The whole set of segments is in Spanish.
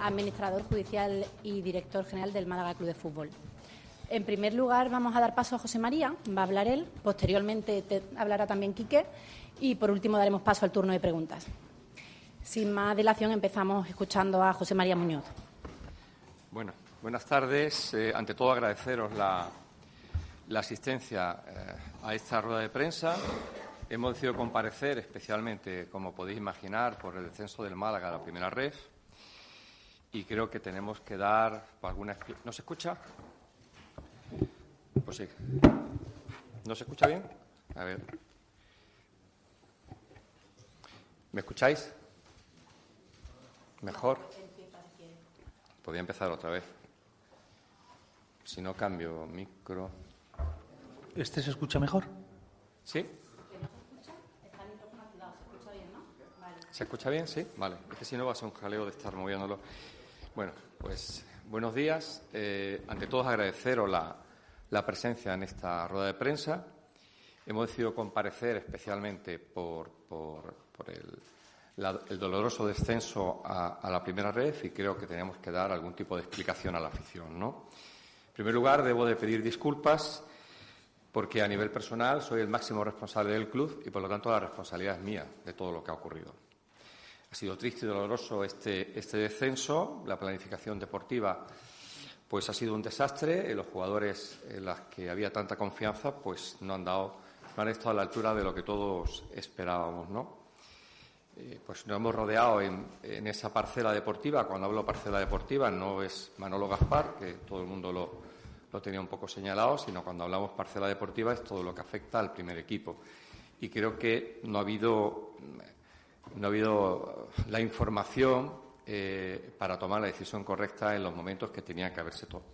administrador judicial y director general del Málaga Club de Fútbol. En primer lugar, vamos a dar paso a José María, va a hablar él, posteriormente hablará también Quique y, por último, daremos paso al turno de preguntas. Sin más dilación, empezamos escuchando a José María Muñoz. Bueno, buenas tardes. Ante todo, agradeceros la asistencia a esta rueda de prensa. Hemos decidido comparecer especialmente, como podéis imaginar, por el descenso del Málaga a la primera ref y creo que tenemos que dar alguna explicación. ¿No se escucha? Pues sí. ¿No se escucha bien? A ver. ¿Me escucháis? ¿Mejor? Podría empezar otra vez. Si no, cambio micro. ¿Este se escucha mejor? ¿Sí? ¿Se escucha bien? Sí. Vale. Es que si no va a ser un jaleo de estar moviéndolo. Bueno, pues buenos días. Ante todo, agradeceros la presencia en esta rueda de prensa. Hemos decidido comparecer especialmente por el doloroso descenso a la primera ref y creo que tenemos que dar algún tipo de explicación a la afición, ¿no? En primer lugar, debo de pedir disculpas porque a nivel personal soy el máximo responsable del club y, por lo tanto, la responsabilidad es mía de todo lo que ha ocurrido. Ha sido triste y doloroso este descenso. La planificación deportiva pues ha sido un desastre. Los jugadores en los que había tanta confianza pues no han estado a la altura de lo que todos esperábamos, ¿no? Pues nos hemos rodeado en esa parcela deportiva. Cuando hablo parcela deportiva no es Manolo Gaspar, que todo el mundo lo tenía un poco señalado, sino cuando hablamos parcela deportiva es todo lo que afecta al primer equipo. Y creo que no ha habido la información para tomar la decisión correcta en los momentos que tenía que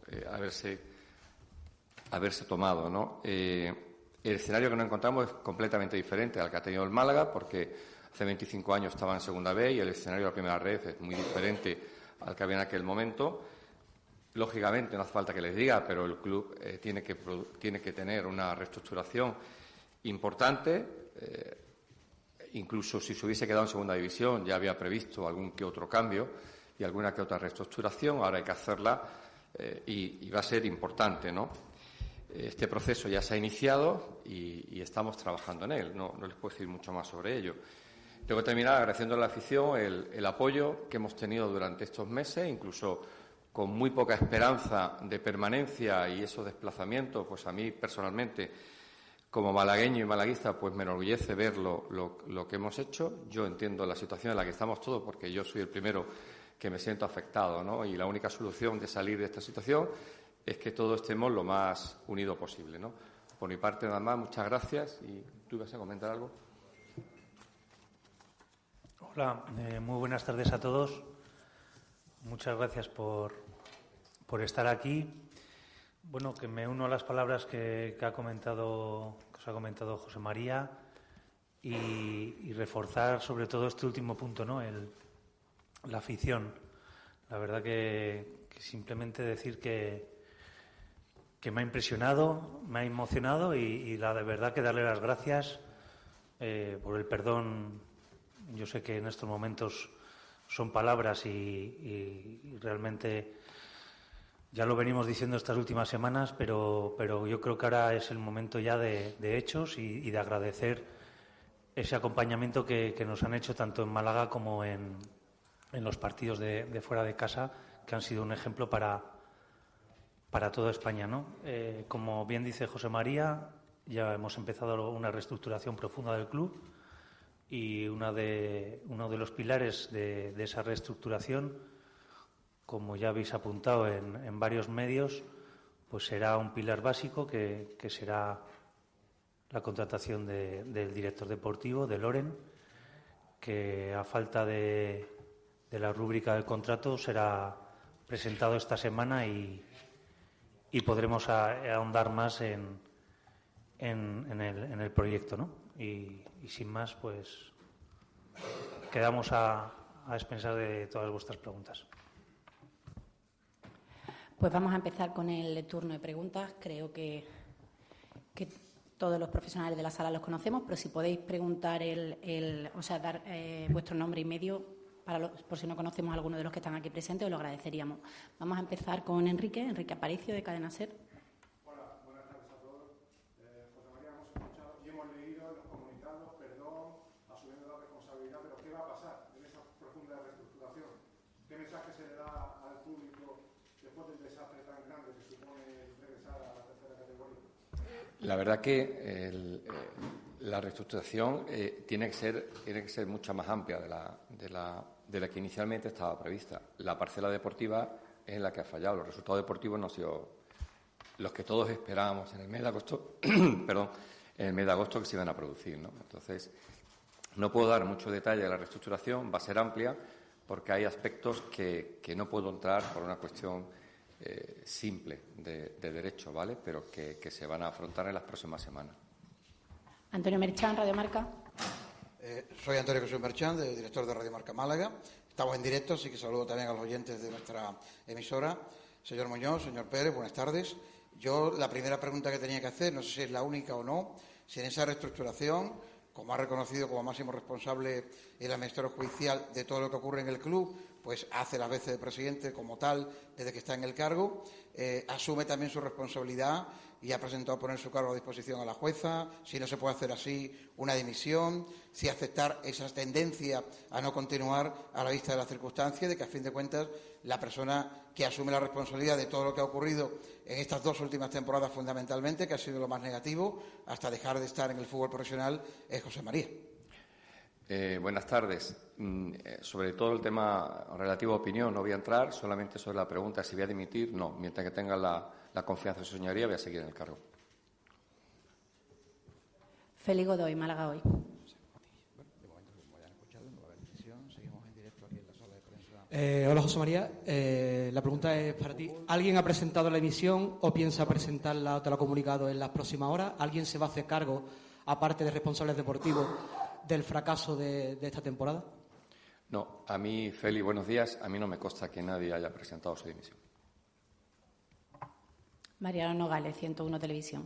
haberse tomado, ¿no? El escenario que nos encontramos es completamente diferente al que ha tenido el Málaga, porque hace 25 años estaba en Segunda B y el escenario de la primera red es muy diferente al que había en aquel momento. Lógicamente, no hace falta que les diga, pero el club tiene que tener una reestructuración importante. Incluso si se hubiese quedado en Segunda División ya había previsto algún que otro cambio y alguna que otra reestructuración. Ahora hay que hacerla y va a ser importante, ¿no? Este proceso ya se ha iniciado y estamos trabajando en él. No les puedo decir mucho más sobre ello. Tengo que terminar agradeciendo a la afición el apoyo que hemos tenido durante estos meses, incluso con muy poca esperanza de permanencia y esos desplazamientos, pues a mí personalmente, como malagueño y malaguista, pues me enorgullece ver lo que hemos hecho. Yo entiendo la situación en la que estamos todos, porque yo soy el primero que me siento afectado, ¿no? Y la única solución de salir de esta situación es que todos estemos lo más unidos posible, ¿no? Por mi parte, nada más, muchas gracias. ¿Y tú ibas a comentar algo? Hola, muy buenas tardes a todos. Muchas gracias por estar aquí. Bueno, que me uno a las palabras que os ha comentado José María y reforzar sobre todo este último punto, ¿no? La afición. La verdad que simplemente decir que me ha impresionado, me ha emocionado y la de verdad que darle las gracias por el perdón. Yo sé que en estos momentos son palabras y realmente ya lo venimos diciendo estas últimas semanas, pero yo creo que ahora es el momento ya de hechos y de agradecer ese acompañamiento que nos han hecho tanto en Málaga como en los partidos de fuera de casa, que han sido un ejemplo para toda España, ¿no? Como bien dice José María, ya hemos empezado una reestructuración profunda del club y uno de los pilares de esa reestructuración, como ya habéis apuntado en varios medios, pues será un pilar básico que será la contratación del director deportivo, de Loren, que a falta de la rúbrica del contrato será presentado esta semana y podremos ahondar más en el proyecto, ¿no? Y sin más, pues quedamos a expensas de todas vuestras preguntas. Pues vamos a empezar con el turno de preguntas. Creo que todos los profesionales de la sala los conocemos, pero si podéis preguntar dar vuestro nombre y medio por si no conocemos a alguno de los que están aquí presentes, os lo agradeceríamos. Vamos a empezar con Enrique Aparicio, de Cadena SER. Hola, buenas tardes a todos. José María, hemos escuchado y hemos leído en los comunicados, perdón, asumiendo la responsabilidad, pero ¿qué va a pasar en esa profunda reestructuración? ¿Qué mensaje se le da al público después del desastre tan grande que supone regresar a la tercera categoría? La verdad que la reestructuración tiene que ser mucho más amplia de la que inicialmente estaba prevista. La parcela deportiva es en la que ha fallado. Los resultados deportivos no han sido los que todos esperábamos en el mes de agosto, perdón, en el mes de agosto que se iban a producir, ¿no? Entonces, no puedo dar mucho detalle de la reestructuración, va a ser amplia porque hay aspectos que no puedo entrar por una cuestión simple de derecho, ¿vale? Pero que se van a afrontar en las próximas semanas. Antonio Merchán, Radio Marca. Soy Antonio Jesús Merchán, director de Radio Marca Málaga. Estamos en directo, así que saludo también a los oyentes de nuestra emisora. Señor Muñoz, señor Pérez, buenas tardes. Yo la primera pregunta que tenía que hacer, no sé si es la única o no, si en esa reestructuración, como ha reconocido como máximo responsable el administrador judicial de todo lo que ocurre en el club, pues hace las veces de presidente como tal desde que está en el cargo, asume también su responsabilidad y ha presentado poner su cargo a disposición a la jueza, si no se puede hacer así, una dimisión, si aceptar esa tendencia a no continuar a la vista de las circunstancias, de que a fin de cuentas la persona que asume la responsabilidad de todo lo que ha ocurrido en estas 2 últimas temporadas fundamentalmente, que ha sido lo más negativo, hasta dejar de estar en el fútbol profesional, es José María. Buenas tardes. Sobre todo el tema relativo a opinión no voy a entrar, solamente sobre la pregunta si voy a dimitir, no. Mientras que tenga la confianza de su señoría voy a seguir en el cargo. Félix Godoy, Málaga Hoy. Hola, José María. La pregunta es para ti. ¿Alguien ha presentado la emisión o piensa presentarla o te lo ha comunicado en las próximas horas? ¿Alguien se va a hacer cargo, aparte de responsables deportivos, del fracaso de esta temporada? No, a mí, Félix, buenos días. A mí no me consta que nadie haya presentado su dimisión. Mariano Nogales, 101 Televisión.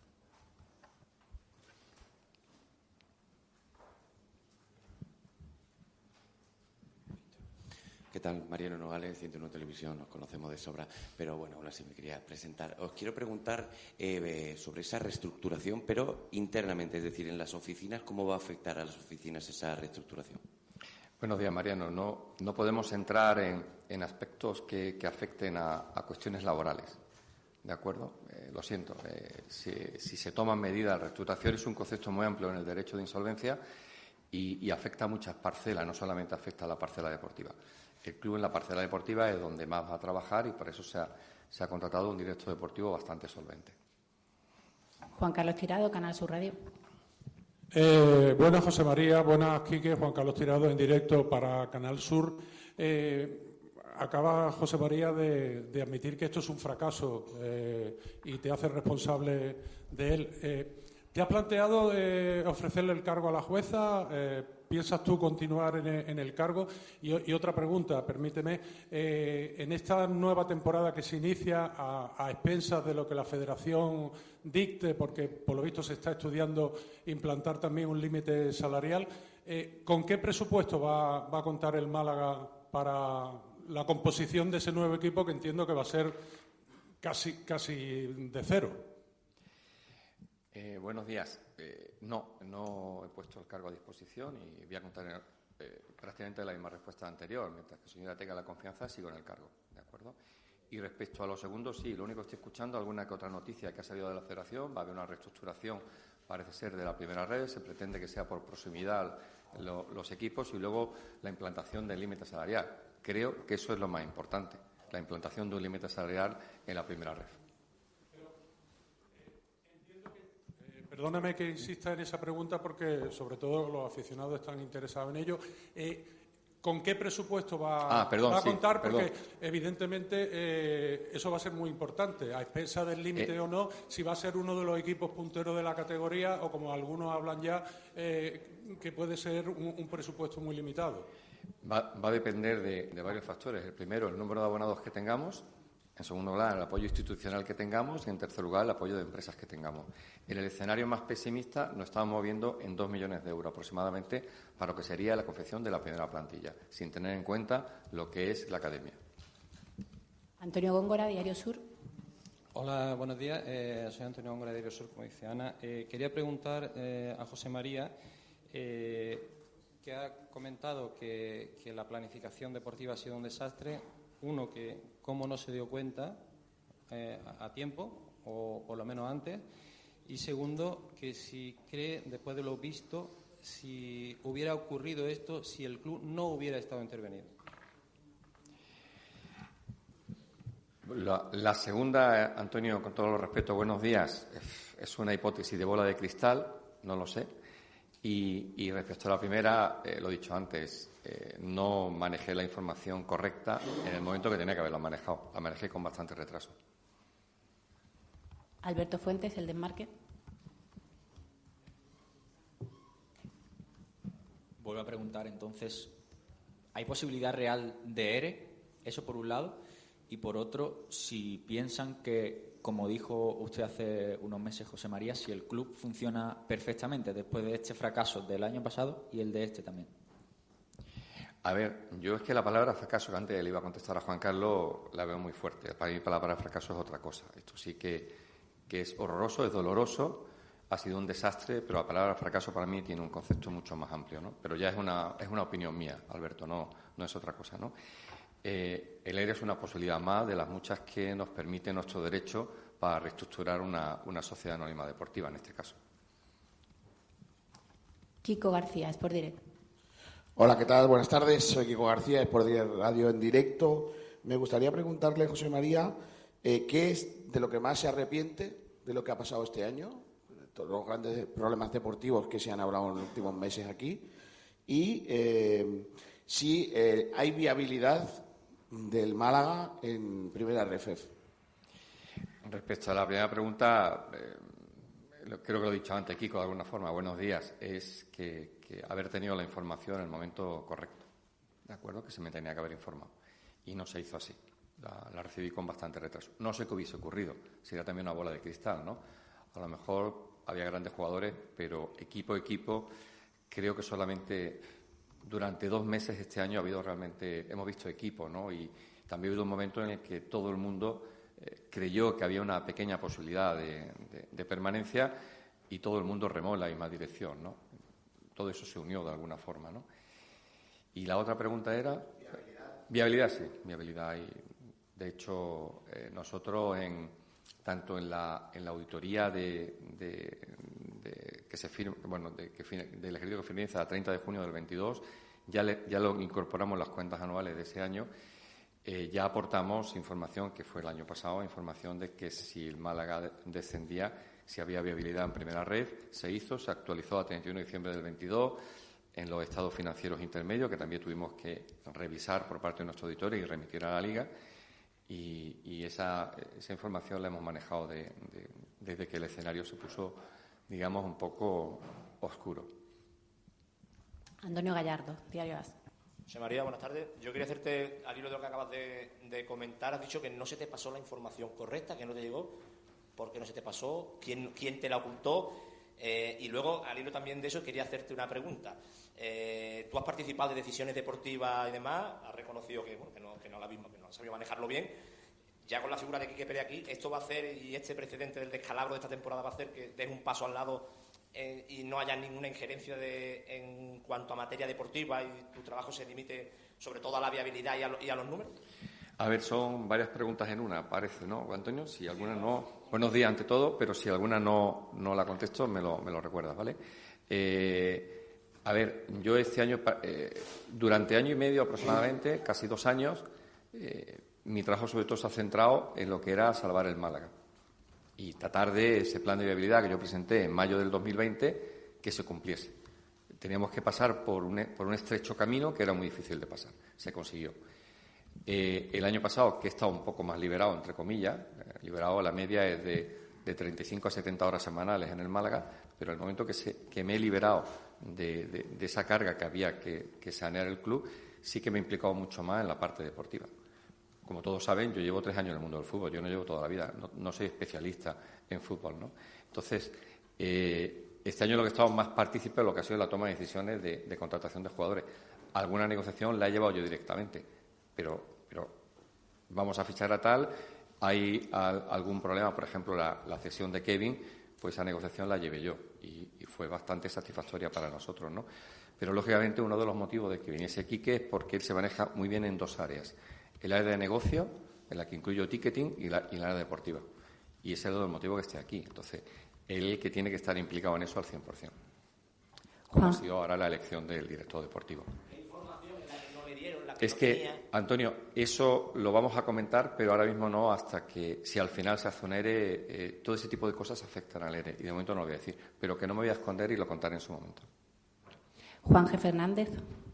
¿Qué tal? Mariano Nogales, 101 Televisión, nos conocemos de sobra, pero bueno, aún así me quería presentar. Os quiero preguntar sobre esa reestructuración, pero internamente, es decir, en las oficinas, ¿cómo va a afectar a las oficinas esa reestructuración? Buenos días, Mariano. No podemos entrar en aspectos que afecten a cuestiones laborales, ¿de acuerdo? Lo siento. Si se toman medidas, la reestructuración es un concepto muy amplio en el derecho de insolvencia y afecta a muchas parcelas, no solamente afecta a la parcela deportiva. El club en la parcela deportiva es donde más va a trabajar y por eso se ha contratado un director deportivo bastante solvente. Juan Carlos Tirado, Canal Sur Radio. Buenas, José María. Buenas, Quique. Juan Carlos Tirado en directo para Canal Sur. Acaba José María de admitir que esto es un fracaso y te hace responsable de él. ¿Te has planteado ofrecerle el cargo a la jueza? ¿Piensas tú continuar en el cargo? Y otra pregunta, permíteme. En esta nueva temporada que se inicia, a expensas de lo que la Federación dicte, porque por lo visto se está estudiando implantar también un límite salarial, ¿con qué presupuesto va a contar el Málaga para la composición de ese nuevo equipo, que entiendo que va a ser casi de cero? Buenos días. No he puesto el cargo a disposición y voy a contar prácticamente la misma respuesta anterior. Mientras que la señora tenga la confianza, sigo en el cargo, ¿de acuerdo? Y respecto a lo segundo, sí, lo único que estoy escuchando, alguna que otra noticia que ha salido de la Federación, va a haber una reestructuración, parece ser, de la primera red, se pretende que sea por proximidad los equipos y luego la implantación del límite salarial. Creo que eso es lo más importante, la implantación de un límite salarial en la primera red. Perdóname que insista en esa pregunta porque, sobre todo, los aficionados están interesados en ello. ¿Con qué presupuesto va a contar? Porque, evidentemente, eso va a ser muy importante, a expensas del límite o no, si va a ser uno de los equipos punteros de la categoría o, como algunos hablan ya, que puede ser un presupuesto muy limitado. Va a depender de varios factores. El primero, el número de abonados que tengamos, En segundo lugar, el apoyo institucional que tengamos y, en tercer lugar, el apoyo de empresas que tengamos. En el escenario más pesimista nos estamos moviendo en 2 millones de euros aproximadamente para lo que sería la confección de la primera plantilla, sin tener en cuenta lo que es la academia. Antonio Góngora, Diario Sur. Hola, buenos días. Soy Antonio Góngora, Diario Sur, como dice Ana. Quería preguntar a José María, que ha comentado que la planificación deportiva ha sido un desastre. Uno, que cómo no se dio cuenta a tiempo, o por lo menos antes. Y segundo, que si cree, después de lo visto, si hubiera ocurrido esto, si el club no hubiera estado intervenido. La segunda, Antonio, con todo el respeto, buenos días, es una hipótesis de bola de cristal, no lo sé. Y respecto a la primera, lo he dicho antes, no manejé la información correcta en el momento que tenía que haberla manejado. La manejé con bastante retraso. Alberto Fuentes, El Desmarque. Vuelvo a preguntar, entonces, ¿hay posibilidad real de ERE? Eso por un lado. Y por otro, si piensan que, como dijo usted hace unos meses, José María, si el club funciona perfectamente después de este fracaso del año pasado y el de este también. A ver, yo es que la palabra fracaso, que antes le iba a contestar a Juan Carlos, la veo muy fuerte. Para mí la palabra fracaso es otra cosa. Esto sí que es horroroso, es doloroso, ha sido un desastre, pero la palabra fracaso para mí tiene un concepto mucho más amplio, ¿no? Pero ya es una opinión mía, Alberto, no es otra cosa, ¿no? El ERE es una posibilidad más de las muchas que nos permite nuestro derecho para reestructurar una sociedad anónima deportiva, en este caso. Kiko García, Sport Direct. Hola, ¿qué tal? Buenas tardes. Soy Kiko García, Sport Direct Radio en directo. Me gustaría preguntarle, José María, ¿qué es de lo que más se arrepiente de lo que ha pasado este año? Todos los grandes problemas deportivos que se han hablado en los últimos meses aquí. Y si hay viabilidad del Málaga en Primera RFF. Respecto a la primera pregunta, creo que lo he dicho antes, Kiko, de alguna forma, buenos días, es que haber tenido la información en el momento correcto, ¿de acuerdo? Que se me tenía que haber informado. Y no se hizo así. La recibí con bastante retraso. No sé qué hubiese ocurrido. Sería también una bola de cristal, ¿no? A lo mejor había grandes jugadores, pero equipo, creo que solamente durante 2 meses este año hemos visto equipo, ¿no? Y también ha habido un momento en el que todo el mundo creyó que había una pequeña posibilidad de permanencia y todo el mundo remó en la misma dirección, ¿no? Todo eso se unió de alguna forma, ¿no? Y la otra pregunta era... Viabilidad, sí, viabilidad. Y, de hecho, nosotros tanto en la auditoría que se firma, del ejercicio que finaliza el 30 de junio del 22, ya lo incorporamos en las cuentas anuales de ese año. Ya aportamos información que fue el año pasado, información de que si el Málaga descendía, si había viabilidad en primera red, se hizo, se actualizó a 31 de diciembre del 22 en los estados financieros intermedios, que también tuvimos que revisar por parte de nuestro auditor y remitir a la Liga. Y esa información la hemos manejado desde que el escenario se puso, digamos, un poco oscuro. Antonio Gallardo, Diario AS. José María, buenas tardes. Yo quería hacerte, al hilo de lo que acabas de comentar, has dicho que no se te pasó la información correcta, que no te llegó. ¿Por qué no se te pasó? ¿Quién te la ocultó? Y luego, al hilo también de eso, quería hacerte una pregunta. Tú has participado de decisiones deportivas y demás, has reconocido que no la misma, que no has sabido manejarlo bien. Ya con la figura de Quique Pérez aquí, esto va a hacer, y este precedente del descalabro de esta temporada va a hacer que des un paso al lado y no haya ninguna injerencia en cuanto a materia deportiva y tu trabajo se limite sobre todo a la viabilidad y a los números. A ver, son varias preguntas en una, parece, ¿no, Antonio? Si alguna no... Buenos días ante todo, pero si alguna no la contesto, me lo recuerdas, ¿vale? A ver, yo este año, durante año y medio aproximadamente, casi 2 años, mi trabajo sobre todo se ha centrado en lo que era salvar el Málaga y tratar de ese plan de viabilidad que yo presenté en mayo del 2020 que se cumpliese. Teníamos que pasar por un estrecho camino que era muy difícil de pasar. Se consiguió. El año pasado, que he estado un poco más liberado, entre comillas, liberado, la media es de 35 a 70 horas semanales en el Málaga, pero en el momento que me he liberado de esa carga que había que sanear el club, sí que me he implicado mucho más en la parte deportiva. como todos saben, yo llevo 3 años en el mundo del fútbol, yo no llevo toda la vida, no soy especialista en fútbol, ¿no? Entonces, este año lo que estamos más partícipes es lo que ha sido la toma de decisiones de contratación de jugadores. Alguna negociación la he llevado yo directamente, pero vamos a fichar a tal, hay algún problema, por ejemplo, la cesión de Kevin, pues esa negociación la llevé yo y fue bastante satisfactoria para nosotros, ¿no? Pero, lógicamente, uno de los motivos de que viniese Quique es porque él se maneja muy bien en 2 áreas. El área de negocio, en la que incluyo ticketing, y el área deportiva. Y ese es el motivo que esté aquí. Entonces, él que tiene que estar implicado en eso al 100%. Como ha sido ahora la elección del director deportivo. Es que, Antonio, eso lo vamos a comentar, pero ahora mismo no, hasta que, si al final se hace un ERE, todo ese tipo de cosas afectan al ERE. Y de momento no lo voy a decir, pero que no me voy a esconder y lo contaré en su momento. Juan G. Fernández.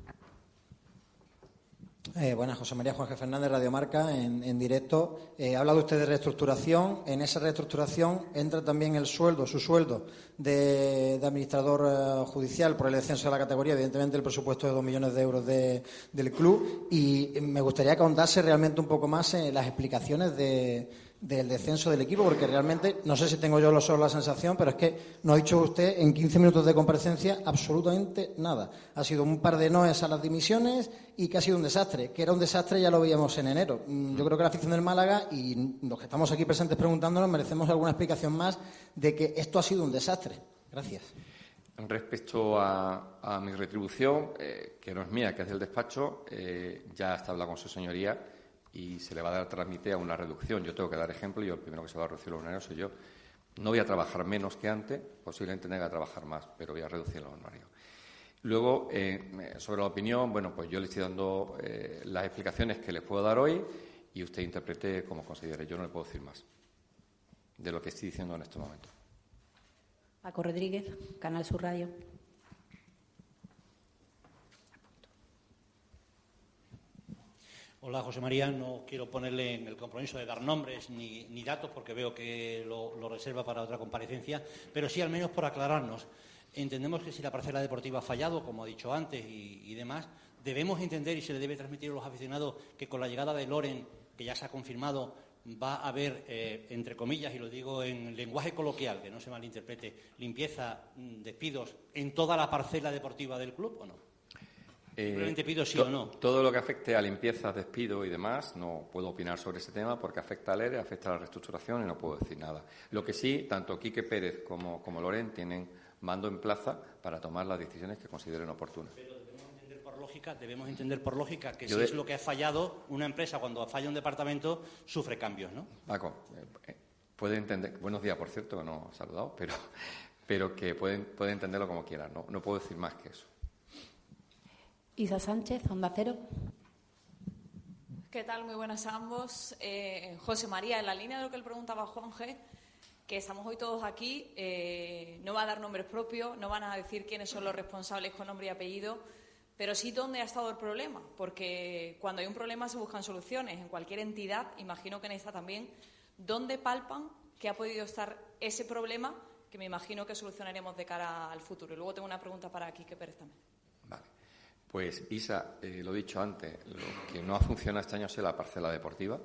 Buenas, José María. Juan G. Fernández, Radio Marca, en directo. Ha hablado usted de reestructuración. En esa reestructuración entra también el sueldo, su sueldo de administrador judicial por el descenso de la categoría, evidentemente el presupuesto de 2 millones de euros del club. Y me gustaría que ahondase realmente un poco más en las explicaciones del descenso del equipo, porque realmente, no sé si tengo yo solo la sensación, pero es que no ha dicho usted en 15 minutos de comparecencia absolutamente nada. Ha sido un par de noes a las dimisiones y que ha sido un desastre. Que era un desastre ya lo veíamos en enero. Yo creo que la afición del Málaga y los que estamos aquí presentes preguntándonos merecemos alguna explicación más de que esto ha sido un desastre. Gracias. Respecto a mi retribución, que no es mía, que es del despacho, ya está hablado con su señoría y se le va a dar trámite a una reducción. Yo tengo que dar ejemplo y el primero que se va a reducir los honorarios soy yo. No voy a trabajar menos que antes, posiblemente tenga que trabajar más, pero voy a reducir los honorarios. Luego, sobre la opinión, bueno, pues yo le estoy dando las explicaciones que les puedo dar hoy y usted interprete como considere. Yo no le puedo decir más de lo que estoy diciendo en este momento. Paco Rodríguez, Canal Sur Radio. Hola, José María. No quiero ponerle en el compromiso de dar nombres ni datos porque veo que lo reserva para otra comparecencia, pero sí al menos por aclararnos. Entendemos que si la parcela deportiva ha fallado, como ha dicho antes y demás, debemos entender y se le debe transmitir a los aficionados que con la llegada de Loren, que ya se ha confirmado, va a haber, entre comillas, y lo digo en lenguaje coloquial, que no se malinterprete, limpieza, despidos en toda la parcela deportiva del club, ¿o no? Simplemente pido sí o no. Todo lo que afecte a limpieza, despido y demás, no puedo opinar sobre ese tema porque afecta al ERE, afecta a la reestructuración y no puedo decir nada. Lo que sí, tanto Quique Pérez como Loren tienen mando en plaza para tomar las decisiones que consideren oportunas. Pero debemos entender por lógica que si es lo que ha fallado, una empresa cuando falla un departamento sufre cambios, ¿no? Paco, puede entender, buenos días por cierto, que no he saludado, pero que puede entenderlo como quiera, no puedo decir más que eso. Isa Sánchez, Onda Cero. ¿Qué tal? Muy buenas a ambos. José María, en la línea de lo que le preguntaba Juan G., que estamos hoy todos aquí, no va a dar nombres propios, no van a decir quiénes son los responsables con nombre y apellido, pero sí dónde ha estado el problema, porque cuando hay un problema se buscan soluciones. En cualquier entidad, imagino que en esta también, ¿dónde palpan que ha podido estar ese problema que me imagino que solucionaremos de cara al futuro? Y luego tengo una pregunta para Quique Pérez también. Vale. Pues, Isa, lo he dicho antes, lo que no ha funcionado este año es la parcela deportiva.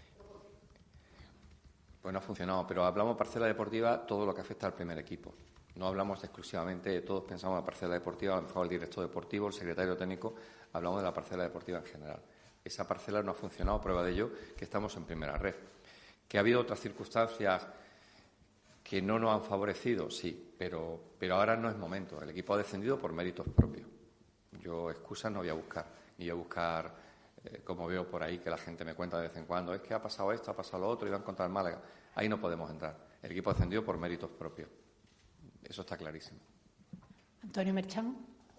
Pues no ha funcionado, pero hablamos de parcela deportiva todo lo que afecta al primer equipo. No hablamos exclusivamente, todos pensamos en la parcela deportiva, a lo mejor el director deportivo, el secretario técnico, hablamos de la parcela deportiva en general. Esa parcela no ha funcionado, prueba de ello que estamos en primera red. ¿Que ha habido otras circunstancias que no nos han favorecido? Sí, pero ahora no es momento. El equipo ha descendido por méritos propios. Yo excusas no voy a buscar, ni voy a buscar, como veo por ahí que la gente me cuenta de vez en cuando, es que ha pasado esto, ha pasado lo otro, y van contra el Málaga. Ahí no podemos entrar. El equipo ha descendido por méritos propios. Eso está clarísimo. Antonio Merchán.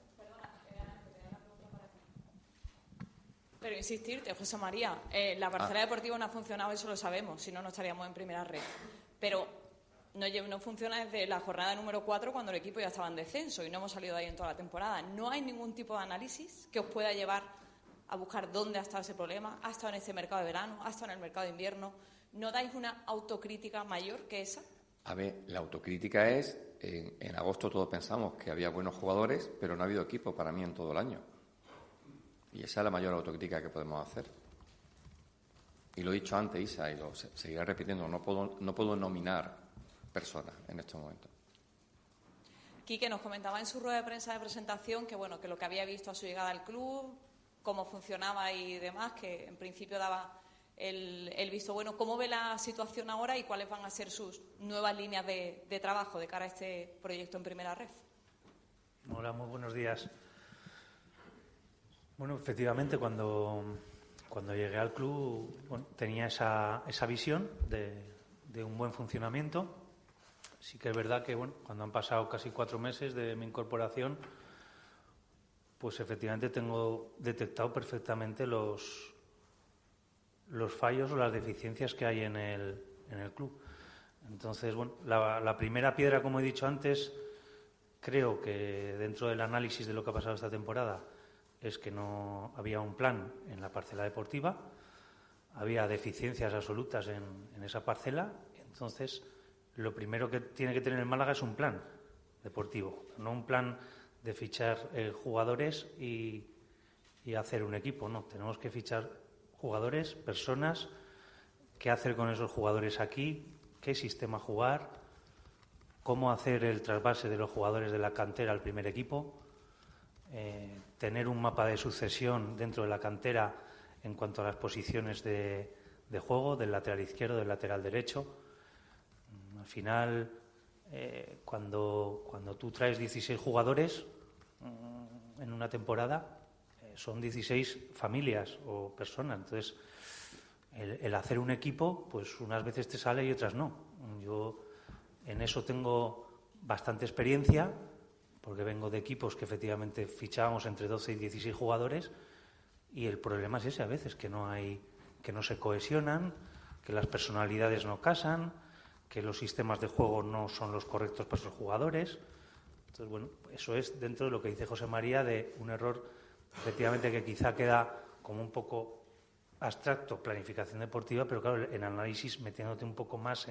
Pero insistirte, José María, la parcela deportiva no ha funcionado, eso lo sabemos, si no, no estaríamos en primera red. Pero no funciona desde la jornada número 4 cuando el equipo ya estaba en descenso y no hemos salido de ahí en toda la temporada. ¿No hay ningún tipo de análisis que os pueda llevar a buscar dónde ha estado ese problema? ¿Ha estado en este mercado de verano? ¿Ha estado en el mercado de invierno? ¿No dais una autocrítica mayor que esa? A ver, la autocrítica es, en agosto todos pensamos que había buenos jugadores, pero no ha habido equipo para mí en todo el año. Y esa es la mayor autocrítica que podemos hacer. y lo he dicho antes, Isa, y lo seguiré repitiendo, no puedo nominar personas en estos momentos. Quique nos comentaba en su rueda de prensa de presentación que bueno, que lo que había visto a su llegada al club, cómo funcionaba y demás, que en principio daba el visto bueno. ¿Cómo ve la situación ahora y cuáles van a ser sus nuevas líneas de trabajo de cara a este proyecto en Primera Ref? Hola, muy buenos días. Bueno, efectivamente, cuando llegué al club, bueno, tenía esa visión de un buen funcionamiento. Sí que es verdad que, bueno, cuando han pasado casi 4 meses de mi incorporación, pues efectivamente tengo detectado perfectamente los fallos o las deficiencias que hay en el club. Entonces, bueno, la primera piedra, como he dicho antes, creo que dentro del análisis de lo que ha pasado esta temporada es que no había un plan en la parcela deportiva, había deficiencias absolutas en esa parcela. Entonces, lo primero que tiene que tener el Málaga es un plan deportivo, no un plan de fichar jugadores y hacer un equipo. No, tenemos que fichar jugadores, personas, qué hacer con esos jugadores aquí, qué sistema jugar, cómo hacer el trasvase de los jugadores de la cantera al primer equipo, tener un mapa de sucesión dentro de la cantera en cuanto a las posiciones de juego, del lateral izquierdo, del lateral derecho. Al final, cuando tú traes 16 jugadores en una temporada, son 16 familias o personas. Entonces, el hacer un equipo, pues unas veces te sale y otras no. Yo en eso tengo bastante experiencia, porque vengo de equipos que efectivamente fichábamos entre 12 y 16 jugadores, y el problema es ese a veces, que no se cohesionan, que las personalidades no casan, que los sistemas de juego no son los correctos para esos jugadores. Entonces, bueno, eso es dentro de lo que dice José María, de un error efectivamente que quizá queda como un poco abstracto, planificación deportiva, pero claro, en análisis, metiéndote un poco más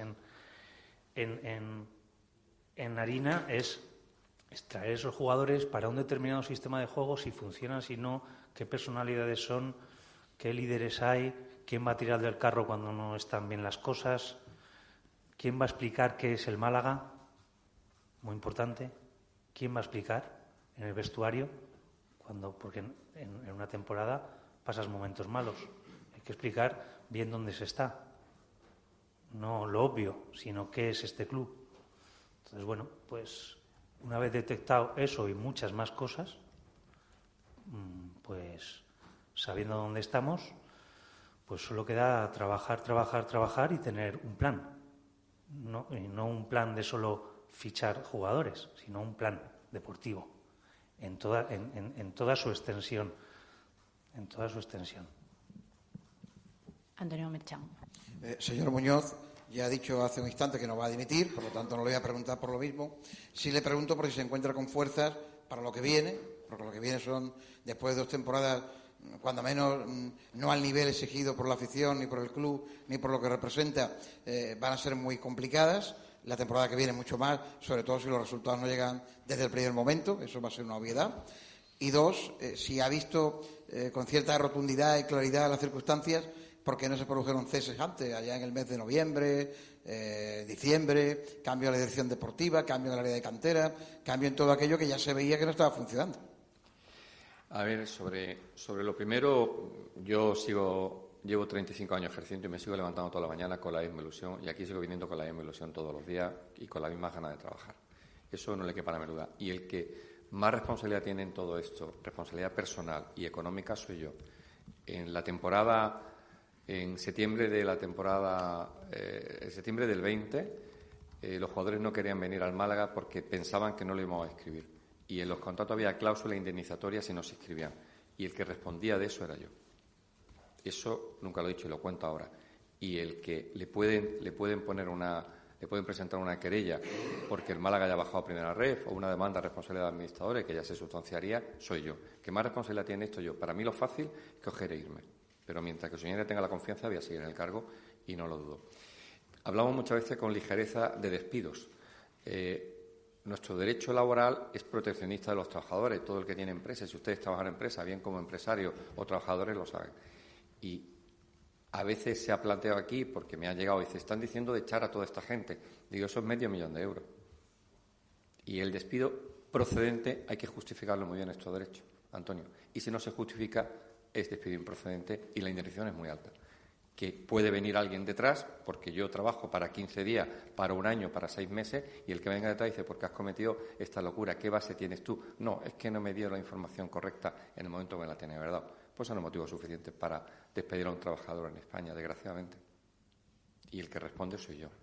en harina, es extraer esos jugadores para un determinado sistema de juego, si funcionan, si no, qué personalidades son, qué líderes hay, quién va a tirar del carro cuando no están bien las cosas, quién va a explicar qué es el Málaga, muy importante, quién va a explicar en el vestuario, porque en una temporada pasas momentos malos. Hay que explicar bien dónde se está, no lo obvio, sino qué es este club. Entonces, bueno, pues una vez detectado eso y muchas más cosas, pues sabiendo dónde estamos, pues solo queda trabajar y tener un plan. Y no un plan de solo fichar jugadores, sino un plan deportivo en toda su extensión. Antonio Merchán. Señor Muñoz, ya ha dicho hace un instante que no va a dimitir, por lo tanto no le voy a preguntar por lo mismo. Sí le pregunto por si se encuentra con fuerzas para lo que viene, porque lo que viene son, después de 2 temporadas, cuando menos no al nivel exigido por la afición, ni por el club, ni por lo que representa, van a ser muy complicadas. La temporada que viene mucho más, sobre todo si los resultados no llegan desde el primer momento, eso va a ser una obviedad. Y 2, si ha visto con cierta rotundidad y claridad las circunstancias, ¿por qué no se produjeron ceses antes, allá en el mes de noviembre, diciembre, cambio de la dirección deportiva, cambio en el área de cantera, cambio en todo aquello que ya se veía que no estaba funcionando? A ver, sobre lo primero, llevo 35 años ejerciendo y me sigo levantando toda la mañana con la misma ilusión, y aquí sigo viniendo con la misma ilusión todos los días y con la misma ganas de trabajar. Eso no le quepa la menor duda. Y el que más responsabilidad tiene en todo esto, responsabilidad personal y económica, soy yo. En septiembre del 20, los jugadores no querían venir al Málaga porque pensaban que no lo íbamos a inscribir. Y en los contratos había cláusulas indemnizatorias si no se inscribían. Y el que respondía de eso era yo. Eso nunca lo he dicho y lo cuento ahora. Y el que le pueden presentar una querella porque el Málaga haya bajado a Primera Ref o una demanda de responsabilidad de administradores que ya se sustanciaría, soy yo. ¿Qué más responsabilidad tiene esto? Yo. Para mí lo fácil es coger e irme. Pero mientras que el señor tenga la confianza, voy a seguir en el cargo y no lo dudo. Hablamos muchas veces con ligereza de despidos. Nuestro derecho laboral es proteccionista de los trabajadores. Todo el que tiene empresa, si ustedes trabajan en empresa, bien como empresarios o trabajadores, lo saben. Y A veces se ha planteado aquí, porque me han llegado, y dice, están diciendo de echar a toda esta gente. Digo, eso es $500.000 de euros. Y el despido procedente hay que justificarlo muy bien, estos derechos, Antonio. Y si no se justifica, es despido improcedente y la indemnización es muy alta. Que puede venir alguien detrás, porque yo trabajo para 15 días, para un año, para 6 meses, y el que venga detrás dice, ¿por qué has cometido esta locura? ¿Qué base tienes tú? No, es que no me dio la información correcta en el momento que me la tenía, ¿verdad? Pues son los motivos suficientes para despedir a un trabajador en España, desgraciadamente. Y el que responde soy yo.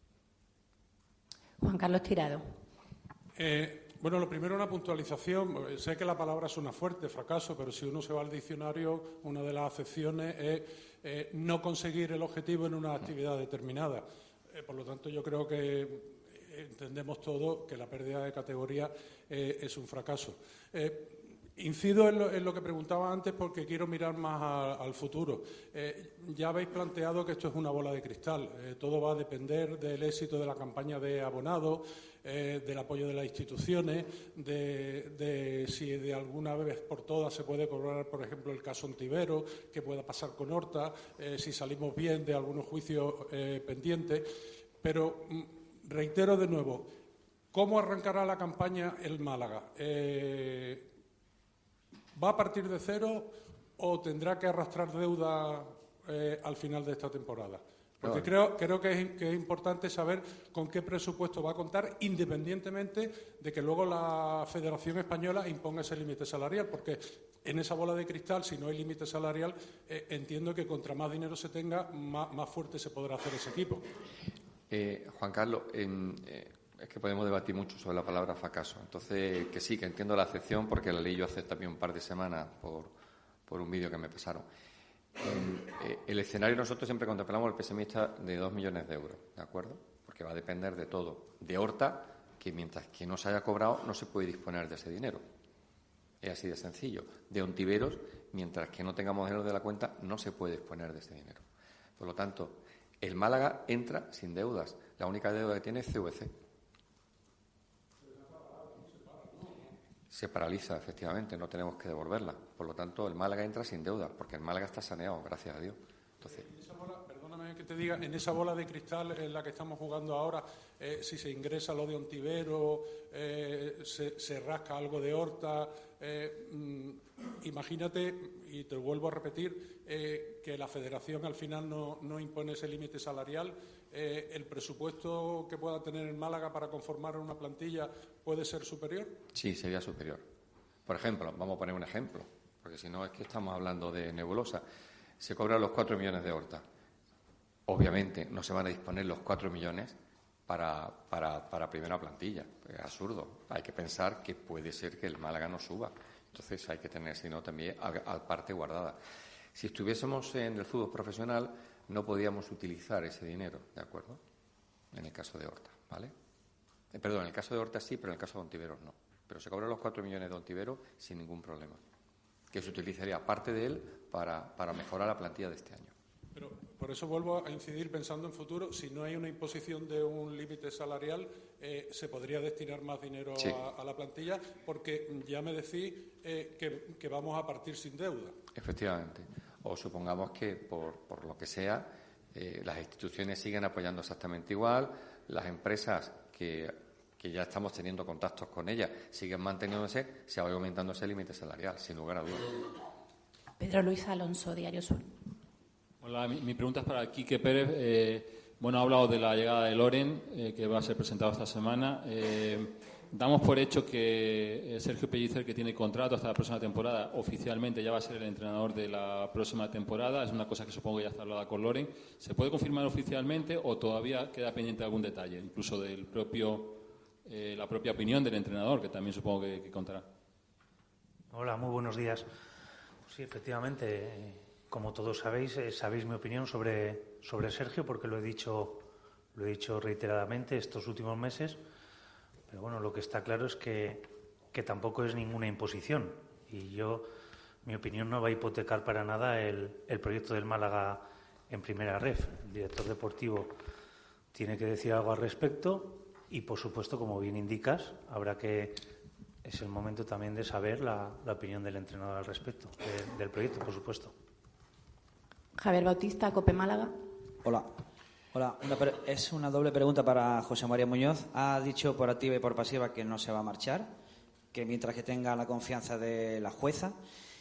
Juan Carlos Tirado. Bueno, lo primero, una puntualización. Sé que la palabra suena fuerte, fracaso, pero si uno se va al diccionario, una de las acepciones es no conseguir el objetivo en una actividad determinada. Por lo tanto, yo creo que entendemos todos que la pérdida de categoría es un fracaso. Incido en lo que preguntaba antes porque quiero mirar más al futuro. Ya habéis planteado que esto es una bola de cristal. Todo va a depender del éxito de la campaña de abonado, del apoyo de las instituciones, de si de alguna vez por todas se puede cobrar, por ejemplo, el caso Ontivero, qué pueda pasar con Horta, si salimos bien de algunos juicios pendientes. Pero reitero de nuevo, ¿cómo arrancará la campaña el Málaga? ¿Va a partir de cero o tendrá que arrastrar deuda al final de esta temporada? Porque creo que es importante saber con qué presupuesto va a contar, independientemente de que luego la Federación Española imponga ese límite salarial, porque en esa bola de cristal, si no hay límite salarial, entiendo que contra más dinero se tenga, más fuerte se podrá hacer ese equipo. Juan Carlos, es que podemos debatir mucho sobre la palabra fracaso. Entonces, que sí, que entiendo la acepción, porque la leí yo hace también un par de semanas por un vídeo que me pasaron. El escenario, nosotros siempre contemplamos el pesimista de 2 millones de euros, ¿de acuerdo? Porque va a depender de todo. De Horta, que mientras que no se haya cobrado, no se puede disponer de ese dinero. Es así de sencillo. De Ontiveros, mientras que no tengamos dinero de la cuenta, no se puede disponer de ese dinero. Por lo tanto, el Málaga entra sin deudas. La única deuda que tiene es CVC. Se paraliza, efectivamente, no tenemos que devolverla. Por lo tanto, el Málaga entra sin deuda, porque el Málaga está saneado, gracias a Dios. Entonces, perdóname que te diga, en esa bola de cristal en la que estamos jugando ahora, si se ingresa lo de Ontivero, se rasca algo de Horta, imagínate, y te vuelvo a repetir, que la Federación al final no impone ese límite salarial. ¿El presupuesto que pueda tener el Málaga para conformar una plantilla puede ser superior? Sí, sería superior. Por ejemplo, vamos a poner un ejemplo, porque si no es que estamos hablando de nebulosa. Se cobran los 4 millones de Horta. Obviamente no se van a disponer los 4 millones para primera plantilla. Es absurdo. Hay que pensar que puede ser que el Málaga no suba. Entonces hay que tener, si no, también al parte guardada. Si estuviésemos en el fútbol profesional, no podíamos utilizar ese dinero, ¿de acuerdo? En el caso de Horta, ¿vale? Perdón, en el caso de Horta sí, pero en el caso de Ontiveros no. Pero se cobran los 4 millones de Ontiveros sin ningún problema. Que se utilizaría parte de él para mejorar la plantilla de este año. Pero por eso vuelvo a incidir pensando en futuro, si no hay una imposición de un límite salarial, se podría destinar más dinero sí. a la plantilla, porque ya me decís que vamos a partir sin deuda. Efectivamente. O supongamos que por lo que sea, las instituciones siguen apoyando exactamente igual, las empresas que ya estamos teniendo contactos con ellas siguen manteniéndose, se va aumentando ese límite salarial, sin lugar a dudas. Pedro Luis Alonso, Diario Sur. Hola, mi pregunta es para Quique Pérez. Bueno, ha hablado de la llegada de Loren, que va a ser presentado esta semana. Damos por hecho que Sergio Pellicer, que tiene contrato hasta la próxima temporada, oficialmente ya va a ser el entrenador de la próxima temporada. Es una cosa que supongo que ya está hablada con Loren. ¿Se puede confirmar oficialmente o todavía queda pendiente algún detalle, incluso del la propia opinión del entrenador, que también supongo que contará? Hola, muy buenos días. Sí, efectivamente, como todos sabéis mi opinión sobre Sergio, porque lo he dicho reiteradamente estos últimos meses. Pero bueno, lo que está claro es que tampoco es ninguna imposición. Y mi opinión no va a hipotecar para nada el proyecto del Málaga en primera ref. El director deportivo tiene que decir algo al respecto y, por supuesto, como bien indicas, es el momento también de saber la opinión del entrenador al respecto del proyecto, por supuesto. Javier Bautista, COPE Málaga. Hola. Es una doble pregunta para José María Muñoz. Ha dicho por activa y por pasiva que no se va a marchar, que mientras que tenga la confianza de la jueza.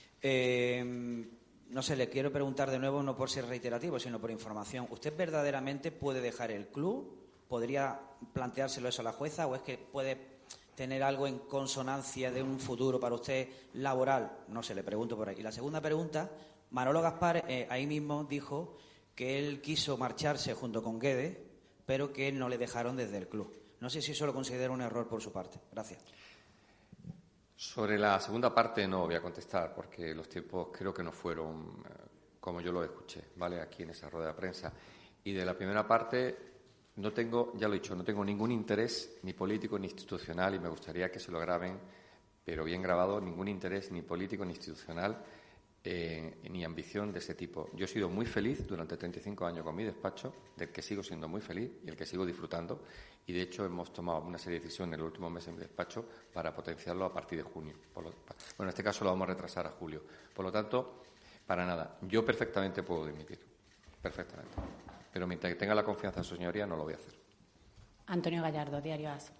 No sé, le quiero preguntar de nuevo, no por ser reiterativo, sino por información. ¿Usted verdaderamente puede dejar el club? ¿Podría planteárselo eso a la jueza? ¿O es que puede tener algo en consonancia de un futuro para usted laboral? No sé, le pregunto por ahí. Y la segunda pregunta, Manolo Gaspar ahí mismo dijo que él quiso marcharse junto con Guedes, pero que no le dejaron desde el club. No sé si eso lo considera un error por su parte. Gracias. Sobre la segunda parte no voy a contestar, porque los tiempos creo que no fueron como yo lo escuché, ¿vale? Aquí en esa rueda de prensa. Y de la primera parte no tengo, ya lo he dicho, no tengo ningún interés ni político ni institucional, y me gustaría que se lo graben, pero bien grabado, ningún interés ni político ni institucional ni ambición de ese tipo. Yo he sido muy feliz durante 35 años con mi despacho, del que sigo siendo muy feliz y el que sigo disfrutando, y de hecho hemos tomado una serie de decisiones en el último mes en mi despacho para potenciarlo a partir de junio. Bueno, en este caso lo vamos a retrasar a julio. Por lo tanto, para nada. Yo perfectamente puedo dimitir, perfectamente. Pero mientras que tenga la confianza en su señoría no lo voy a hacer. Antonio Gallardo, Diario AS.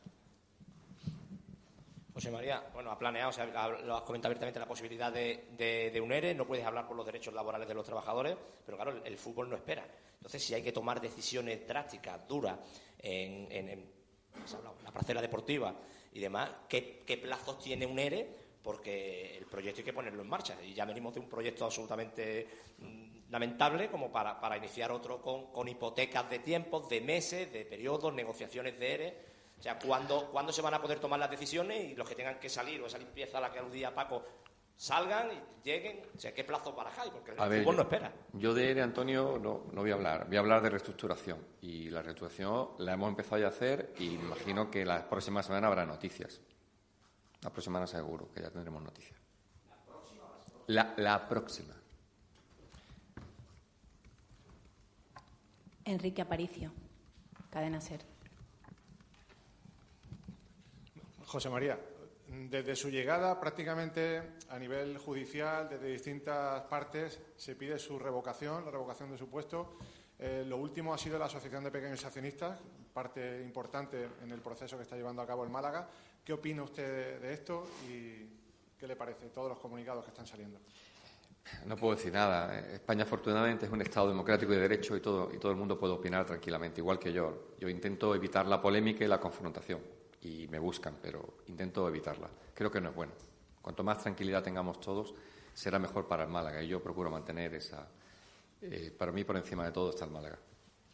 José María, bueno, ha planeado, o sea, lo has comentado abiertamente, la posibilidad de un ERE, no puedes hablar por los derechos laborales de los trabajadores, pero claro, el fútbol no espera. Entonces, si hay que tomar decisiones drásticas, duras, en la parcela deportiva y demás, ¿qué plazos tiene un ERE? Porque el proyecto hay que ponerlo en marcha, y ya venimos de un proyecto absolutamente lamentable como para iniciar otro con hipotecas de tiempos, de meses, de periodos, negociaciones de ERE. O sea, ¿cuándo se van a poder tomar las decisiones y los que tengan que salir, o esa limpieza a la que aludía Paco, salgan y lleguen? O sea, ¿qué plazos barajáis? Porque el fútbol no espera. Yo de ERE, Antonio, no voy a hablar. Voy a hablar de reestructuración. Y la reestructuración la hemos empezado ya a hacer y imagino que la próxima semana habrá noticias. La próxima semana seguro que ya tendremos noticias. La próxima. Enrique Aparicio, Cadena SER. José María, desde su llegada prácticamente a nivel judicial, desde distintas partes, se pide su revocación, la revocación de su puesto. Lo último ha sido la Asociación de Pequeños Accionistas, parte importante en el proceso que está llevando a cabo el Málaga. ¿Qué opina usted de esto y qué le parece todos los comunicados que están saliendo? No puedo decir nada. España, afortunadamente, es un Estado democrático y de derecho y todo el mundo puede opinar tranquilamente, igual que yo. Yo intento evitar la polémica y la confrontación. Y me buscan, pero intento evitarla. Creo que no es bueno. Cuanto más tranquilidad tengamos todos, será mejor para el Málaga. Y yo procuro mantener esa... para mí, por encima de todo, está el Málaga.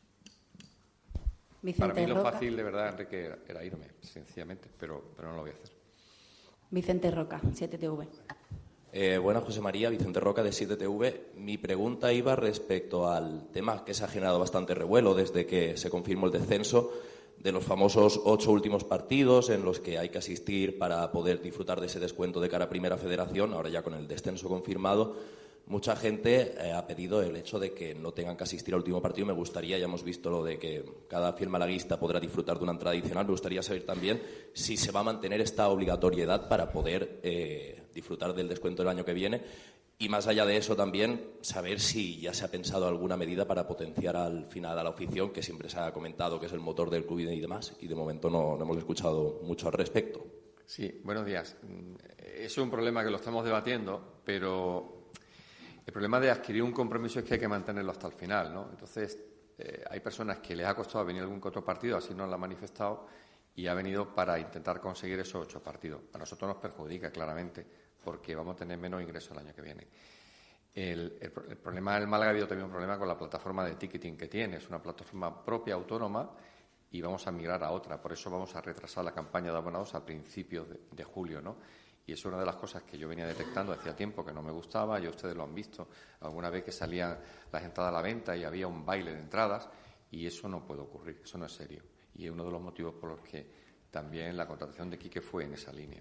Vicente para mí lo Roca. fácil, de verdad, Enrique, era irme, sencillamente, pero no lo voy a hacer. Vicente Roca, 7TV. Buenas, José María, Vicente Roca de 7TV. Mi pregunta iba respecto al tema que se ha generado bastante revuelo desde que se confirmó el descenso, de los famosos 8 últimos partidos en los que hay que asistir para poder disfrutar de ese descuento de cara a Primera Federación, ahora ya con el descenso confirmado. Mucha gente ha pedido el hecho de que no tengan que asistir al último partido. Me gustaría, ya hemos visto lo de que cada fiel malaguista podrá disfrutar de una entrada adicional, me gustaría saber también si se va a mantener esta obligatoriedad para poder disfrutar del descuento del año que viene. Y más allá de eso también, saber si ya se ha pensado alguna medida para potenciar al final a la afición, que siempre se ha comentado que es el motor del club y demás, y de momento no hemos escuchado mucho al respecto. Sí, buenos días. Es un problema que lo estamos debatiendo, pero el problema de adquirir un compromiso es que hay que mantenerlo hasta el final, ¿no? Entonces, hay personas que les ha costado venir a algún otro partido, así nos lo han manifestado, y ha venido para intentar conseguir esos 8 partidos. A nosotros nos perjudica, claramente, porque vamos a tener menos ingresos el año que viene. El problema del Málaga, ha habido también un problema con la plataforma de ticketing que tiene. Es una plataforma propia, autónoma, y vamos a migrar a otra. Por eso vamos a retrasar la campaña de abonados a principios de julio, ¿no? Y es una de las cosas que yo venía detectando hacía tiempo que no me gustaba, y ustedes lo han visto alguna vez que salían las entradas a la venta y había un baile de entradas, y eso no puede ocurrir, eso no es serio. Y es uno de los motivos por los que también la contratación de Quique fue en esa línea.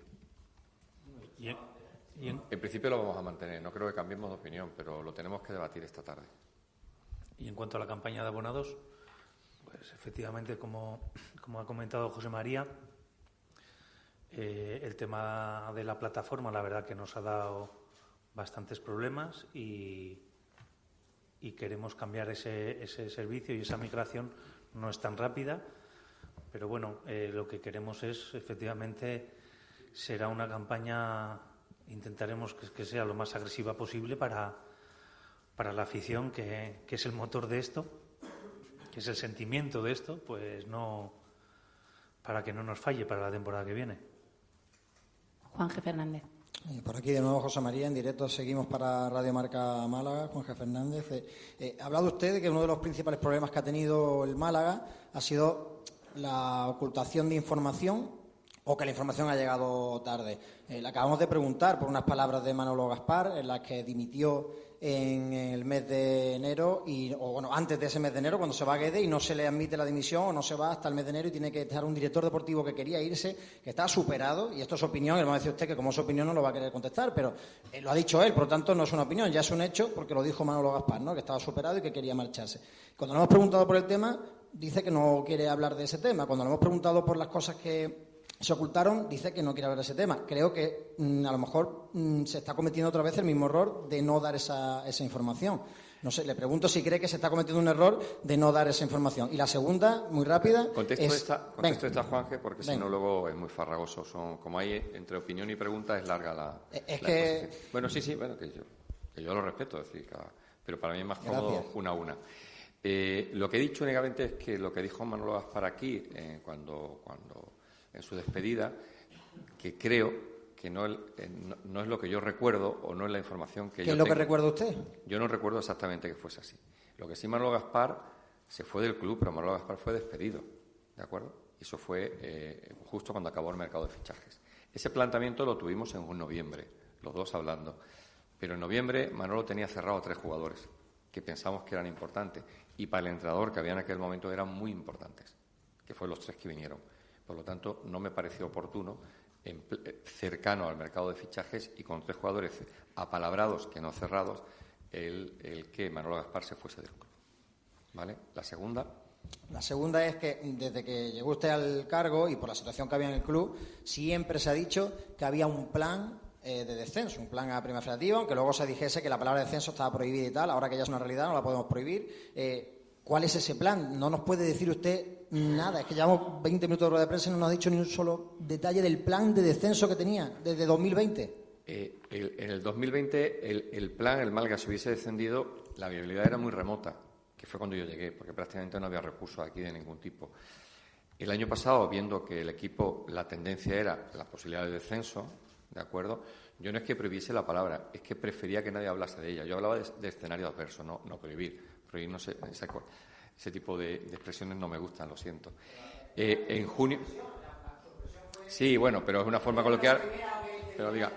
En principio lo vamos a mantener, no creo que cambiemos de opinión, pero lo tenemos que debatir esta tarde. Y en cuanto a la campaña de abonados, pues efectivamente, como ha comentado José María, el tema de la plataforma, la verdad que nos ha dado bastantes problemas y y queremos cambiar ese servicio, y esa migración no es tan rápida, pero bueno, lo que queremos es, efectivamente, será una campaña, intentaremos que sea lo más agresiva posible para la afición, que es el motor de esto, que es el sentimiento de esto, pues no, para que no nos falle para la temporada que viene. Juanje Fernández. Por aquí de nuevo José María, en directo seguimos para Radio Marca Málaga, Juanje Fernández. Ha hablado usted de que uno de los principales problemas que ha tenido el Málaga ha sido la ocultación de información, o que la información ha llegado tarde. Le acabamos de preguntar por unas palabras de Manolo Gaspar, en las que dimitió en el mes de enero, antes de ese mes de enero, cuando se va a Guedes y no se le admite la dimisión, o no se va hasta el mes de enero, y tiene que estar un director deportivo que quería irse, que está superado, y esto es opinión, y le va a decir usted que como es opinión no lo va a querer contestar, pero lo ha dicho él, por lo tanto no es una opinión, ya es un hecho, porque lo dijo Manolo Gaspar, ¿no?, que estaba superado y que quería marcharse. Cuando le hemos preguntado por el tema, dice que no quiere hablar de ese tema. Cuando le hemos preguntado por las cosas que se ocultaron, dice que no quiere hablar de ese tema. Creo que a lo mejor se está cometiendo otra vez el mismo error de no dar esa información. No sé, le pregunto si cree que se está cometiendo un error de no dar esa información. Y la segunda, muy rápida... Contesto esta, Juanje, porque si no luego es muy farragoso. Como hay entre opinión y pregunta, es larga la exposición. Bueno, sí, bueno, que yo lo respeto, es decir, pero para mí es más cómodo una a una. Lo que he dicho únicamente es que lo que dijo Manolo Gaspar aquí, cuando en su despedida, que creo que no es lo que yo recuerdo, o no es la información que yo tengo. ¿Qué es lo que recuerda usted? Yo no recuerdo exactamente que fuese así. Lo que sí, Manolo Gaspar se fue del club, pero Manolo Gaspar fue despedido, ¿de acuerdo? Y eso fue justo cuando acabó el mercado de fichajes. Ese planteamiento lo tuvimos en noviembre, los dos hablando. Pero en noviembre Manolo tenía cerrado a 3 jugadores que pensamos que eran importantes, y para el entrenador, que había en aquel momento, eran muy importantes, que fueron los 3 que vinieron. Por lo tanto, no me pareció oportuno, cercano al mercado de fichajes y con 3 jugadores apalabrados, que no cerrados, el que Manolo Gaspar se fuese del club. ¿Vale? La segunda. La segunda es que desde que llegó usted al cargo, y por la situación que había en el club, siempre se ha dicho que había un plan de descenso, un plan a Primera Federativa, aunque luego se dijese que la palabra descenso estaba prohibida y tal. Ahora que ya es una realidad, no la podemos prohibir. ¿Cuál es ese plan? No nos puede decir usted nada. Es que llevamos 20 minutos de rueda de prensa y no nos ha dicho ni un solo detalle del plan de descenso que tenía desde 2020. En el 2020 el plan, el Málaga, si hubiese descendido, la viabilidad era muy remota, que fue cuando yo llegué, porque prácticamente no había recursos aquí de ningún tipo. El año pasado, viendo que el equipo, la tendencia era la posibilidad de descenso, ¿de acuerdo? Yo no es que prohibiese la palabra, es que prefería que nadie hablase de ella. Yo hablaba de escenario adverso, no prohibir. Prohibir, no sé, ese tipo de expresiones no me gustan, lo siento. En junio... Sí, bueno, pero es una forma coloquial. Pero diga...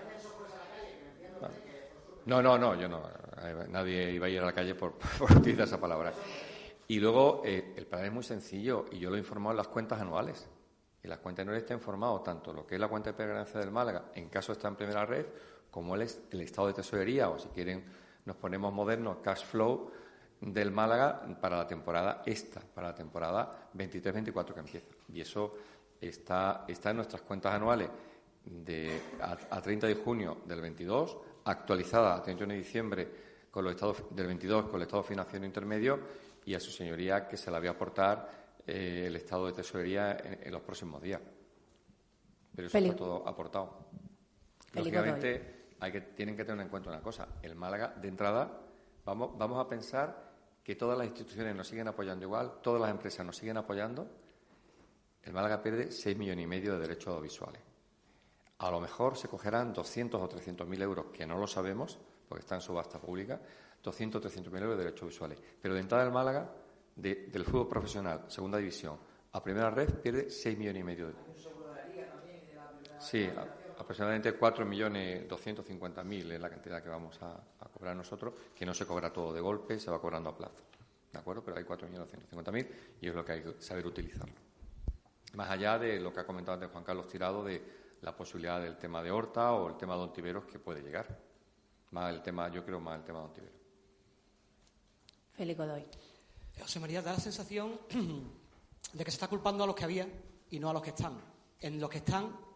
No, yo no. Nadie iba a ir a la calle por utilizar esa palabra. Y luego, el plan es muy sencillo, y yo lo he informado en las cuentas anuales. Y las cuentas anuales está informado tanto lo que es la cuenta de permanencia del Málaga, en caso está en primera red, como el estado de tesorería, o si quieren nos ponemos modernos, cash flow del Málaga para la temporada para la temporada 23-24 que empieza. Y eso está en nuestras cuentas anuales a 30 de junio del 22, actualizada a 31 de diciembre con los estados del 22 con el estado financiero intermedio, y a su señoría que se la voy a aportar el estado de tesorería en los próximos días. Pero eso está todo aportado. Lógicamente tienen que tener en cuenta una cosa: el Málaga, de entrada, vamos a pensar que todas las instituciones nos siguen apoyando igual, todas las empresas nos siguen apoyando. El Málaga pierde 6,5 millones de derechos audiovisuales. A lo mejor se cogerán 200 o 300.000 euros, que no lo sabemos, porque está en subasta pública, 200 o 300.000 euros de derechos visuales. Pero de entrada el Málaga, del fútbol profesional, segunda división, a primera red, pierde 6,5 millones de euros. Sí, aproximadamente 4.250.000 es la cantidad que vamos a cobrar nosotros, que no se cobra todo de golpe, se va cobrando a plazo. ¿De acuerdo? Pero hay 4.250.000 y es lo que hay que saber utilizarlo. Más allá de lo que ha comentado antes Juan Carlos Tirado, de la posibilidad del tema de Horta o el tema de Ontiveros, que puede llegar. Yo creo más el tema de Ontiveros. Félix Godoy. José María, da la sensación de que se está culpando a los que había y no a los que están. En los que están, ¿qué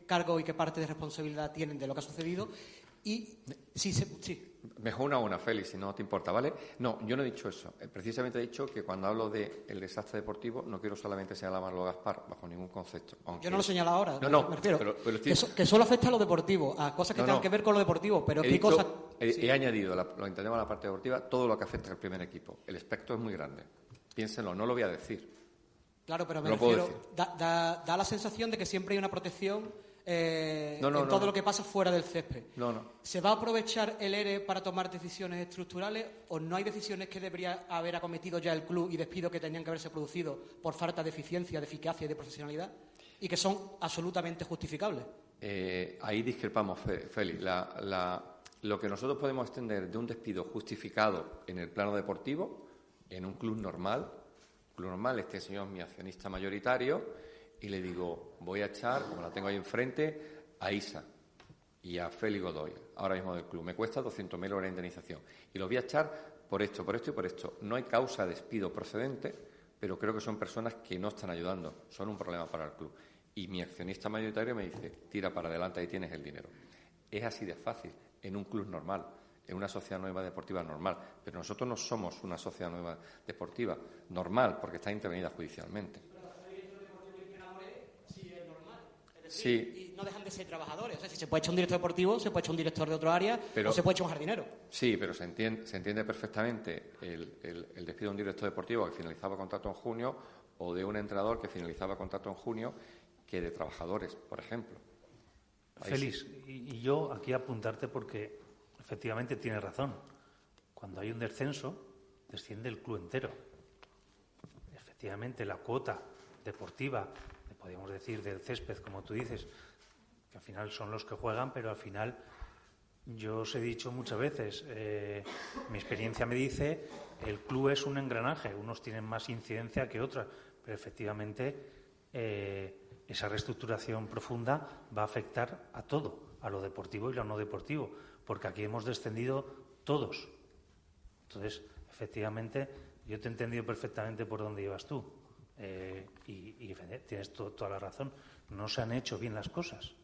qué cargo y qué parte de responsabilidad tienen de lo que ha sucedido. Y sí. Mejor una, Félix, si no te importa, ¿vale? No, yo no he dicho eso. Precisamente he dicho que cuando hablo del desastre deportivo no quiero solamente señalar a Manolo Gaspar bajo ningún concepto. Yo no lo señalo ahora. No, me refiero pero que solo afecta a lo deportivo, a cosas que tengan que ver con lo deportivo, pero he cosas... He añadido, lo entendemos a la parte deportiva, todo lo que afecta al primer equipo. El espectro es muy grande. Piénsenlo, no lo voy a decir. Claro, pero me refiero, da la sensación de que siempre hay una protección en todo lo que pasa fuera del césped. ¿Se va a aprovechar el ERE para tomar decisiones estructurales o no hay decisiones que debería haber acometido ya el club y despidos que tenían que haberse producido por falta de eficiencia, de eficacia y de profesionalidad y que son absolutamente justificables? Ahí discrepamos, Félix. Lo que nosotros podemos extender de un despido justificado en el plano deportivo, en un club normal, este señor es mi accionista mayoritario, y le digo, voy a echar, como la tengo ahí enfrente, a Isa y a Félix Godoy, ahora mismo del club. Me cuesta 200.000 euros de indemnización. Y los voy a echar por esto y por esto. No hay causa de despido procedente, pero creo que son personas que no están ayudando, son un problema para el club. Y mi accionista mayoritario me dice, tira para adelante, ahí tienes el dinero. Es así de fácil, en un club normal, en una sociedad nueva deportiva normal. Pero nosotros no somos una sociedad nueva deportiva normal, porque está intervenida judicialmente. Sí. Y no dejan de ser trabajadores. O sea, si se puede echar un director deportivo, se puede echar un director de otro área o se puede echar un jardinero. Sí, pero se entiende perfectamente el despido de un director deportivo que finalizaba contrato en junio o de un entrenador que finalizaba contrato en junio que de trabajadores, por ejemplo. Félix, y yo aquí apuntarte porque efectivamente tienes razón. Cuando hay un descenso, desciende el club entero. Efectivamente, la cuota deportiva, podríamos decir, del césped, como tú dices, que al final son los que juegan, pero al final yo os he dicho muchas veces, mi experiencia me dice, el club es un engranaje, unos tienen más incidencia que otros, pero efectivamente esa reestructuración profunda va a afectar a todo, a lo deportivo y lo no deportivo, porque aquí hemos descendido todos. Entonces, efectivamente, yo te he entendido perfectamente por dónde ibas tú. Y tienes toda la razón. No se han hecho bien las cosas.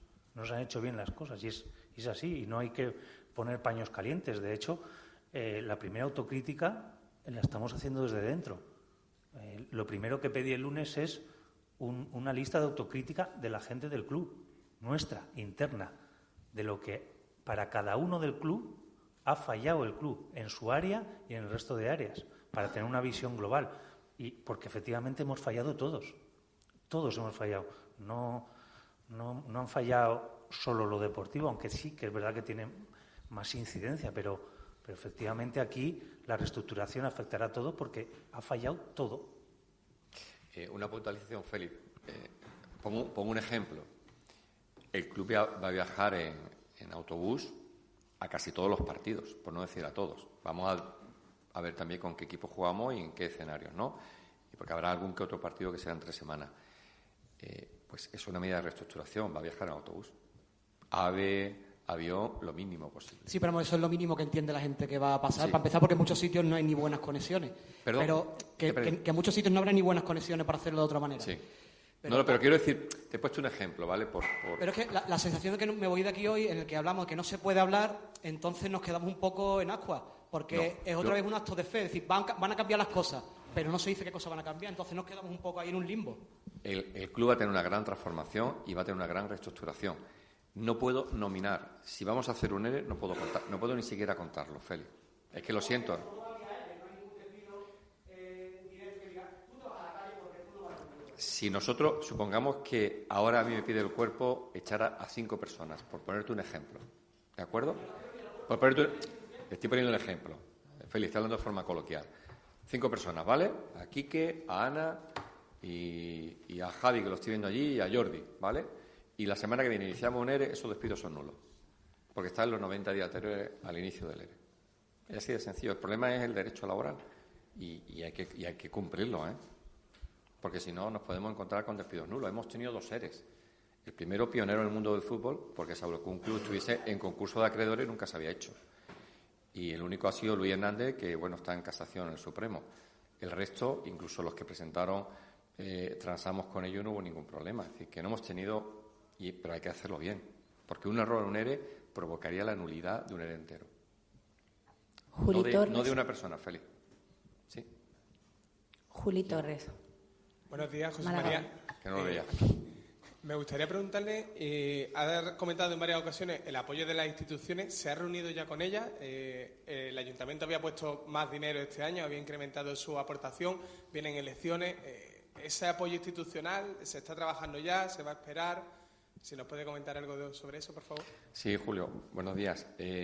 Y es así. Y no hay que poner paños calientes. De hecho, la primera autocrítica la estamos haciendo desde dentro. Lo primero que pedí el lunes es una lista de autocrítica de la gente del club, nuestra, interna, de lo que para cada uno del club ha fallado el club en su área y en el resto de áreas, para tener una visión global. Y porque efectivamente hemos fallado todos hemos fallado. No han fallado solo lo deportivo, aunque sí que es verdad que tiene más incidencia, pero efectivamente aquí la reestructuración afectará a todo porque ha fallado todo. Una puntualización, Félix. Pongo un ejemplo. El club va a viajar en autobús a casi todos los partidos, por no decir a todos. Vamos a ver también con qué equipo jugamos y en qué escenarios, ¿no? Y porque habrá algún que otro partido que será en 3 semanas. Pues es una medida de reestructuración, va a viajar en autobús. Avión, lo mínimo posible. Sí, pero eso es lo mínimo que entiende la gente que va a pasar. Sí. Para empezar, porque en muchos sitios no hay ni buenas conexiones. Perdón, pero que en muchos sitios no habrá ni buenas conexiones para hacerlo de otra manera. Sí. Pero quiero decir, te he puesto un ejemplo, ¿vale? Pero es que la sensación de que me voy de aquí hoy, en el que hablamos de que no se puede hablar, entonces nos quedamos un poco en ascuas, porque es otra vez un acto de fe, es decir, van a cambiar las cosas, pero no se dice qué cosas van a cambiar, entonces nos quedamos un poco ahí en un limbo. El club va a tener una gran transformación y va a tener una gran reestructuración. No puedo nominar. Si vamos a hacer un ERE, no puedo ni siquiera contarlo, Félix. Es que lo siento. Si nosotros, supongamos que ahora a mí me pide el cuerpo echar a 5 personas, por ponerte un ejemplo, ¿de acuerdo? Estoy poniendo un ejemplo. Félix, estoy hablando de forma coloquial. 5 personas, ¿vale? A Quique, a Ana y a Javi, que lo estoy viendo allí, y a Jordi, ¿vale? Y la semana que viene iniciamos un ERE, esos despidos son nulos, porque están los 90 días anteriores al inicio del ERE. Es así de sencillo. El problema es el derecho laboral y hay que cumplirlo, ¿eh? Porque si no nos podemos encontrar con despidos nulos. Hemos tenido 2 EREs. El primero pionero en el mundo del fútbol, porque se habló que un club estuviese en concurso de acreedores, nunca se había hecho. Y el único ha sido Luis Hernández, que bueno, está en casación en el Supremo. El resto, incluso los que presentaron, transamos con ello, no hubo ningún problema. Es decir, que no hemos tenido pero hay que hacerlo bien, porque un error en un ERE provocaría la nulidad de un ERE entero. No de una persona, Félix. ¿Sí? Juli Torres. Buenos días, José Málaga. María. Que no lo veía. Me gustaría preguntarle, ha comentado en varias ocasiones el apoyo de las instituciones, ¿se ha reunido ya con ellas? El Ayuntamiento había puesto más dinero este año, había incrementado su aportación, vienen elecciones. ¿Ese apoyo institucional se está trabajando ya? ¿Se va a esperar? Si nos puede comentar algo sobre eso, por favor. Sí, Julio, buenos días.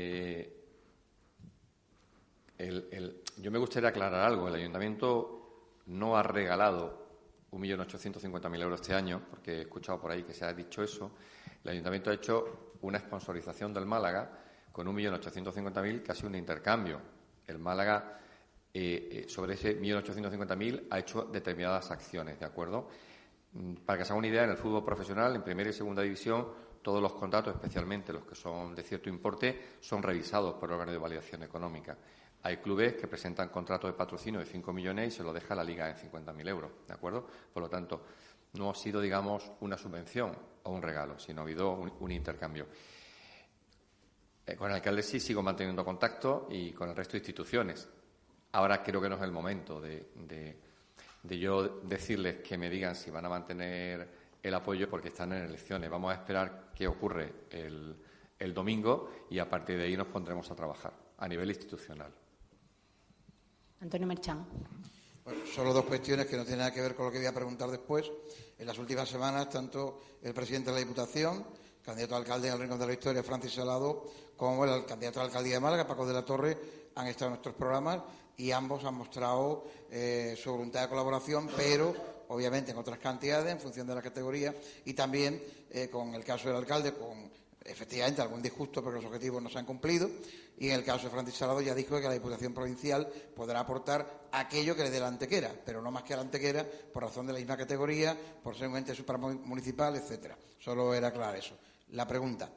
Yo me gustaría aclarar algo. El Ayuntamiento no ha regalado 1.850.000 euros este año, porque he escuchado por ahí que se ha dicho eso. El Ayuntamiento ha hecho una sponsorización del Málaga con 1.850.000, que ha sido un intercambio. El Málaga, sobre ese 1.850.000, ha hecho determinadas acciones, ¿de acuerdo? Para que se haga una idea, en el fútbol profesional, en primera y segunda división, todos los contratos, especialmente los que son de cierto importe, son revisados por el órgano de validación económica. Hay clubes que presentan contratos de patrocinio de 5 millones y se lo deja la Liga en 50.000 euros, ¿de acuerdo? Por lo tanto, no ha sido, digamos, una subvención o un regalo, sino ha habido un intercambio. Con el alcalde sí sigo manteniendo contacto y con el resto de instituciones. Ahora creo que no es el momento de yo decirles que me digan si van a mantener el apoyo porque están en elecciones. Vamos a esperar qué ocurre el domingo y a partir de ahí nos pondremos a trabajar a nivel institucional. Antonio Merchán. Bueno, solo dos cuestiones que no tienen nada que ver con lo que voy a preguntar después. En las últimas semanas, tanto el presidente de la Diputación, candidato a alcalde en el Rincón de la Historia, Francis Salado, como el candidato a la alcaldía de Málaga, Paco de la Torre, han estado en nuestros programas y ambos han mostrado su voluntad de colaboración, pero obviamente en otras cantidades, en función de la categoría, y también con el caso del alcalde, con efectivamente algún disgusto porque los objetivos no se han cumplido, y en el caso de Francis Salado ya dijo que la Diputación Provincial podrá aportar aquello que le dé la Antequera, pero no más que a la Antequera, por razón de la misma categoría, por ser un ente supramunicipal, etcétera. Solo era aclarar eso. La pregunta.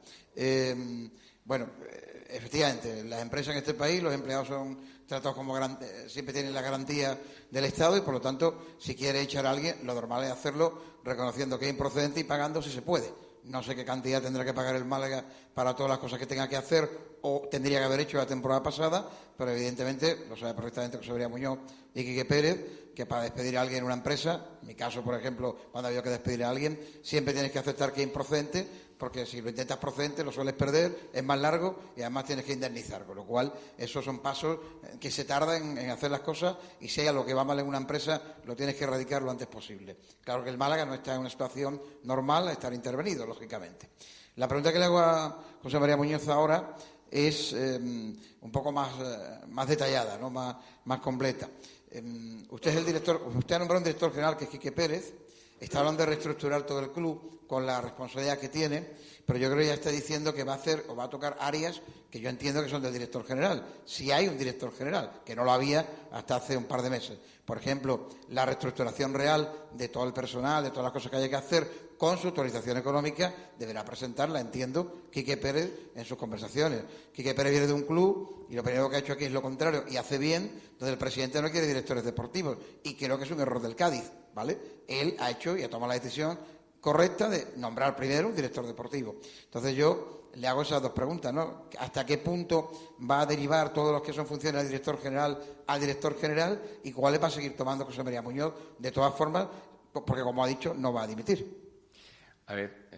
Efectivamente, las empresas en este país, los empleados son tratados como siempre tienen la garantía del Estado y, por lo tanto, si quiere echar a alguien, lo normal es hacerlo reconociendo que es improcedente y pagando si se puede. No sé qué cantidad tendrá que pagar el Málaga para todas las cosas que tenga que hacer o tendría que haber hecho la temporada pasada, pero evidentemente lo sabe perfectamente José María Muñoz y Quique Pérez, que para despedir a alguien en una empresa, en mi caso, por ejemplo, cuando ha habido que despedir a alguien, siempre tienes que aceptar que es improcedente, porque si lo intentas procedente lo sueles perder, es más largo y además tienes que indemnizar, con lo cual esos son pasos que se tardan en hacer las cosas y si hay algo que va mal en una empresa lo tienes que erradicar lo antes posible. Claro que el Málaga no está en una situación normal a estar intervenido, lógicamente. La pregunta que le hago a José María Muñoz ahora es un poco más detallada, ¿no? más completa. Usted es el director, usted ha nombrado un director general que es Quique Pérez. Está hablando de reestructurar todo el club con la responsabilidad que tiene, pero yo creo que ya está diciendo que va a hacer o va a tocar áreas que yo entiendo que son del director general. Si hay un director general, que no lo había hasta hace un par de meses. Por ejemplo, la reestructuración real de todo el personal, de todas las cosas que haya que hacer con su autorización económica, deberá presentarla, entiendo, Quique Pérez en sus conversaciones. Quique Pérez viene de un club y lo primero que ha hecho aquí es lo contrario, y hace bien, donde el presidente no quiere directores deportivos, y creo que es un error del Cádiz, ¿vale? Él ha hecho y ha tomado la decisión correcta de nombrar primero un director deportivo. Entonces yo le hago esas dos preguntas, ¿no? ¿Hasta qué punto va a derivar todos los que son funciones del director general al director general y cuáles va a seguir tomando José María Muñoz? De todas formas, porque como ha dicho, no va a dimitir. A ver,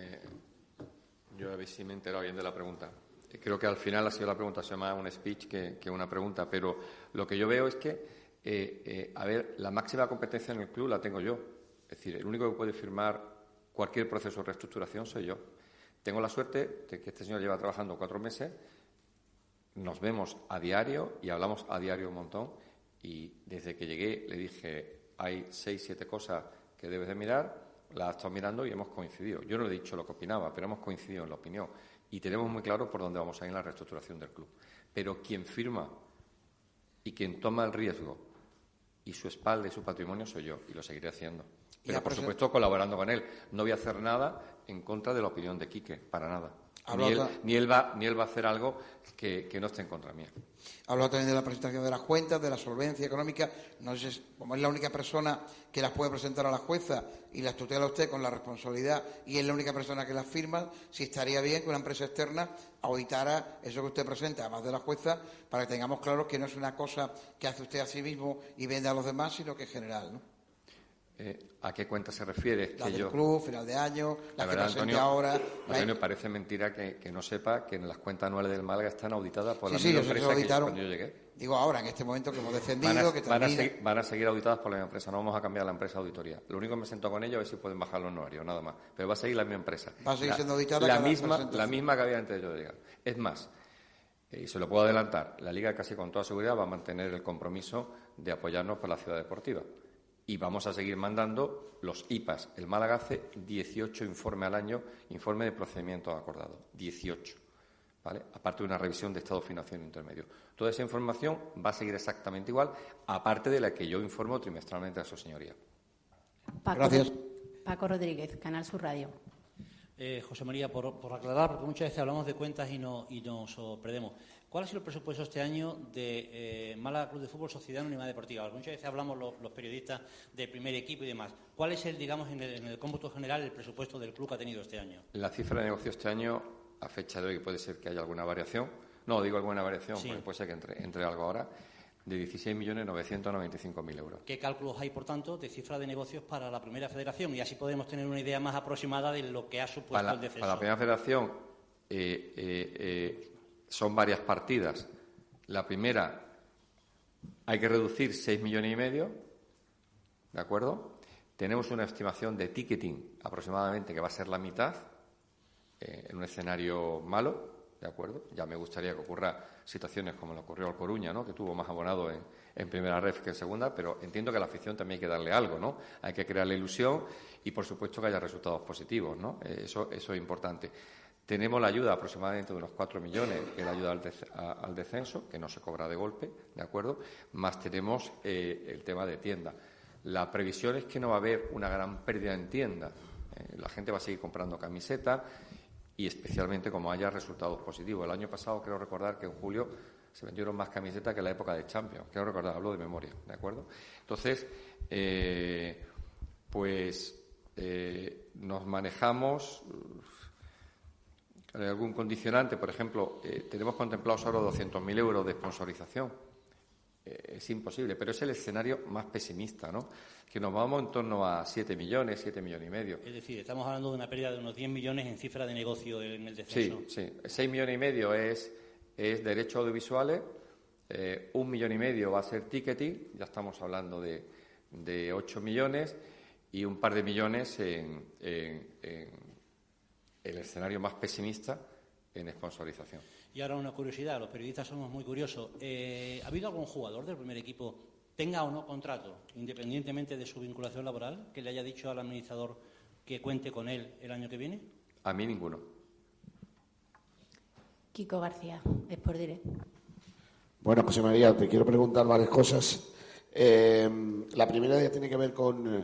yo a ver si me he enterado bien de la pregunta. Creo que al final ha sido la pregunta, se llama un speech que una pregunta, pero lo que yo veo es que, la máxima competencia en el club la tengo yo. Es decir, el único que puede firmar cualquier proceso de reestructuración soy yo. Tengo la suerte de que este señor lleva trabajando 4 meses, nos vemos a diario y hablamos a diario un montón, y desde que llegué le dije, hay 6, 7 cosas que debes de mirar, las he estado mirando y hemos coincidido. Yo no le he dicho lo que opinaba, pero hemos coincidido en la opinión y tenemos muy claro por dónde vamos a ir en la reestructuración del club. Pero quien firma y quien toma el riesgo y su espalda y su patrimonio soy yo, y lo seguiré haciendo. Pero, por supuesto, colaborando con él. No voy a hacer nada en contra de la opinión de Quique, para nada. Ni él va a hacer algo que no esté en contra mía. Habló también de la presentación de las cuentas, de la solvencia económica. No sé, como es la única persona que las puede presentar a la jueza y las tutela usted con la responsabilidad y es la única persona que las firma, si estaría bien que una empresa externa auditara eso que usted presenta, además de la jueza, para que tengamos claro que no es una cosa que hace usted a sí mismo y vende a los demás, sino que es general, ¿no? ¿A qué cuenta se refiere? La del club, final de año, la que presente ahora. Antonio, parece mentira que no sepa que en las cuentas anuales del Málaga están auditadas por la misma empresa que cuando yo llegué. Digo ahora, en este momento que hemos defendido, van a seguir auditadas por la misma empresa. No vamos a cambiar la empresa de auditoría. Lo único que me sento con ellos es si pueden bajar los honorarios, nada más. Pero va a seguir la misma empresa. Va a seguir siendo auditada la misma que había antes de yo llegar. Es más, y se lo puedo adelantar, la Liga casi con toda seguridad va a mantener el compromiso de apoyarnos por la ciudad deportiva. Y vamos a seguir mandando los IPAs. El Málaga hace 18 informes al año, informe de procedimientos acordados. 18. ¿Vale? Aparte de una revisión de estado financiero intermedio. Toda esa información va a seguir exactamente igual, aparte de la que yo informo trimestralmente a su señoría. Gracias. Paco Rodríguez, Canal Sur Radio. José María, por aclarar, porque muchas veces hablamos de cuentas y nos perdemos. ¿Cuál ha sido el presupuesto este año de Málaga Club de Fútbol Sociedad Anónima Deportiva? Muchas veces hablamos los periodistas del primer equipo y demás. ¿Cuál es digamos, en el cómputo general, el presupuesto del club que ha tenido este año? La cifra de negocio este año, a fecha de hoy, puede ser que haya alguna variación. No, digo alguna variación, sí, porque puede ser que entre algo ahora, de 16.995.000 euros. ¿Qué cálculos hay, por tanto, de cifra de negocios para la Primera Federación? Y así podemos tener una idea más aproximada de lo que ha supuesto el descenso. Para la Primera Federación son varias partidas. La primera, hay que reducir 6,5 millones, ¿de acuerdo? Tenemos una estimación de ticketing aproximadamente que va a ser la mitad, en un escenario malo, ¿de acuerdo? Ya me gustaría que ocurra situaciones como le ocurrió al Coruña, ¿no? Que tuvo más abonado en primera ref que en segunda, pero entiendo que a la afición también hay que darle algo, ¿no? Hay que crearle ilusión y, por supuesto, que haya resultados positivos, ¿no? Eso es importante. Tenemos la ayuda aproximadamente de unos 4 millones, que es la ayuda al descenso, que no se cobra de golpe, ¿de acuerdo? Más tenemos el tema de tienda. La previsión es que no va a haber una gran pérdida en tienda. La gente va a seguir comprando camisetas y especialmente como haya resultados positivos. El año pasado creo recordar que en julio se vendieron más camisetas que en la época de Champions. Creo recordar, hablo de memoria, ¿de acuerdo? Entonces, nos manejamos... algún condicionante, por ejemplo, tenemos contemplados ahora 200.000 euros de sponsorización. Es imposible, pero es el escenario más pesimista, ¿no? Que nos vamos en torno a 7 millones, 7,5 millones. Es decir, estamos hablando de una pérdida de unos 10 millones en cifra de negocio en el descenso. Sí, 6,5 millones es derechos audiovisuales, 1,5 millones va a ser ticketing, ya estamos hablando de 8 millones y un par de millones en el escenario más pesimista en sponsorización. Y ahora una curiosidad, los periodistas somos muy curiosos. ¿Ha habido algún jugador del primer equipo, tenga o no contrato, independientemente de su vinculación laboral, que le haya dicho al administrador que cuente con él el año que viene? A mí ninguno. Kiko García, Sport Direct. Bueno, José María, te quiero preguntar varias cosas. La primera ya tiene que ver con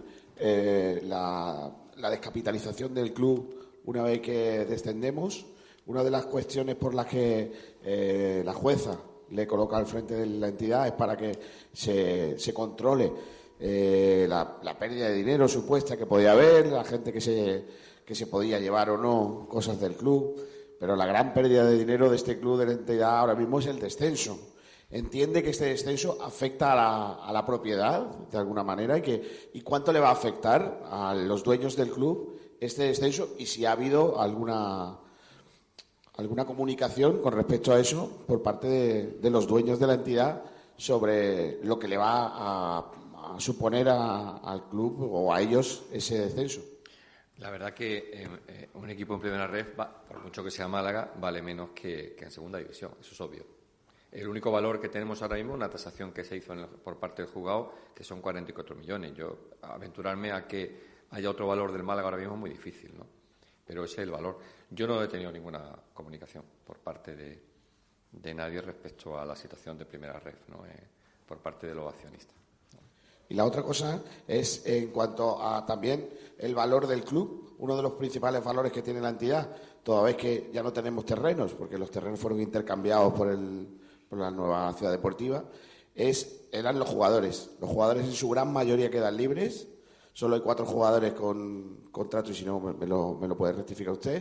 la descapitalización del club una vez que descendemos. Una de las cuestiones por las que la jueza le coloca al frente de la entidad es para que se controle la pérdida de dinero supuesta que podía haber, la gente que se podía llevar o no cosas del club. Pero la gran pérdida de dinero de este club, de la entidad, ahora mismo es el descenso. ¿Entiende que este descenso afecta a la propiedad de alguna manera? ¿Y cuánto le va a afectar a los dueños del club este descenso? Y si ha habido alguna comunicación con respecto a eso por parte de los dueños de la entidad sobre lo que le va a suponer al club o a ellos ese descenso. La verdad que un equipo en primera red, por mucho que sea Málaga, vale menos que en segunda división, eso es obvio. El único valor que tenemos ahora mismo es una tasación que se hizo por parte del juzgado, que son 44 millones. Yo aventurarme a que haya otro valor del Málaga ahora mismo es muy difícil, ¿no? Pero ese es el valor. Yo no he tenido ninguna comunicación por parte de nadie respecto a la situación de primera red, ¿no? Por parte de los accionistas. Y la otra cosa es en cuanto a también el valor del club, uno de los principales valores que tiene la entidad, toda vez que ya no tenemos terrenos, porque los terrenos fueron intercambiados por la nueva ciudad deportiva, eran los jugadores. Los jugadores en su gran mayoría quedan libres. Solo hay 4 jugadores con contrato y si no me lo puede rectificar usted.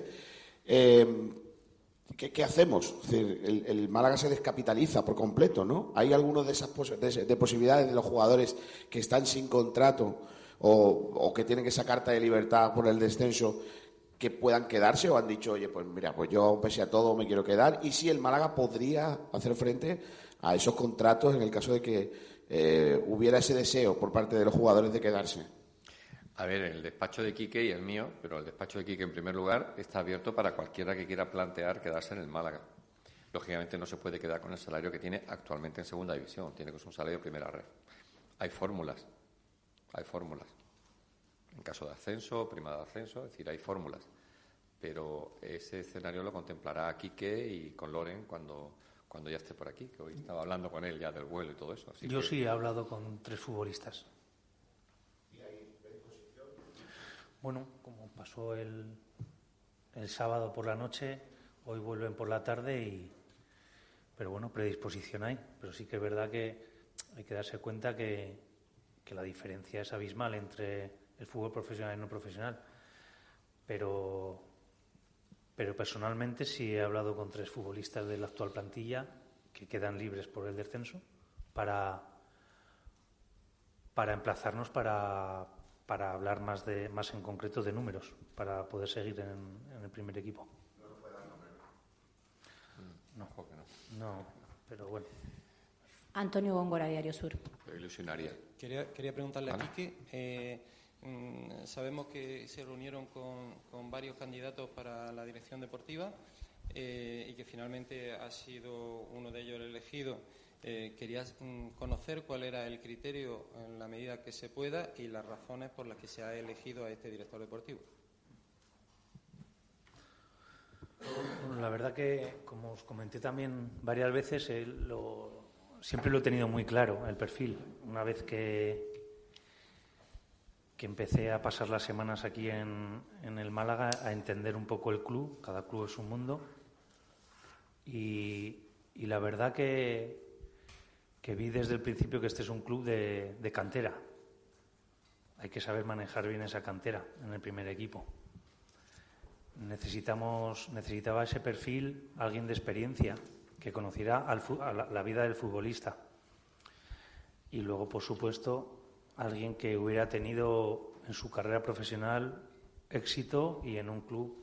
¿Qué hacemos? Es decir, el Málaga se descapitaliza por completo, ¿no? ¿Hay alguna de esas posibilidades de los jugadores que están sin contrato o que tienen esa carta de libertad por el descenso que puedan quedarse o han dicho, oye, pues mira, pues yo pese a todo me quiero quedar? Y si el Málaga podría hacer frente a esos contratos en el caso de que hubiera ese deseo por parte de los jugadores de quedarse. A ver, el despacho de Quique y el mío, pero el despacho de Quique en primer lugar está abierto para cualquiera que quiera plantear quedarse en el Málaga. Lógicamente no se puede quedar con el salario que tiene actualmente en segunda división, tiene que ser un salario de primera red. Hay fórmulas. En caso de ascenso, prima de ascenso, es decir, hay fórmulas. Pero ese escenario lo contemplará Quique y con Loren cuando ya esté por aquí, que hoy estaba hablando con él ya del vuelo y todo eso. Yo sí he hablado con 3 futbolistas. Bueno, como pasó el sábado por la noche, hoy vuelven por la tarde pero bueno, predisposición hay. Pero sí que es verdad que hay que darse cuenta que la diferencia es abismal entre el fútbol profesional y no profesional. Pero personalmente sí he hablado con 3 futbolistas de la actual plantilla que quedan libres por el descenso para emplazarnos para hablar más en concreto de números, para poder seguir en el primer equipo. ¿No lo puede dar nombre? No, pero bueno. Antonio Góngora, Diario Sur. Ilusionaria. Quería preguntarle a Quique, sabemos que se reunieron con varios candidatos para la dirección deportiva y que finalmente ha sido uno de ellos el elegido. Quería conocer cuál era el criterio en la medida que se pueda y las razones por las que se ha elegido a este director deportivo. Bueno, la verdad que, como os comenté también varias veces, siempre lo he tenido muy claro, el perfil. Una vez que empecé a pasar las semanas aquí en el Málaga, a entender un poco el club, cada club es un mundo, y la verdad que vi desde el principio que este es un club de cantera. Hay que saber manejar bien esa cantera en el primer equipo. Necesitaba ese perfil, alguien de experiencia, que conociera la vida del futbolista. Y luego, por supuesto, alguien que hubiera tenido en su carrera profesional éxito y en un club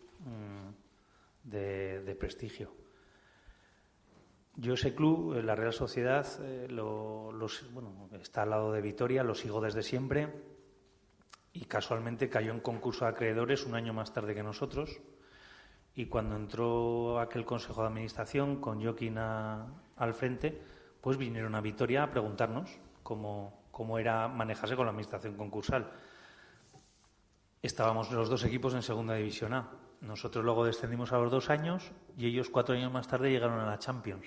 de prestigio. Yo ese club, la Real Sociedad, está al lado de Vitoria, lo sigo desde siempre y casualmente cayó en concurso de acreedores un año más tarde que nosotros, y cuando entró aquel Consejo de Administración con Joaquín al frente, pues vinieron a Vitoria a preguntarnos cómo era manejarse con la Administración concursal. Estábamos los 2 equipos en Segunda División A. Nosotros luego descendimos a los 2 años y ellos 4 años más tarde llegaron a la Champions.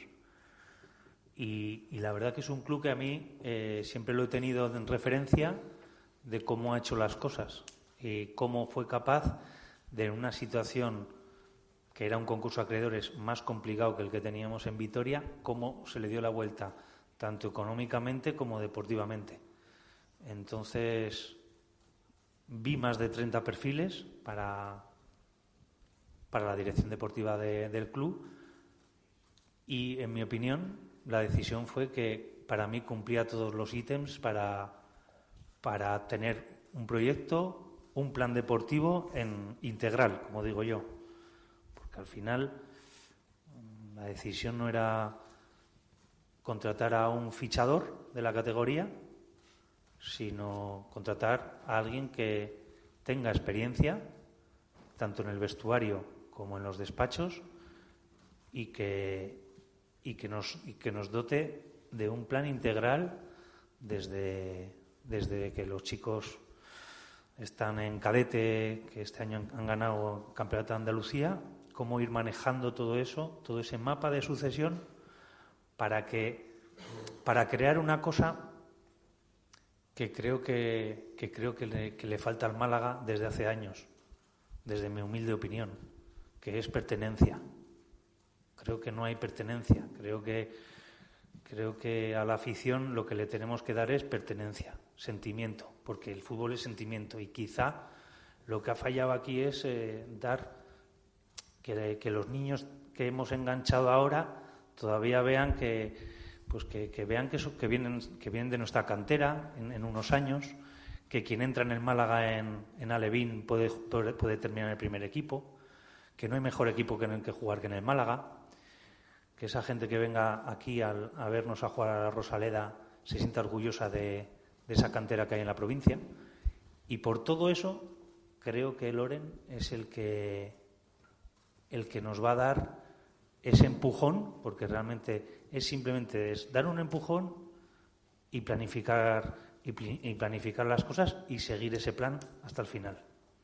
Y la verdad que es un club que a mí siempre lo he tenido en referencia de cómo ha hecho las cosas y cómo fue capaz de, en una situación que era un concurso de acreedores más complicado que el que teníamos en Vitoria, cómo se le dio la vuelta, tanto económicamente como deportivamente. Entonces, vi más de 30 perfiles para la dirección deportiva del club y, en mi opinión, la decisión fue que para mí cumplía todos los ítems para tener un proyecto, un plan deportivo integral, como digo yo. Porque al final la decisión no era contratar a un fichador de la categoría, sino contratar a alguien que tenga experiencia, tanto en el vestuario como en los despachos, y que nos dote de un plan integral desde que los chicos están en cadete, que este año han ganado el Campeonato de Andalucía, cómo ir manejando todo eso, todo ese mapa de sucesión para crear una cosa que creo que le falta al Málaga desde hace años, desde mi humilde opinión, que es pertenencia. Creo que no hay pertenencia. Creo que a la afición lo que le tenemos que dar es pertenencia, sentimiento, porque el fútbol es sentimiento, y quizá lo que ha fallado aquí es dar que los niños que hemos enganchado ahora todavía vean que vienen de nuestra cantera en unos años, que quien entra en el Málaga en Alevín puede terminar en el primer equipo, que no hay mejor equipo que en el que jugar que en el Málaga, que esa gente que venga aquí a vernos a jugar a la Rosaleda se sienta orgullosa de esa cantera que hay en la provincia. Y por todo eso creo que Loren es el que nos va a dar ese empujón, porque realmente es simplemente dar un empujón y planificar las cosas y seguir ese plan hasta el final.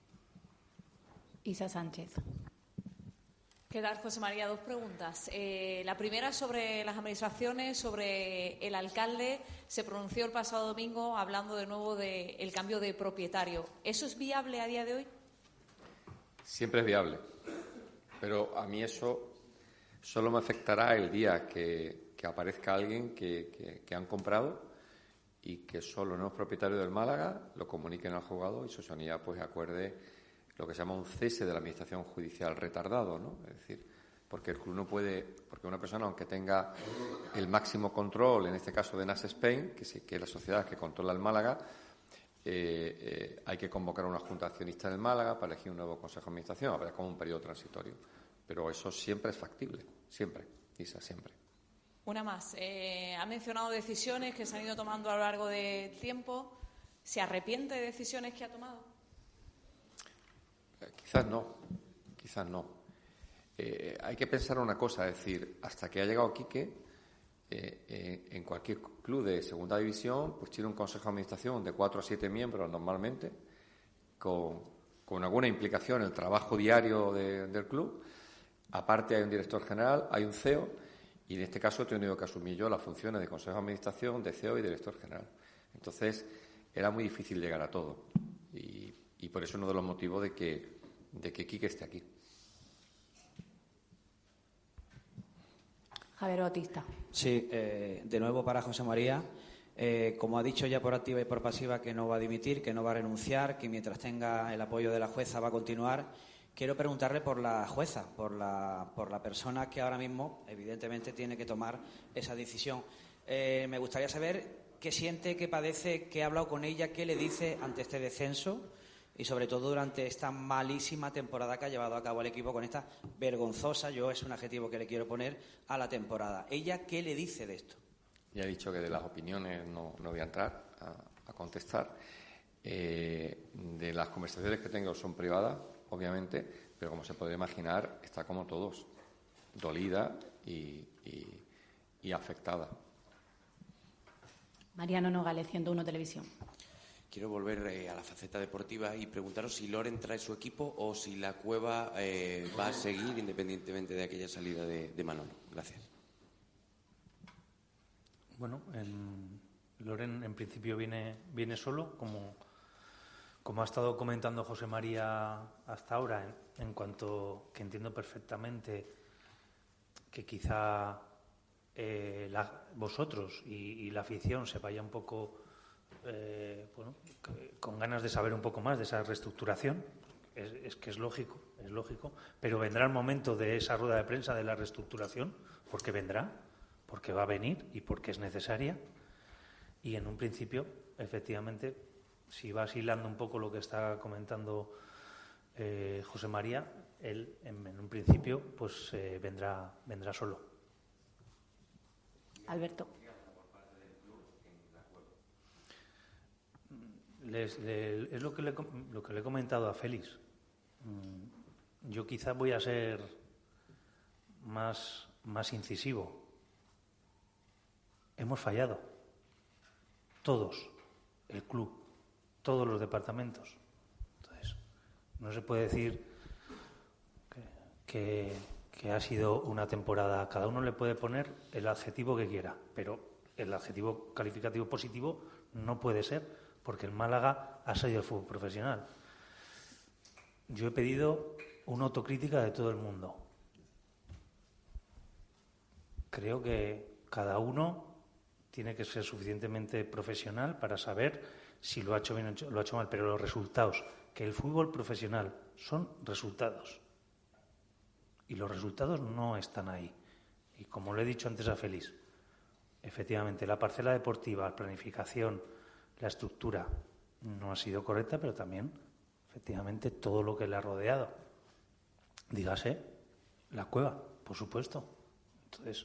Isa Sánchez. ¿Qué tal, José María? Dos preguntas. La primera sobre las administraciones, sobre el alcalde. Se pronunció el pasado domingo hablando de nuevo del cambio de propietario. ¿Eso es viable a día de hoy? Siempre es viable, pero a mí eso solo me afectará el día que aparezca alguien que han comprado y que solo los nuevos propietarios del Málaga lo comuniquen al juzgado y Sosanía pues acuerde lo que se llama un cese de la administración judicial retardado, ¿no? Es decir, porque el club no puede, porque una persona, aunque tenga el máximo control, en este caso de Nas Spain, que es la sociedad que controla el Málaga, hay que convocar una junta accionista en el Málaga para elegir un nuevo consejo de administración, habrá como un periodo transitorio. Pero eso siempre es factible, siempre, Isa, siempre. Una más. Ha mencionado decisiones que se han ido tomando a lo largo del tiempo. ¿Se arrepiente de decisiones que ha tomado? Quizás no. Hay que pensar una cosa, es decir, hasta que ha llegado Quique, en cualquier club de segunda división, pues tiene un consejo de administración de 4 a 7 miembros normalmente, con alguna implicación en el trabajo diario del club. Aparte hay un director general, hay un CEO, y en este caso he tenido que asumir yo las funciones de consejo de administración, de CEO y director general. Entonces, era muy difícil llegar a todo. Y por eso uno de los motivos de que Quique esté aquí. Javier Bautista. Sí, de nuevo para José María. Como ha dicho ya por activa y por pasiva que no va a dimitir, que no va a renunciar, que mientras tenga el apoyo de la jueza va a continuar, quiero preguntarle por la jueza, por la persona que ahora mismo, evidentemente, tiene que tomar esa decisión. Me gustaría saber qué siente, qué padece, qué ha hablado con ella, qué le dice ante este descenso y, sobre todo, durante esta malísima temporada que ha llevado a cabo el equipo, con esta vergonzosa, es un adjetivo que le quiero poner, a la temporada. ¿Ella qué le dice de esto? Ya he dicho que de las opiniones no voy a entrar a contestar. De las conversaciones que tengo son privadas, obviamente, pero como se puede imaginar, está como todos, dolida y afectada. Mariano Nogales, 101 Televisión. Quiero volver a la faceta deportiva y preguntaros si Loren trae su equipo o si la Cueva va a seguir independientemente de aquella salida de Manolo. Gracias. Bueno, Loren en principio viene solo, como ha estado comentando José María hasta ahora, en cuanto que entiendo perfectamente que quizá vosotros y la afición se vaya un poco con ganas de saber un poco más de esa reestructuración. Es que es lógico, pero vendrá el momento de esa rueda de prensa de la reestructuración, porque vendrá, porque va a venir y porque es necesaria. Y en un principio, efectivamente, si vas hilando un poco lo que está comentando José María, él en un principio pues vendrá solo. Alberto. Es lo que le he comentado a Félix. Yo quizá voy a ser más incisivo. Hemos fallado. Todos. El club. Todos los departamentos. Entonces, no se puede decir que ha sido una temporada. Cada uno le puede poner el adjetivo que quiera, pero el adjetivo calificativo positivo No puede ser, porque el Málaga ha salido del fútbol profesional. Yo he pedido una autocrítica de todo el mundo. Creo que cada uno tiene que ser suficientemente profesional para saber si lo ha hecho bien o lo ha hecho mal, pero los resultados, que el fútbol profesional son resultados. Y los resultados no están ahí. Y como le he dicho antes a Félix, efectivamente, la parcela deportiva, la planificación, la estructura no ha sido correcta, pero también, efectivamente, todo lo que le ha rodeado. Dígase, la cueva, por supuesto. Entonces,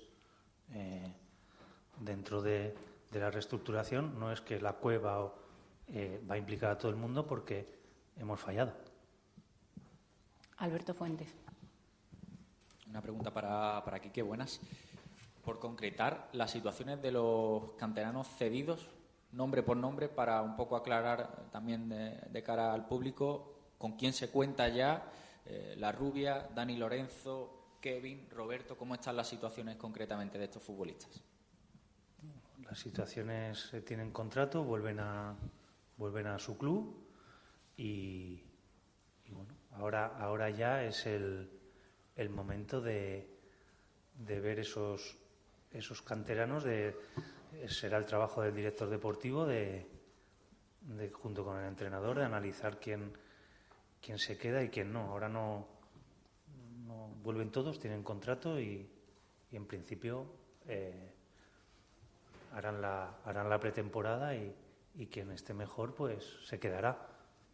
dentro de la reestructuración no es que la cueva va a implicar a todo el mundo porque hemos fallado. Alberto Fuentes. Una pregunta para Quique, buenas. Por concretar las situaciones de los canteranos cedidos, nombre por nombre, para un poco aclarar también de cara al público, con quién se cuenta ya, La Rubia, Dani Lorenzo, Kevin, Roberto, ¿cómo están las situaciones concretamente de estos futbolistas? Las situaciones tienen contrato, vuelven a su club y bueno, ahora ya es el momento de ver esos canteranos, será el trabajo del director deportivo de junto con el entrenador de analizar quién se queda y quién no. Ahora no vuelven todos, tienen contrato y en principio harán la pretemporada y quien esté mejor pues se quedará.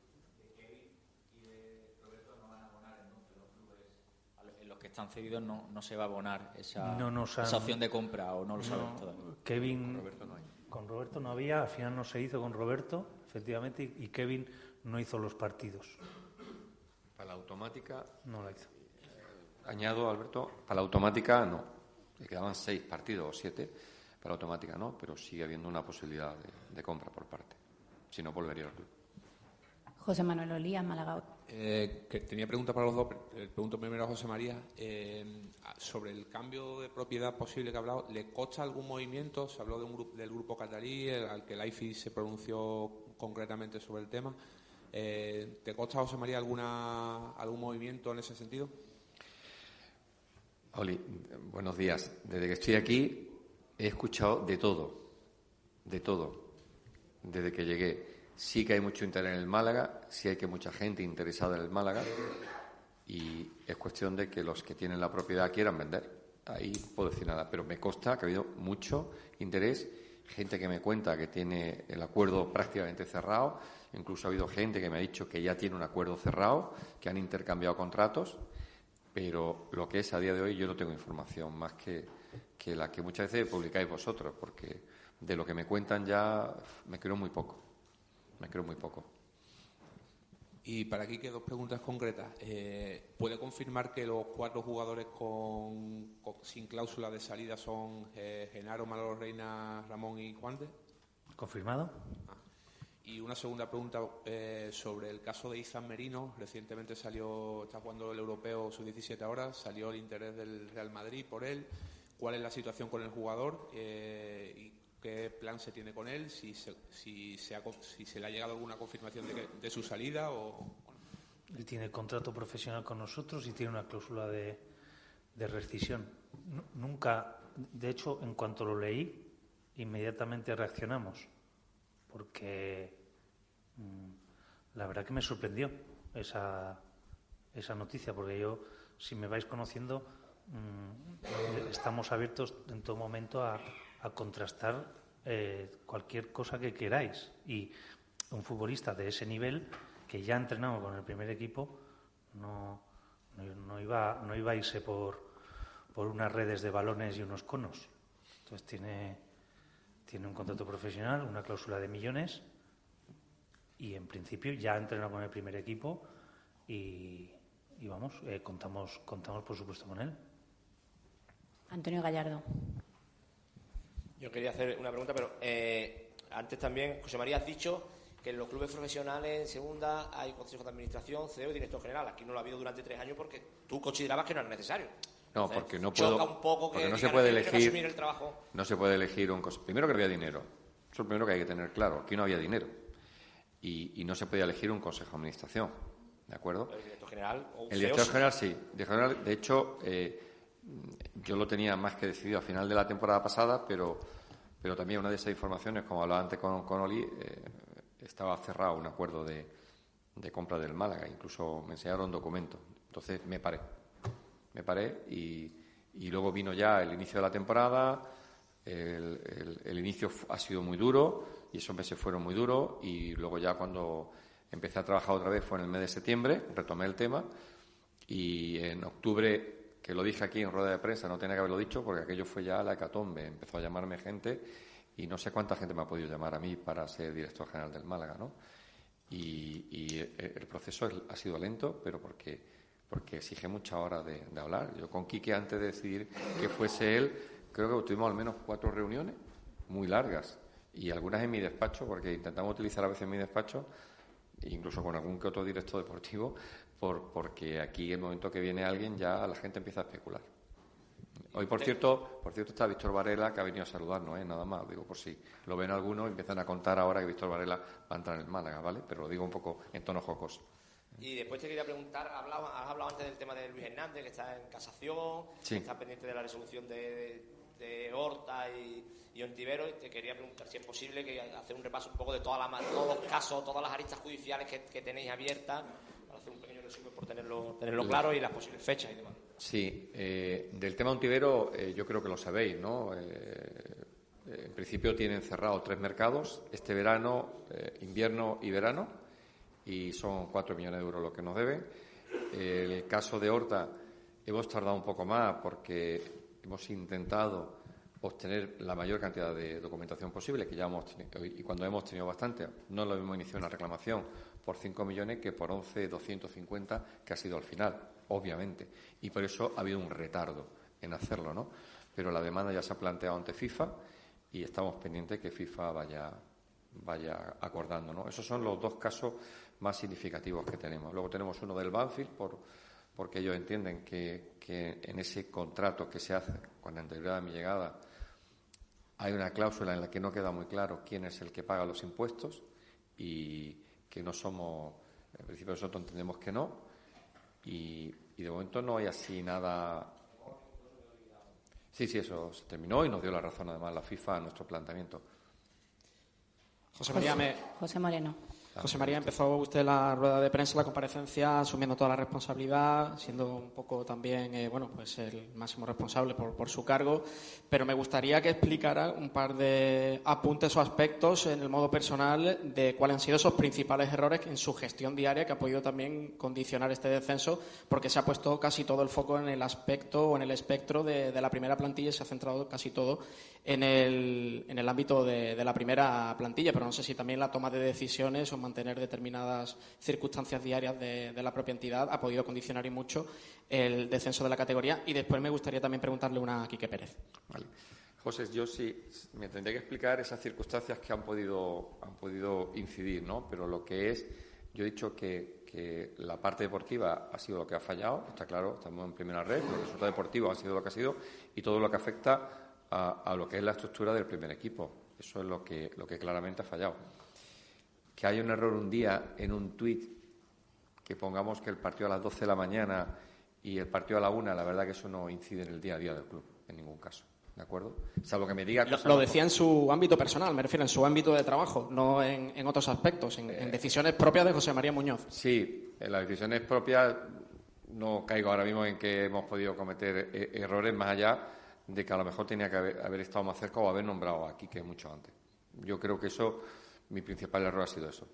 Que están cedidos no se va a abonar esa opción de compra, o no lo sabemos todavía. Kevin, con Roberto no había, al final no se hizo con Roberto, efectivamente, y Kevin no hizo los partidos. Para la automática no la hizo. Añado, Alberto, para la automática no. Le quedaban 6 partidos o 7, para la automática no, pero sigue habiendo una posibilidad de compra por parte. Si no, volvería al club. José Manuel Olía, Málaga. Que tenía preguntas para los dos. Pregunto primero a José María. Sobre el cambio de propiedad posible que ha hablado, ¿le consta algún movimiento? Se habló del grupo catarí, al que la IFI se pronunció concretamente sobre el tema. ¿Te consta, José María, algún movimiento en ese sentido? Oli, buenos días. Desde que estoy aquí he escuchado de todo, desde que llegué. Sí que hay mucho interés en el Málaga, sí hay que mucha gente interesada en el Málaga y es cuestión de que los que tienen la propiedad quieran vender. Ahí no puedo decir nada, pero me consta que ha habido mucho interés, gente que me cuenta que tiene el acuerdo prácticamente cerrado, incluso ha habido gente que me ha dicho que ya tiene un acuerdo cerrado, que han intercambiado contratos, pero lo que es a día de hoy yo no tengo información más que la que muchas veces publicáis vosotros, porque de lo que me cuentan ya me creo muy poco. Y para aquí que 2 preguntas concretas. ¿Puede confirmar que los 4 jugadores sin cláusula de salida son Genaro, Manolo Reina, Ramón y Juan de? ¿Confirmado? Y una segunda pregunta sobre el caso de Izan Merino. Recientemente está jugando el Europeo Sub-17 ahora, salió el interés del Real Madrid por él. ¿Cuál es la situación con el jugador? Y ¿qué plan se tiene con él? Si se le ha llegado alguna confirmación de su salida o... Él tiene contrato profesional con nosotros y tiene una cláusula de rescisión. Nunca, de hecho, en cuanto lo leí, inmediatamente reaccionamos, porque la verdad que me sorprendió esa noticia, porque yo, si me vais conociendo, estamos abiertos en todo momento a contrastar cualquier cosa que queráis, y un futbolista de ese nivel que ya ha entrenado con el primer equipo no iba a irse por unas redes de balones y unos conos. Entonces tiene un contrato profesional, una cláusula de millones y en principio ya ha entrenado con el primer equipo y vamos, contamos por supuesto con él. Antonio Gallardo. Yo quería hacer una pregunta, pero antes también, José María, has dicho que en los clubes profesionales en segunda hay consejo de administración, CEO y director general. Aquí no lo ha habido durante 3 años porque tú considerabas que no era necesario. No, entonces, porque no puedo. Choca un poco porque que no se puede elegir. El trabajo. No se puede elegir un. Primero que no había dinero. Eso es lo primero que hay que tener claro. Aquí no había dinero y no se podía elegir un consejo de administración, ¿de acuerdo? El director general. El director general sí. De hecho, yo lo tenía más que decidido a final de la temporada pasada, pero también una de esas informaciones, como hablaba antes con Oli, estaba cerrado un acuerdo de compra del Málaga. Incluso me enseñaron documentos. Entonces me paré y luego vino ya el inicio de la temporada. El inicio ha sido muy duro y esos meses fueron muy duros, y luego ya cuando empecé a trabajar otra vez fue en el mes de septiembre, retomé el tema, y en octubre, que lo dije aquí en rueda de prensa, no tenía que haberlo dicho porque aquello fue ya la hecatombe, empezó a llamarme gente y no sé cuánta gente me ha podido llamar a mí para ser director general del Málaga, ¿no? Y el proceso ha sido lento, pero porque exige mucha hora de hablar. Yo con Quique, antes de decidir que fuese él, creo que tuvimos al menos 4 reuniones muy largas, y algunas en mi despacho, porque intentamos utilizar a veces mi despacho, incluso con algún que otro director deportivo, porque aquí en el momento que viene alguien ya la gente empieza a especular. Hoy, por cierto está Víctor Varela, que ha venido a saludarnos, nada más, digo por si lo ven algunos, empiezan a contar ahora que Víctor Varela va a entrar en el Málaga, ¿vale? Pero lo digo un poco en tono jocoso. Y después te quería preguntar, has hablado antes del tema de Luis Hernández, que está en casación, sí, que está pendiente de la resolución de Horta y Ontivero, y te quería preguntar si es posible que hacer un repaso un poco de todos los casos, todas las aristas judiciales que tenéis abiertas, para hacer un pequeño resumen por tenerlo claro, y las posibles fechas y demás. Sí, del tema Ontivero yo creo que lo sabéis, ¿no? En principio tienen cerrados 3 mercados, este verano, invierno y verano, y son 4 millones de euros lo que nos deben. El caso de Horta hemos tardado un poco más porque hemos intentado obtener la mayor cantidad de documentación posible, que ya hemos tenido, y cuando hemos tenido bastante, no lo hemos iniciado una reclamación por 5 millones que por 11.250 que ha sido al final, obviamente, y por eso ha habido un retardo en hacerlo, ¿no? Pero la demanda ya se ha planteado ante FIFA y estamos pendientes que FIFA vaya acordando, ¿no? Esos son los 2 casos más significativos que tenemos. Luego tenemos uno del Banfield, porque ellos entienden que en ese contrato que se hace con anterioridad a mi llegada hay una cláusula en la que no queda muy claro quién es el que paga los impuestos, y que no somos, en principio nosotros entendemos que no, y de momento no hay así nada. Sí, eso se terminó y nos dio la razón además la FIFA a nuestro planteamiento. José Moreno. José María, empezó usted la rueda de prensa, la comparecencia, asumiendo toda la responsabilidad, siendo un poco también, pues el máximo responsable por su cargo, pero me gustaría que explicara un par de apuntes o aspectos en el modo personal de cuáles han sido esos principales errores en su gestión diaria que ha podido también condicionar este descenso, porque se ha puesto casi todo el foco en el aspecto o en el espectro de la primera plantilla, y se ha centrado casi todo en el ámbito de la primera plantilla, pero no sé si también la toma de decisiones o mantener determinadas circunstancias diarias de la propia entidad ha podido condicionar y mucho el descenso de la categoría. Y después me gustaría también preguntarle una a Quique Pérez. Vale. José, yo sí me tendría que explicar esas circunstancias que han podido incidir, ¿no? Pero lo que es, yo he dicho que la parte deportiva ha sido lo que ha fallado, está claro, estamos en primera red, los resultados deportivos han sido lo que ha sido, y todo lo que afecta a lo que es la estructura del primer equipo. Eso es lo que claramente ha fallado. Que haya un error un día en un tuit, que pongamos que el partido a las 12 de la mañana y el partido a la 1, la verdad que eso no incide en el día a día del club, en ningún caso, ¿de acuerdo? Salvo que me diga cosas. Lo decía en su ámbito personal, me refiero, en su ámbito de trabajo, no en otros aspectos, en decisiones propias de José María Muñoz. Sí, en las decisiones propias no caigo ahora mismo en que hemos podido cometer errores, más allá de que a lo mejor tenía que haber estado más cerca o haber nombrado a Quique mucho antes. Yo creo que mi principal error ha sido eso.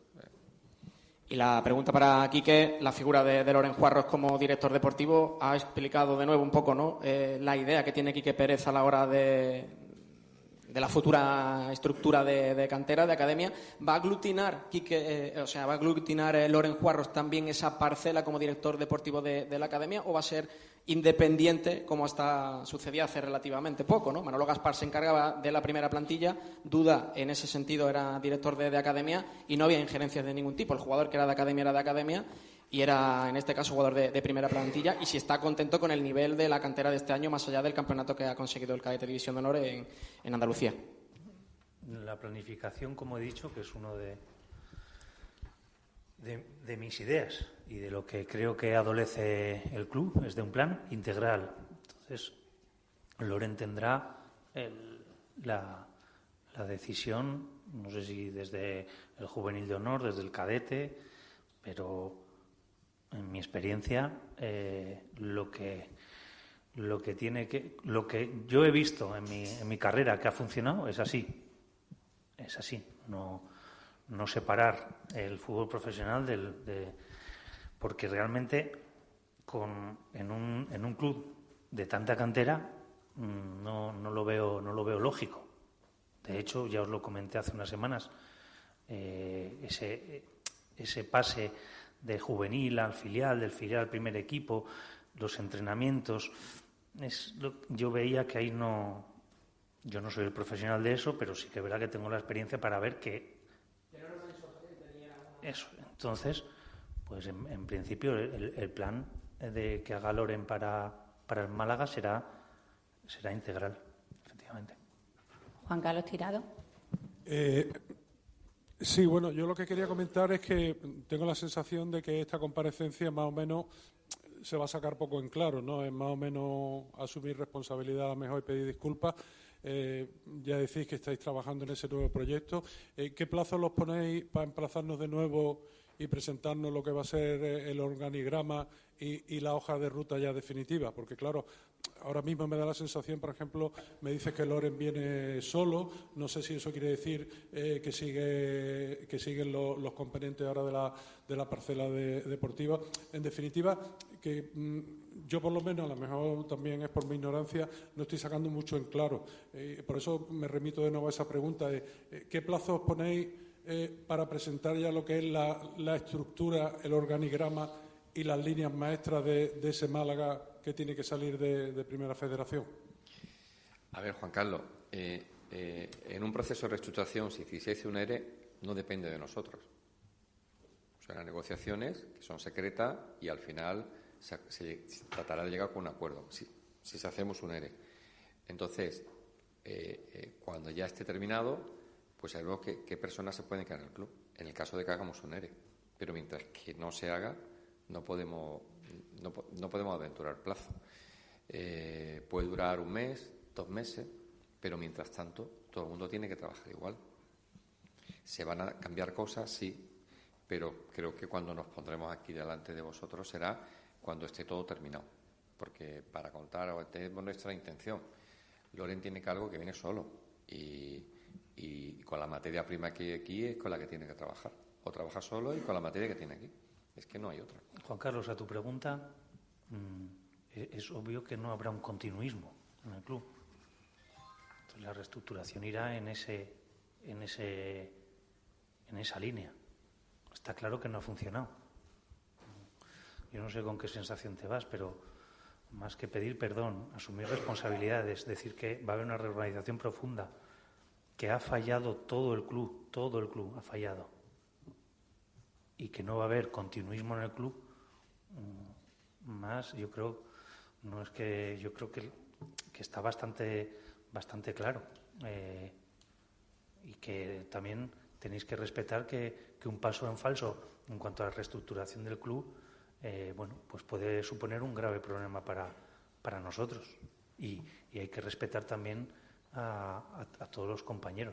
Y la pregunta para Quique, la figura de Loren Juarros como director deportivo ha explicado de nuevo un poco, ¿no?, la idea que tiene Quique Pérez a la hora de la futura estructura de cantera, de academia. ¿Va a aglutinar Loren Juarros también esa parcela como director deportivo de la academia, o va a ser independiente, como hasta sucedía hace relativamente poco, ¿no? Manolo Gaspar se encargaba de la primera plantilla, Duda en ese sentido era director de academia y no había injerencias de ningún tipo. El jugador que era de academia y era, en este caso, jugador de primera plantilla, y si está contento con el nivel de la cantera de este año, más allá del campeonato que ha conseguido el Cadete División de Honor en Andalucía. La planificación, como he dicho, que es uno de mis ideas y de lo que creo que adolece el club, es de un plan integral. Entonces, Loren tendrá la decisión, no sé si desde el juvenil de honor, desde el cadete, pero en mi experiencia lo que yo he visto en mi carrera que ha funcionado es así. No separar el fútbol profesional porque realmente en un club de tanta cantera no lo veo lógico. De hecho, ya os lo comenté hace unas semanas, ese pase de juvenil al filial, del filial al primer equipo, los entrenamientos, yo veía que ahí no. Yo no soy el profesional de eso, pero sí que es verdad que tengo la experiencia para ver que eso. Entonces, pues en principio el plan de que haga Loren para el Málaga será integral, efectivamente. Juan Carlos Tirado. Sí, bueno, yo lo que quería comentar es que tengo la sensación de que esta comparecencia más o menos se va a sacar poco en claro, ¿no? Es más o menos asumir responsabilidad a lo mejor y pedir disculpas. Ya decís que estáis trabajando en ese nuevo proyecto. ¿Qué plazos los ponéis para emplazarnos de nuevo y presentarnos lo que va a ser el organigrama y la hoja de ruta ya definitiva? Porque, claro, ahora mismo me da la sensación, por ejemplo, me dice que Loren viene solo. No sé si eso quiere decir que siguen los componentes ahora de la parcela deportiva. En definitiva, que yo por lo menos, a lo mejor también es por mi ignorancia, no estoy sacando mucho en claro. Por eso me remito de nuevo a esa pregunta de ¿qué plazos ponéis para presentar ya lo que es la estructura, el organigrama y las líneas maestras de ese Málaga que tiene que salir de Primera Federación? A ver, Juan Carlos, en un proceso de reestructuración, si quisiese un ERE, no depende de nosotros. O sea, las negociaciones, que son secretas, y al final se tratará de llegar con un acuerdo, si hacemos un ERE. Entonces, cuando ya esté terminado, pues sabremos qué personas se pueden quedar en el club, en el caso de que hagamos un ERE. Pero mientras que no se haga, no podemos aventurar plazo. Puede durar un mes, 2 meses, pero mientras tanto todo el mundo tiene que trabajar igual. Se van a cambiar cosas, sí, pero creo que cuando nos pondremos aquí delante de vosotros será cuando esté todo terminado. Porque para contar, tenemos nuestra intención. Loren tiene cargo que viene solo y con la materia prima que hay aquí es con la que tiene que trabajar. O trabaja solo y con la materia que tiene aquí. Es que no hay otra. Juan Carlos, a tu pregunta, es obvio que no habrá un continuismo en el club. Entonces, la reestructuración irá en esa línea. Está claro que no ha funcionado. Yo no sé con qué sensación te vas, pero más que pedir perdón, asumir responsabilidades, decir que va a haber una reorganización profunda, que ha fallado todo el club ha fallado, y que no va a haber continuismo en el club, más yo creo que está bastante claro, y que también tenéis que respetar que un paso en falso en cuanto a la reestructuración del club pues puede suponer un grave problema para nosotros, y hay que respetar también a todos los compañeros.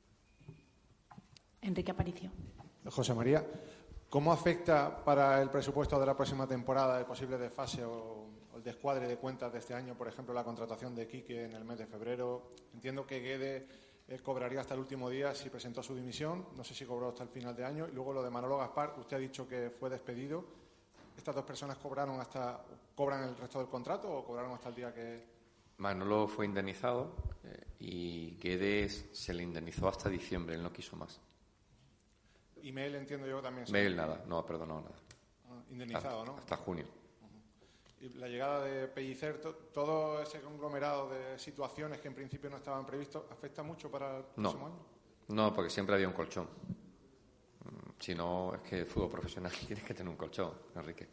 Enrique Aparicio. José María, ¿cómo afecta para el presupuesto de la próxima temporada el posible desfase o el descuadre de cuentas de este año, por ejemplo, la contratación de Quique en el mes de febrero? Entiendo que Guede cobraría hasta el último día si presentó su dimisión, no sé si cobró hasta el final de año, y luego lo de Manolo Gaspar, usted ha dicho que fue cobran ¿Estas 2 personas cobran el resto del contrato o cobraron hasta el día que...? Manolo fue indemnizado y Guedes se le indemnizó hasta diciembre, él no quiso más. Y Mel, entiendo yo también. Mel nada, no ha perdonado nada. Indemnizado, ¿no? Hasta junio. Y la llegada de Pellicer, todo ese conglomerado de situaciones que en principio no estaban previstos, ¿afecta mucho para el próximo año? No, porque siempre había un colchón. Si no, es que el fútbol profesional tiene que tener un colchón, Enrique.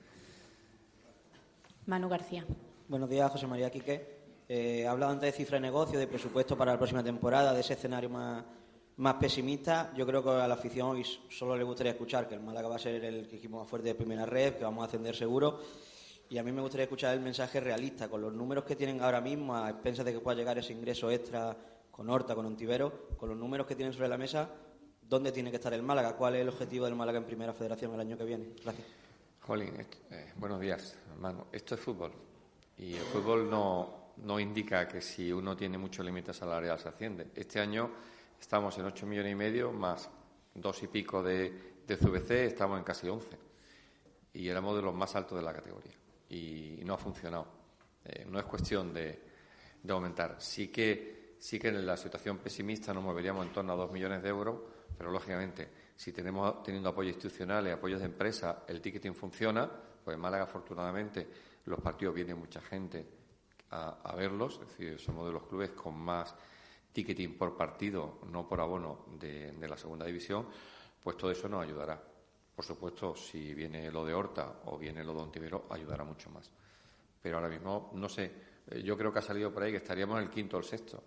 Manu García. Buenos días, José María Quique. Ha hablado antes de cifra de negocio, de presupuesto para la próxima temporada, de ese escenario más más pesimista. Yo creo que a la afición hoy solo le gustaría escuchar que el Málaga va a ser el equipo más fuerte de primera red, que vamos a ascender seguro. Y a mí me gustaría escuchar el mensaje realista, con los números que tienen ahora mismo, a expensas de que pueda llegar ese ingreso extra con Horta, con Ontivero, con los números que tienen sobre la mesa, ¿dónde tiene que estar el Málaga? ¿Cuál es el objetivo del Málaga en Primera Federación el año que viene? Gracias. Jolín, buenos días, hermano. Esto es fútbol. Y el fútbol no indica que si uno tiene mucho límite salarial se asciende. Este año estamos en 8,5 millones, más 2 y pico de CVC, estamos en casi 11. Y éramos de los más altos de la categoría. Y no ha funcionado. No es cuestión de aumentar. Sí que en la situación pesimista nos moveríamos en torno a 2 millones de euros, pero lógicamente, si teniendo apoyos institucionales, apoyos de empresa, el ticketing funciona, pues en Málaga, afortunadamente, los partidos viene mucha gente a verlos, es decir, somos de los clubes con más ticketing por partido, no por abono, de la segunda división, pues todo eso nos ayudará. Por supuesto, si viene lo de Horta o viene lo de Ontivero, ayudará mucho más. Pero ahora mismo, no sé, yo creo que ha salido por ahí que estaríamos en el quinto o el sexto.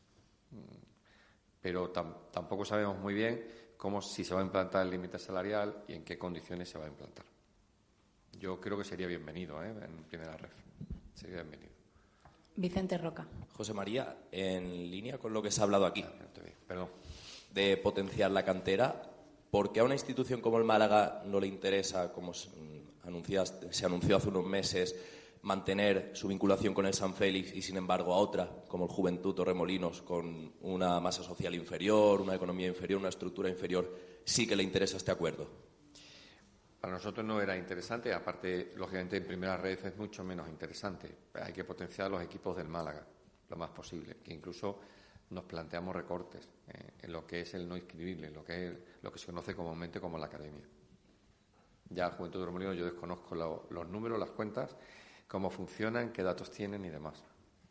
Pero tampoco sabemos muy bien si se va a implantar el límite salarial y en qué condiciones se va a implantar. Yo creo que sería bienvenido, en primera red. Sería bienvenido. Vicente Roca. José María, en línea con lo que se ha hablado aquí, Perdón. de potenciar la cantera, ¿por qué a una institución como el Málaga no le interesa, como se anunció hace unos meses, mantener su vinculación con el San Félix y, sin embargo, a otra, como el Juventud Torremolinos, con una masa social inferior, una economía inferior, una estructura inferior, sí que le interesa este acuerdo? Para nosotros no era interesante, aparte, lógicamente, en primera red es mucho menos interesante. Hay que potenciar los equipos del Málaga lo más posible, que incluso nos planteamos recortes en lo que es el no inscribible, lo que se conoce comúnmente como la academia. Ya Juventud Torremolinos yo desconozco los números, las cuentas, cómo funcionan, qué datos tienen y demás.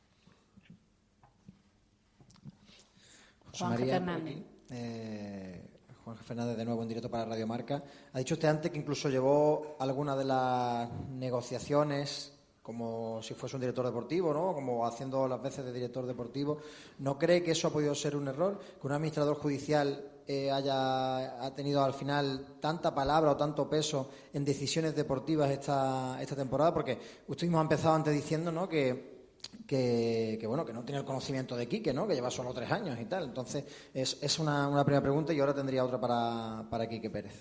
Juan Fernández. Juan Fernández, de nuevo en directo para Radio Marca. Ha dicho usted antes que incluso llevó algunas de las negociaciones como si fuese un director deportivo, ¿no? Como haciendo las veces de director deportivo. ¿No cree que eso ha podido ser un error? Que un administrador judicial ha tenido al final tanta palabra o tanto peso en decisiones deportivas esta temporada, porque usted mismo ha empezado antes diciendo, ¿no?, que no tiene el conocimiento de Quique, ¿no?, que lleva solo 3 años y tal. Entonces, es una primera pregunta y ahora tendría otra para Quique Pérez.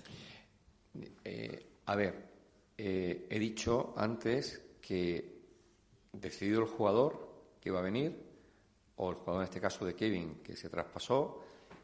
He dicho antes que, decidido el jugador que iba a venir, o el jugador en este caso de Kevin, que se traspasó,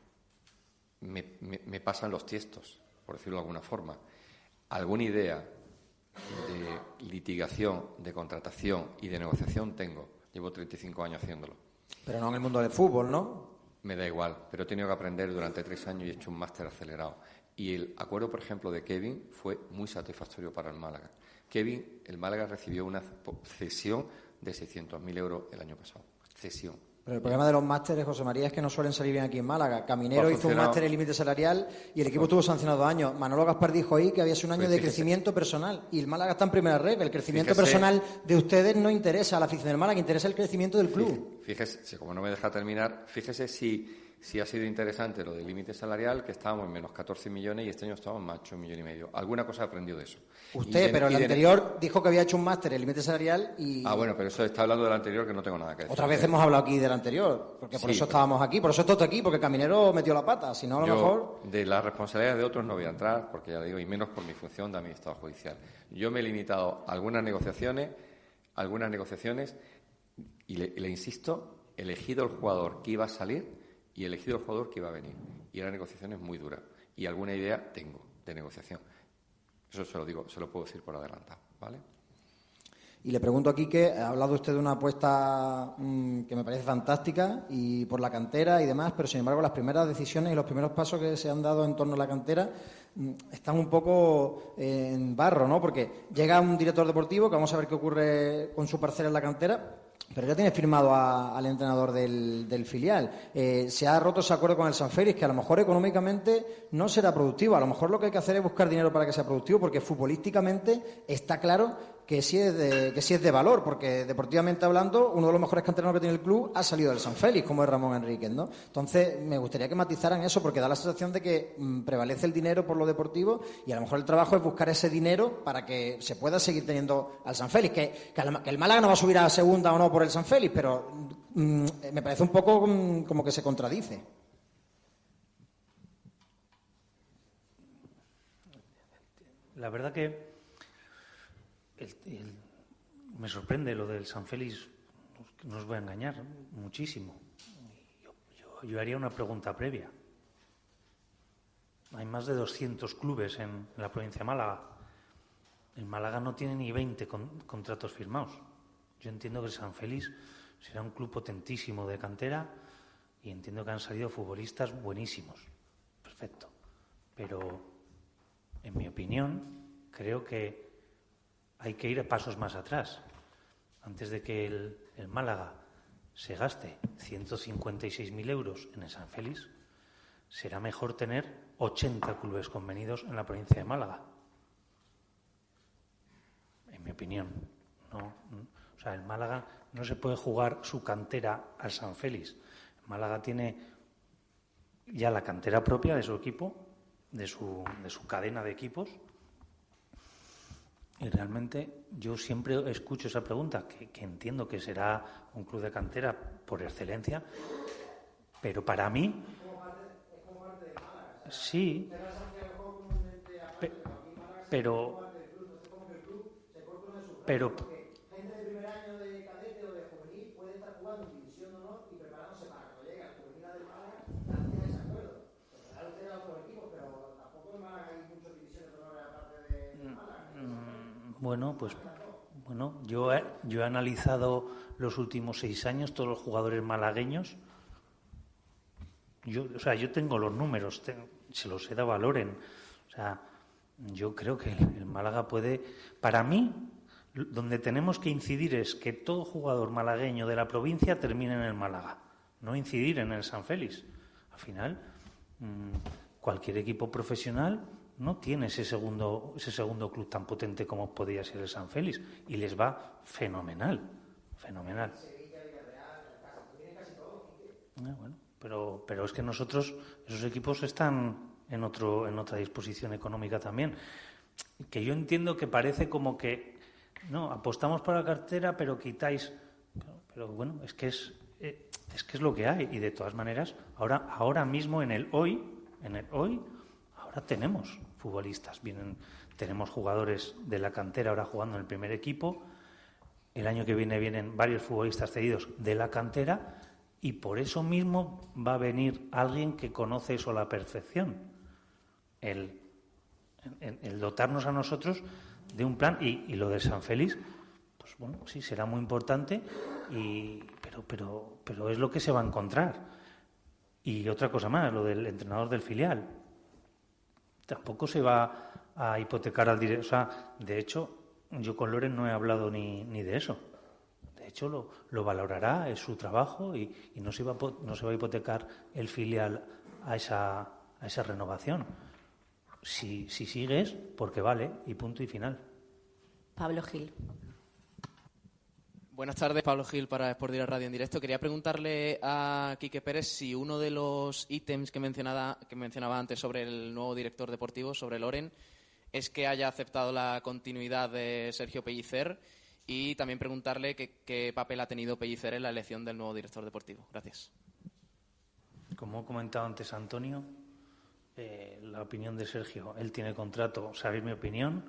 me pasan los tiestos, por decirlo de alguna forma. Alguna idea de litigación, de contratación y de negociación tengo. Llevo 35 años haciéndolo. Pero no en el mundo del fútbol, ¿no? Me da igual, pero he teniino que aprender durante 3 años y he hecho un máster acelerado. Y el acuerdo, por ejemplo, de Kevin fue muy satisfactorio para el Málaga. Kevin, el Málaga recibió una cesión de 600.000 euros el año pasado. Cesión. Pero el problema de los másteres, José María, es que no suelen salir bien aquí en Málaga. Caminero hizo un máster en límite salarial y el equipo estuvo sancionado 2 años. Manolo Gaspar dijo ahí que había sido un año de crecimiento personal y el Málaga está en primera red. El crecimiento personal de ustedes no interesa a la afición del Málaga, interesa el crecimiento del club. Fíjese, como no me deja terminar, fíjese si ha sido interesante lo del límite salarial, que estábamos en menos 14 millones y este año estamos en más 8,5 millones. Alguna cosa ha aprendido de eso. Usted, pero el anterior dijo que había hecho un máster en límite salarial y... bueno, pero eso está hablando del anterior, que no tengo nada que decir. Otras veces hemos hablado aquí del anterior, porque por eso estábamos aquí, por eso estoy aquí, porque Caminero metió la pata, si no a lo mejor... De las responsabilidades de otros no voy a entrar, porque ya digo, y menos por mi función de administrador judicial. Yo me he limitado a algunas negociaciones y le insisto, elegido el jugador que iba a salir y elegido el jugador que iba a venir. Y eran negociaciones muy duras. Y alguna idea tengo de negociación. Eso se lo digo, se lo puedo decir por adelantado, ¿vale? Y le pregunto aquí que ha hablado usted de una apuesta que me parece fantástica y por la cantera y demás, pero sin embargo las primeras decisiones y los primeros pasos que se han dado en torno a la cantera están un poco en barro, ¿no? Porque llega un director deportivo, que vamos a ver qué ocurre con su parcela en la cantera, pero ya tiene firmado al entrenador del filial. Se ha roto ese acuerdo con el San Félix, que a lo mejor económicamente no será productivo. A lo mejor lo que hay que hacer es buscar dinero para que sea productivo, porque futbolísticamente está claro que sí es de valor, porque deportivamente hablando, uno de los mejores canteranos que tiene el club ha salido del San Félix, como es Ramón Enríquez, ¿no? Entonces, me gustaría que matizaran eso, porque da la sensación de que prevalece el dinero por lo deportivo y a lo mejor el trabajo es buscar ese dinero para que se pueda seguir teniendo al San Félix, que el Málaga no va a subir a segunda o no por el San Félix, pero me parece un poco como que se contradice. La verdad que me sorprende lo del San Félix, no os voy a engañar, muchísimo. Yo haría una pregunta previa. Hay más de 200 clubes en la provincia de Málaga. El Málaga no tiene ni 20 contratos firmados. Yo entiendo que el San Félix será un club potentísimo de cantera y entiendo que han salido futbolistas buenísimos. Perfecto. Pero, en mi opinión, creo que hay que ir a pasos más atrás. Antes de que el Málaga se gaste 156.000 euros en el San Félix, será mejor tener 80 clubes convenidos en la provincia de Málaga. En mi opinión. O sea, el Málaga no se puede jugar su cantera al San Félix. El Málaga tiene ya la cantera propia de su equipo, de su cadena de equipos. Y realmente yo siempre escucho esa pregunta, que entiendo que será un club de cantera por excelencia, pero para mí sí, pero gente de primer año de cadete o de juvenil puede estar jugando en división de honor y preparándose para cuando llegue al juvenil del Málaga, gracias a ese acuerdo. Claro, usted da otros equipos, pero tampoco en Málaga hay muchas divisiones de honor aparte de Málaga. Bueno, yo he analizado los últimos 6 años, todos los jugadores malagueños. Yo tengo los números, se los he dado a Loren. O sea, yo creo que el Málaga puede... Para mí, donde tenemos que incidir es que todo jugador malagueño de la provincia termine en el Málaga, no incidir en el San Félix. Al final, cualquier equipo profesional no tiene ese segundo club tan potente como podría ser el San Félix y les va fenomenal. Bueno, pero es que nosotros, esos equipos están en otra disposición económica también. Que yo entiendo que parece como que no apostamos por la cartera, pero quitáis. Pero bueno, es que es lo que hay. Y de todas maneras, ahora mismo en el hoy, ahora tenemos futbolistas. Tenemos jugadores de la cantera ahora jugando en el primer equipo. El año que vienen varios futbolistas cedidos de la cantera. Y por eso mismo va a venir alguien que conoce eso a la perfección. El dotarnos a nosotros de un plan. Y lo de San Félix, pues bueno, sí, será muy importante, pero es lo que se va a encontrar. Y otra cosa más, lo del entrenador del filial. Tampoco se va a hipotecar al director. O sea, de hecho, yo con Loren no he hablado ni de eso. De hecho, lo valorará, es su trabajo y no se va a hipotecar el filial a esa renovación. Si sigues, porque vale, y punto y final. Pablo Gil. Buenas tardes, Pablo Gil para Sport Direct Radio en directo. Quería preguntarle a Quique Pérez si uno de los ítems que mencionaba antes sobre el nuevo director deportivo, sobre Loren, es que haya aceptado la continuidad de Sergio Pellicer, y también preguntarle qué papel ha tenido Pellicer en la elección del nuevo director deportivo. Gracias. Como he comentado antes, Antonio, la opinión de Sergio, él tiene contrato, sabéis mi opinión,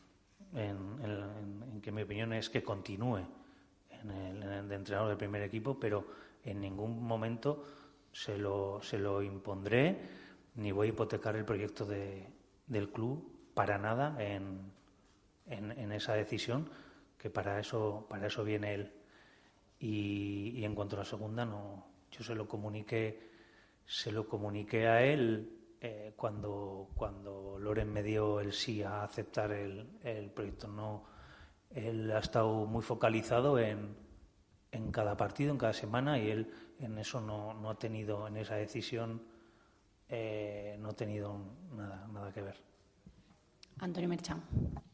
en que mi opinión es que continúe en el de entrenador del primer equipo, pero en ningún momento se lo impondré ni voy a hipotecar el proyecto del club para nada en esa decisión, que para eso viene él. Y en cuanto a la segunda, no, yo se lo comuniqué a él cuando Loren me dio el sí a aceptar el proyecto. No, él ha estado muy focalizado en cada partido, en cada semana, y él en eso no ha tenido, en esa decisión no ha tenido nada que ver. Antonio Merchán.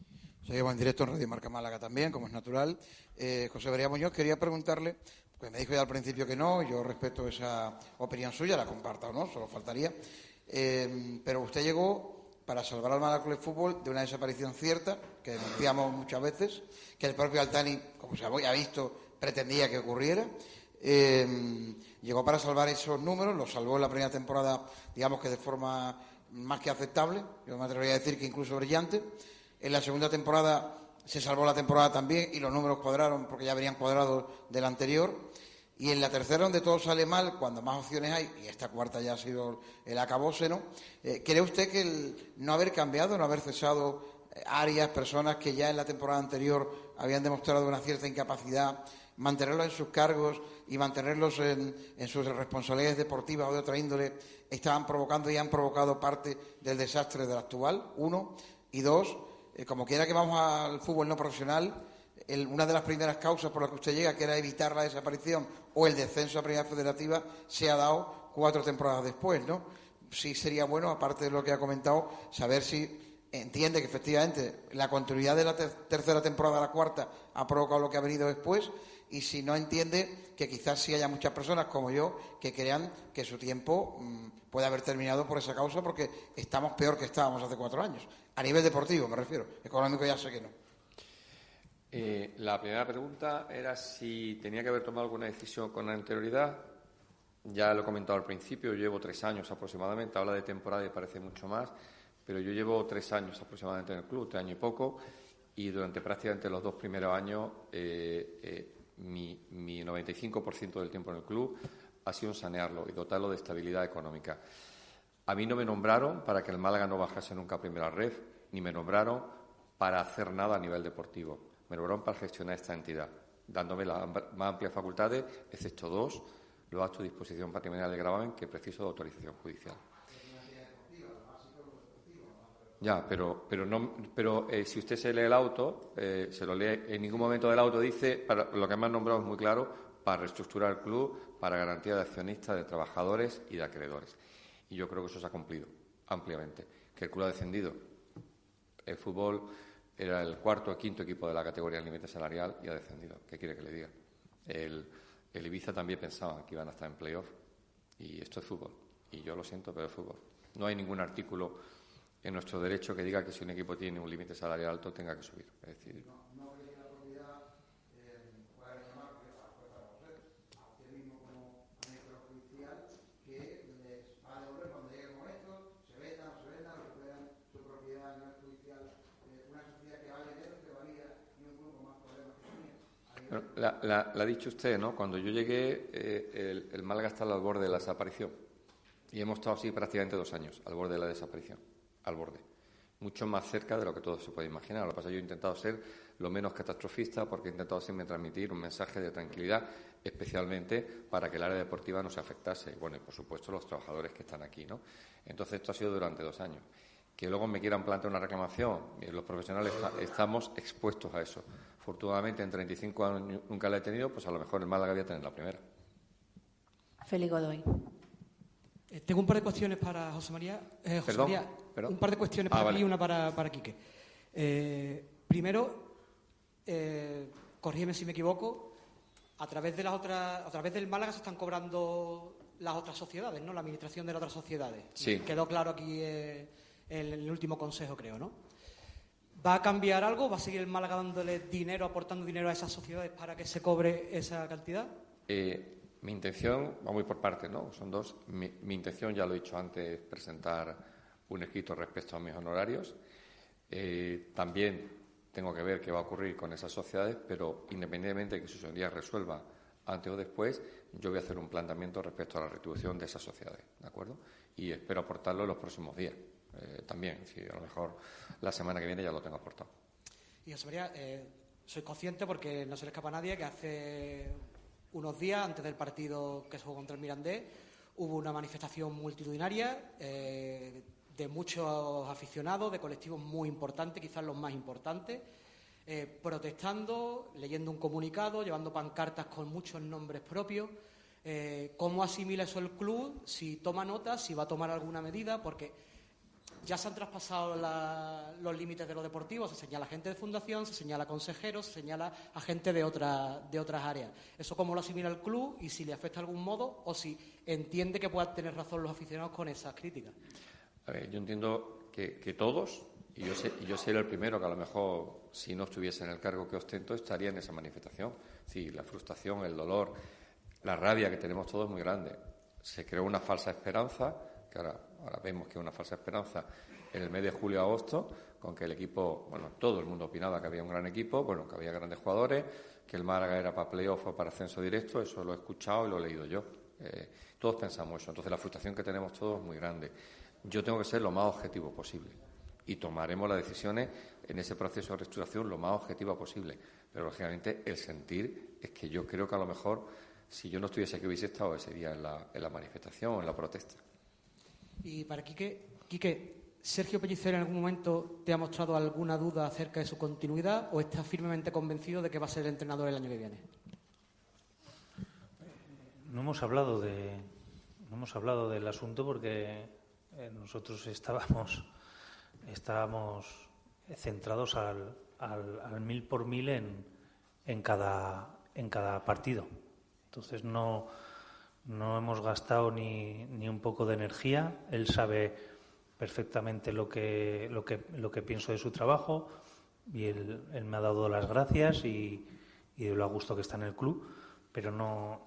Seguimos en directo en Radio Marca Málaga también, como es natural. José María Muñoz, quería preguntarle, pues me dijo ya al principio que no, yo respeto esa opinión suya, la comparta o no, solo faltaría. Pero usted llegó para salvar al Málaga Club de Fútbol de una desaparición cierta, que denunciamos muchas veces, que el propio Altani, como se ha visto, pretendía que ocurriera. Llegó para salvar esos números, los salvó en la primera temporada, digamos que de forma más que aceptable, yo me atrevería a decir que incluso brillante. En la segunda temporada se salvó la temporada también y los números cuadraron porque ya venían cuadrados del anterior. Y en la tercera, donde todo sale mal, cuando más opciones hay, y esta cuarta ya ha sido el acabose, ¿no? ¿Cree usted que el no haber cambiado, no haber cesado áreas, personas que ya en la temporada anterior habían demostrado una cierta incapacidad, mantenerlos en sus cargos y mantenerlos en sus responsabilidades deportivas o de otra índole, estaban provocando y han provocado parte del desastre del actual? Uno. Y dos, como quiera que vamos al fútbol no profesional, una de las primeras causas por las que usted llega, que era evitar la desaparición o el descenso a Primera Federativa, se ha dado 4 temporadas después, ¿no? Sí sería bueno, aparte de lo que ha comentado, saber si entiende que efectivamente la continuidad de la tercera temporada a la cuarta ha provocado lo que ha venido después, y si no entiende que quizás sí haya muchas personas como yo que crean que su tiempo puede haber terminado por esa causa, porque estamos peor que estábamos hace 4 años. A nivel deportivo, me refiero. Económico ya sé que no. La primera pregunta era si tenía que haber tomado alguna decisión con anterioridad. Ya lo he comentado al principio, yo llevo 3 años aproximadamente. Habla de temporada y parece mucho más, pero yo llevo 3 años aproximadamente en el club, 3 años y poco, y durante prácticamente los 2 primeros años mi 95% del tiempo en el club ha sido sanearlo y dotarlo de estabilidad económica. A mí no me nombraron para que el Málaga no bajase nunca a primera red, ni me nombraron para hacer nada a nivel deportivo. Me nombraron para gestionar esta entidad, dándome las más amplias facultades, excepto 2, los actos de disposición patrimonial de gravamen que preciso de autorización judicial. Ya, pero si usted se lee el auto, se lo lee, en ningún momento del auto dice, para, lo que me han nombrado es muy claro, para reestructurar el club, para garantía de accionistas, de trabajadores y de acreedores. Y yo creo que eso se ha cumplido ampliamente. Que el club ha descendido. El fútbol era el 4º o 5º equipo de la categoría del límite salarial y ha descendido. ¿Qué quiere que le diga? El Ibiza también pensaba que iban a estar en playoff, y esto es fútbol. Y yo lo siento, pero es fútbol. No hay ningún artículo en nuestro derecho que diga que si un equipo tiene un límite salarial alto tenga que subir. Es decir, la ha dicho usted, ¿no? Cuando yo llegué, el Málaga estaba al borde de la desaparición. Y hemos estado así prácticamente 2 años, al borde de la desaparición. Al borde. Mucho más cerca de lo que todo se puede imaginar. Lo que pasa es que yo he intentado ser lo menos catastrofista, porque he intentado siempre transmitir un mensaje de tranquilidad, especialmente para que el área deportiva no se afectase. Y bueno, y por supuesto los trabajadores que están aquí, ¿no? Entonces esto ha sido durante 2 años. Que luego me quieran plantear una reclamación, los profesionales estamos expuestos a eso. Afortunadamente en 35 años nunca la he tenido, pues a lo mejor el Málaga voy a tener la primera. Félix Godoy. Tengo un par de cuestiones para José María. José María, un par de cuestiones para ti y una para Quique. Primero, corrígeme si me equivoco, a través del Málaga se están cobrando las otras sociedades, ¿no? La administración de las otras sociedades. Sí. Quedó claro aquí en el último consejo, creo, ¿no? ¿Va a cambiar algo? ¿Va a seguir el Málaga dándole dinero, aportando dinero a esas sociedades para que se cobre esa cantidad? Mi intención, va muy por partes, ¿no? Son 2. Mi intención, ya lo he dicho antes, presentar un escrito respecto a mis honorarios. También tengo que ver qué va a ocurrir con esas sociedades, pero independientemente de que su señoría resuelva antes o después, yo voy a hacer un planteamiento respecto a la retribución de esas sociedades, ¿de acuerdo? Y espero aportarlo en los próximos días. También, si a lo mejor la semana que viene ya lo tengo aportado. Y José María, soy consciente, porque no se le escapa a nadie, que hace unos días, antes del partido que se jugó contra el Mirandés, hubo una manifestación multitudinaria de muchos aficionados, de colectivos muy importantes, quizás los más importantes, protestando, leyendo un comunicado, llevando pancartas con muchos nombres propios. ¿Cómo asimila eso el club? Si toma nota, si va a tomar alguna medida, porque ya se han traspasado los límites de lo deportivo, se señala gente de fundación, se señala consejeros, se señala a gente de otras áreas. ¿Eso cómo lo asimila el club y si le afecta de algún modo o si entiende que puedan tener razón los aficionados con esas críticas? A ver, yo entiendo que todos, y yo sería el primero que a lo mejor, si no estuviese en el cargo que ostento, estaría en esa manifestación. Sí, la frustración, el dolor, la rabia que tenemos todos es muy grande. Se creó una falsa esperanza, que ahora vemos que es una falsa esperanza, en el mes de julio-agosto, con que el equipo, bueno, todo el mundo opinaba que había un gran equipo, bueno, que había grandes jugadores, que el Málaga era para playoff o para ascenso directo, eso lo he escuchado y lo he leído yo. Todos pensamos eso, entonces la frustración que tenemos todos es muy grande. Yo tengo que ser lo más objetivo posible y tomaremos las decisiones en ese proceso de reestructuración lo más objetivo posible, pero lógicamente el sentir es que yo creo que a lo mejor si yo no estuviese aquí hubiese estado ese día en la manifestación, en la protesta. Y para Quique, ¿Sergio Pellicer en algún momento te ha mostrado alguna duda acerca de su continuidad o estás firmemente convencido de que va a ser el entrenador el año que viene? No hemos hablado del asunto porque nosotros estábamos centrados al 1000 por 1000 en cada partido. Entonces no hemos gastado ni un poco de energía. Él sabe perfectamente lo que pienso de su trabajo y él me ha dado las gracias y de lo a gusto que está en el club, pero no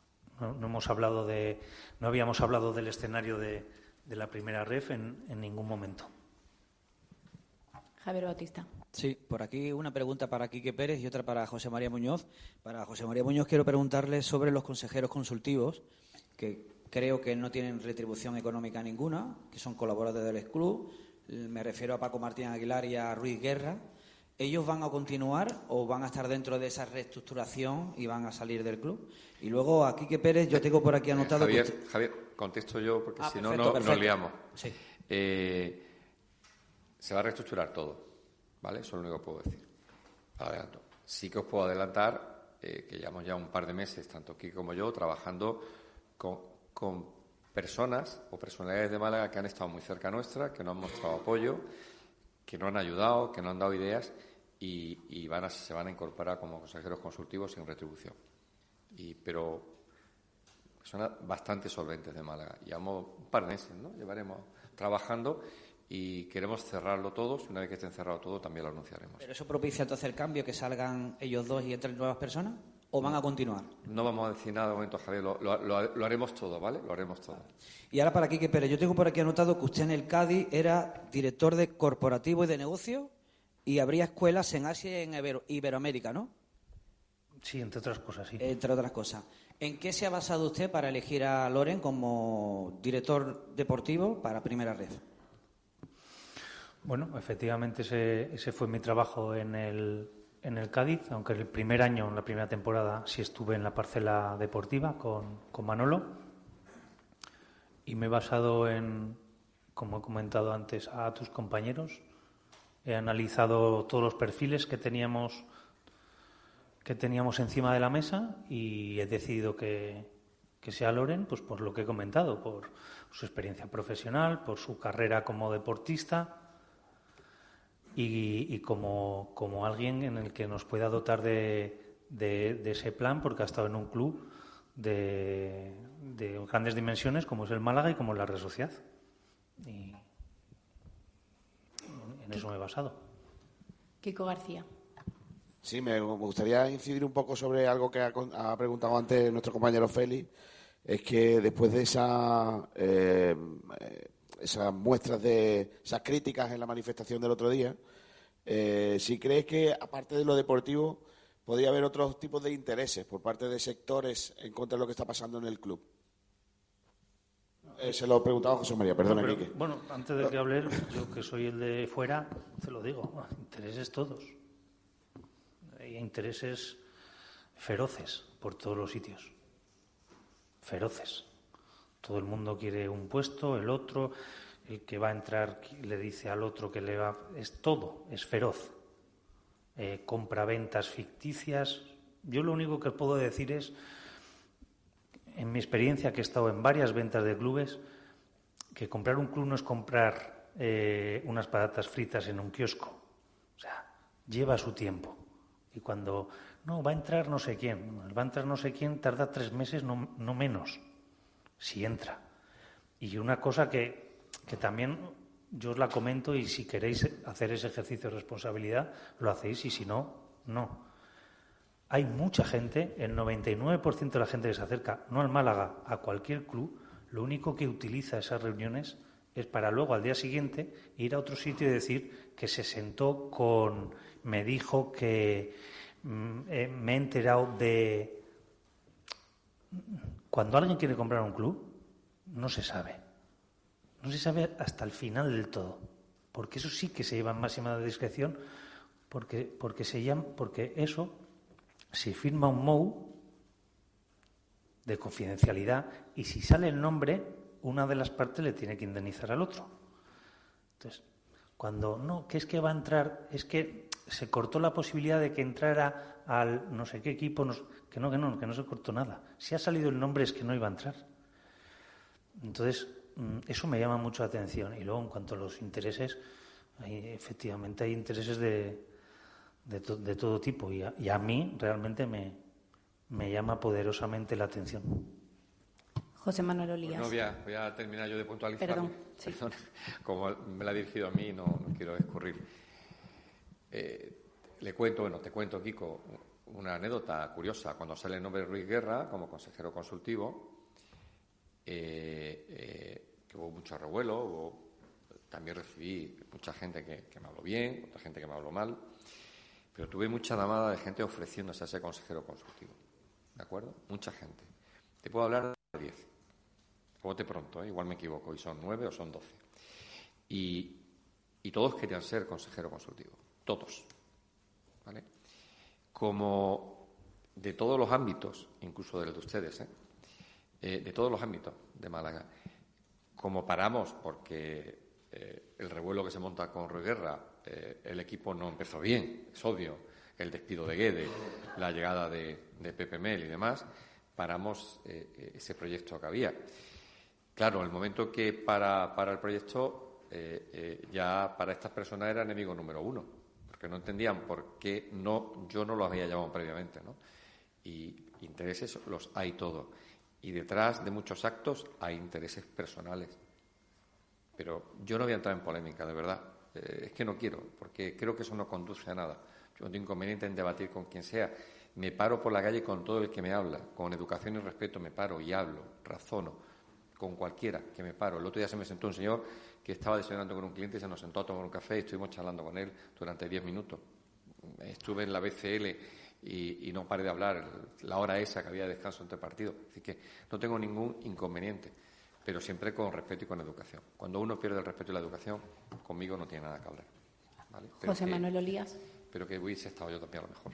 habíamos hablado del escenario de la primera ref en ningún momento. Javier Bautista. Sí, por aquí una pregunta para Quique Pérez y otra para José María Muñoz. Para José María Muñoz quiero preguntarle sobre los consejeros consultivos, que creo que no tienen retribución económica ninguna, que son colaboradores del club. Me refiero a Paco Martín Aguilar y a Ruiz Guerra. ¿Ellos van a continuar o van a estar dentro de esa reestructuración y van a salir del club? Y luego a Quique Pérez, yo tengo por aquí anotado... Javier, contesto yo porque si no perfecto. nos liamos. Sí. Se va a reestructurar todo, ¿vale? Eso es lo único que puedo decir. Adelanto. Sí que os puedo adelantar que llevamos ya un par de meses, tanto Quique como yo, trabajando con personas o personalidades de Málaga que han estado muy cerca nuestra, que nos han mostrado apoyo, que nos han ayudado, que nos han dado ideas y se van a incorporar como consejeros consultivos sin retribución. Pero personas bastante solventes de Málaga. Llevamos un par de meses, ¿no? Llevaremos trabajando y queremos cerrarlo todo. Una vez que esté cerrado todo, también lo anunciaremos. ¿Pero eso propicia entonces el cambio, que salgan ellos dos y entren nuevas personas? ¿O van a continuar? No vamos a decir nada de momento, Javier. Lo haremos todo, ¿vale? Lo haremos todo. Y ahora para Quique Pérez. Yo tengo por aquí anotado que usted en el Cádiz era director de corporativo y de negocio y habría escuelas en Asia y en Iberoamérica, ¿no? Sí, entre otras cosas, sí. Entre otras cosas. ¿En qué se ha basado usted para elegir a Loren como director deportivo para Primera Red? Bueno, efectivamente ese fue mi trabajo en el Cádiz, aunque el primer año, en la primera temporada, sí estuve en la parcela deportiva con Manolo y me he basado como he comentado antes, a tus compañeros. He analizado todos los perfiles que teníamos encima de la mesa y he decidido que sea Loren, pues por lo que he comentado, por su experiencia profesional, por su carrera como deportista y como alguien en el que nos pueda dotar de ese plan, porque ha estado en un club de grandes dimensiones como es el Málaga y como es la Real Sociedad. Y en eso me he basado. Kiko García. Sí, me gustaría incidir un poco sobre algo que ha preguntado antes nuestro compañero Félix. Es que después de esas muestras de esas críticas en la manifestación del otro día, si crees que, aparte de lo deportivo, podría haber otros tipos de intereses por parte de sectores en contra de lo que está pasando en el club. Se lo preguntaba a José María, perdona, Quique. Bueno, antes de que hable él, yo que soy el de fuera, te lo digo, intereses todos. Hay intereses feroces por todos los sitios. Feroces. Todo el mundo quiere un puesto, el otro, el que va a entrar le dice al otro que le va... Es todo, es feroz. Compra-ventas ficticias. Yo lo único que puedo decir es, en mi experiencia, que he estado en varias ventas de clubes, que comprar un club no es comprar unas patatas fritas en un kiosco. O sea, lleva su tiempo. Y cuando, no, va a entrar no sé quién, va a entrar no sé quién, tarda 3 meses, no menos, si entra. Y una cosa que también yo os la comento, y si queréis hacer ese ejercicio de responsabilidad, lo hacéis, y si no, no. Hay mucha gente, el 99% de la gente que se acerca, no al Málaga, a cualquier club, lo único que utiliza esas reuniones es para luego, al día siguiente, ir a otro sitio y decir que se sentó con... me dijo que me he enterado de... Cuando alguien quiere comprar un club, no se sabe. No se sabe hasta el final del todo. Porque eso sí que se lleva en máxima discreción, porque eso se firma un MOU de confidencialidad, y si sale el nombre, una de las partes le tiene que indemnizar al otro. Entonces, cuando no, que es que va a entrar, es que se cortó la posibilidad de que entrara al no sé qué equipo, que no se cortó nada. Si ha salido el nombre es que no iba a entrar. Entonces, eso me llama mucho la atención. Y luego, en cuanto a los intereses, efectivamente hay intereses de todo tipo, y a mí realmente me llama poderosamente la atención. José Manuel Olías. Bueno, voy a terminar yo de puntualizar. Perdón, sí. Como me la ha dirigido a mí, no quiero escurrir. Te cuento, Kiko, una anécdota curiosa. Cuando sale el nombre de Ruiz Guerra como consejero consultivo, que hubo mucho revuelo, también recibí mucha gente que me habló bien, otra gente que me habló mal, pero tuve mucha llamada de gente ofreciéndose a ser consejero consultivo. ¿De acuerdo? Mucha gente. Te puedo hablar de 10. Bote pronto, igual me equivoco, y son 9 o son 12. Y todos querían ser consejero consultivo. Todos. ¿Vale? Como de todos los ámbitos, incluso del de ustedes, de todos los ámbitos de Málaga, como paramos porque el revuelo que se monta con Ruiz Guerra, el equipo no empezó bien, es obvio, el despido de Guede, la llegada de Pepe Mel y demás, paramos ese proyecto que había. Claro, el momento que para el proyecto, ya para estas personas era enemigo número 1, porque no entendían por qué yo no los había llamado previamente, ¿no? Y intereses los hay todos. Y detrás de muchos actos hay intereses personales. Pero yo no voy a entrar en polémica, de verdad. Es que no quiero, porque creo que eso no conduce a nada. Yo no tengo inconveniente en debatir con quien sea. Me paro por la calle con todo el que me habla. Con educación y respeto me paro y hablo, razono. Con cualquiera que me paro. El otro día se me sentó un señor que estaba desayunando con un cliente y se nos sentó a tomar un café y estuvimos charlando con él durante 10 minutos. Estuve en la BCL y no paré de hablar la hora esa que había descanso entre partidos. Así que no tengo ningún inconveniente, pero siempre con respeto y con educación. Cuando uno pierde el respeto y la educación, conmigo no tiene nada que hablar. ¿Vale? José Manuel Olías. Pero que hubiese estado yo también a lo mejor.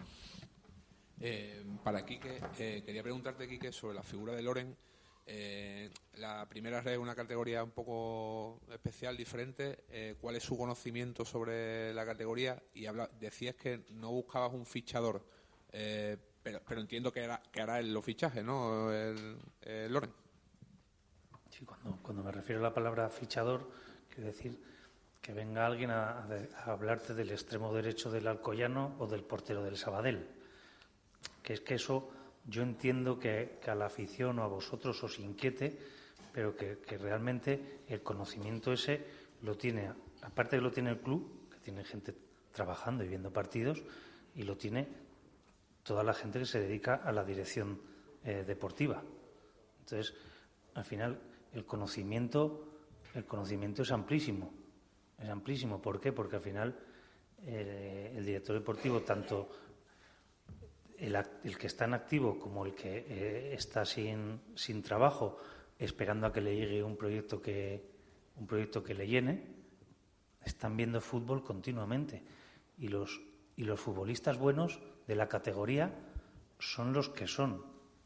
Para Quique, quería preguntarte, Quique, sobre la figura de Loren. La primera red es una categoría un poco especial, diferente. ¿Cuál es su conocimiento sobre la categoría? Y decías que no buscabas un fichador, pero entiendo que hará él los fichajes, ¿no? El Loren. Sí, cuando me refiero a la palabra fichador, quiero decir que venga alguien a hablarte del extremo derecho del Alcoyano o del portero del Sabadell. Que es que eso yo entiendo que a la afición o a vosotros os inquiete, pero que realmente el conocimiento ese lo tiene, aparte que lo tiene el club, que tiene gente trabajando y viendo partidos, y lo tiene toda la gente que se dedica a la dirección deportiva. Entonces, al final, el conocimiento es amplísimo. Es amplísimo. ¿Por qué? Porque al final el director deportivo, tanto el que está en activo como el que está sin trabajo, esperando a que le llegue un proyecto que le llene, están viendo fútbol continuamente. Y los futbolistas buenos de la categoría son los que son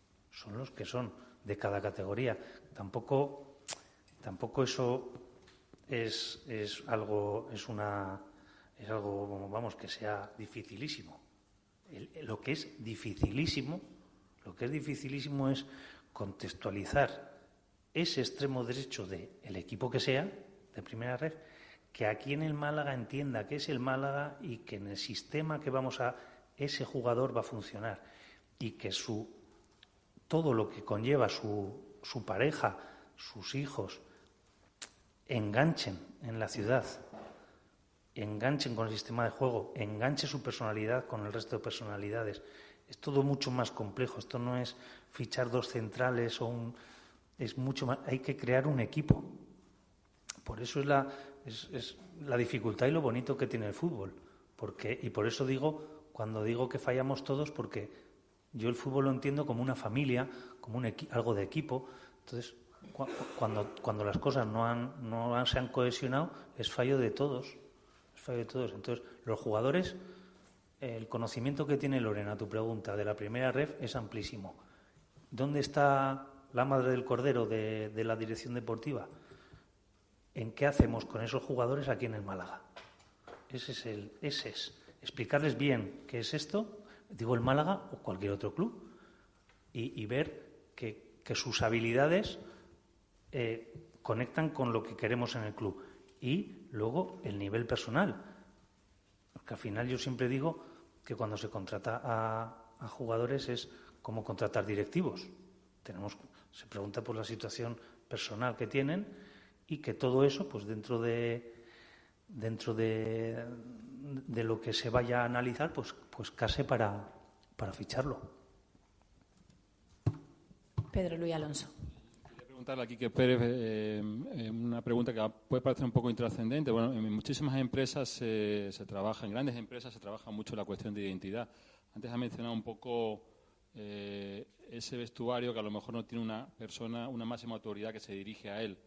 de cada categoría. Tampoco eso es algo vamos, que sea dificilísimo. Lo que es dificilísimo es contextualizar ese extremo derecho del equipo que sea, de primera red, que aquí en el Málaga entienda que es el Málaga y que en el sistema que ese jugador va a funcionar y que todo lo que conlleva su pareja, sus hijos, enganchen en la ciudad, enganchen con el sistema de juego, enganche su personalidad con el resto de personalidades. Es todo mucho más complejo. Esto no es fichar 2 centrales es mucho más. Hay que crear un equipo. Por eso es la dificultad y lo bonito que tiene el fútbol. Y por eso cuando digo que fallamos todos, porque yo el fútbol lo entiendo como una familia, como algo de equipo. Entonces, cuando las cosas no se han cohesionado, es fallo de todos. Entonces, los jugadores, el conocimiento que tiene Loren, a tu pregunta, de la primera ref es amplísimo. ¿Dónde está la madre del cordero de la dirección deportiva? ¿En qué hacemos con esos jugadores aquí en el Málaga? Ese es. Explicarles bien qué es esto, digo el Málaga o cualquier otro club, y ver que sus habilidades conectan con lo que queremos en el club. Y luego el nivel personal. Porque al final yo siempre digo que cuando se contrata a jugadores es como contratar directivos. Se pregunta por la situación personal que tienen y que todo eso, pues dentro de lo que se vaya a analizar, pues case para ficharlo. Pedro Luis Alonso. Preguntarle a Quique Pérez una pregunta que puede parecer un poco intrascendente. Bueno, en muchísimas empresas se trabaja, en grandes empresas se trabaja mucho la cuestión de identidad. Antes ha mencionado un poco ese vestuario que a lo mejor no tiene una persona, una máxima autoridad que se dirige a él.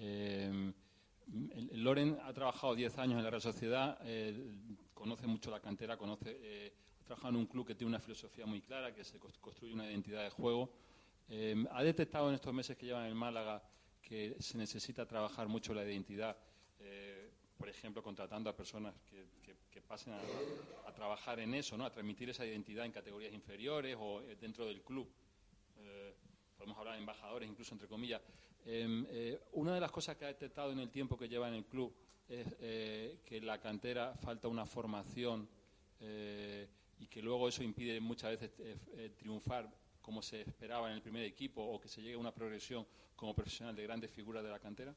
Loren ha trabajado 10 años en la Real Sociedad, conoce mucho la cantera, ha trabajado en un club que tiene una filosofía muy clara, que se construye una identidad de juego. ¿Ha detectado en estos meses que lleva en el Málaga que se necesita trabajar mucho la identidad, por ejemplo, contratando a personas que pasen a trabajar en eso, ¿no? A transmitir esa identidad en categorías inferiores o dentro del club? Podemos hablar de embajadores, incluso entre comillas. Una de las cosas que ha detectado en el tiempo que lleva en el club es que en la cantera falta una formación y que luego eso impide muchas veces triunfar como se esperaba en el primer equipo o que se llegue a una progresión como profesional de grandes figuras de la cantera.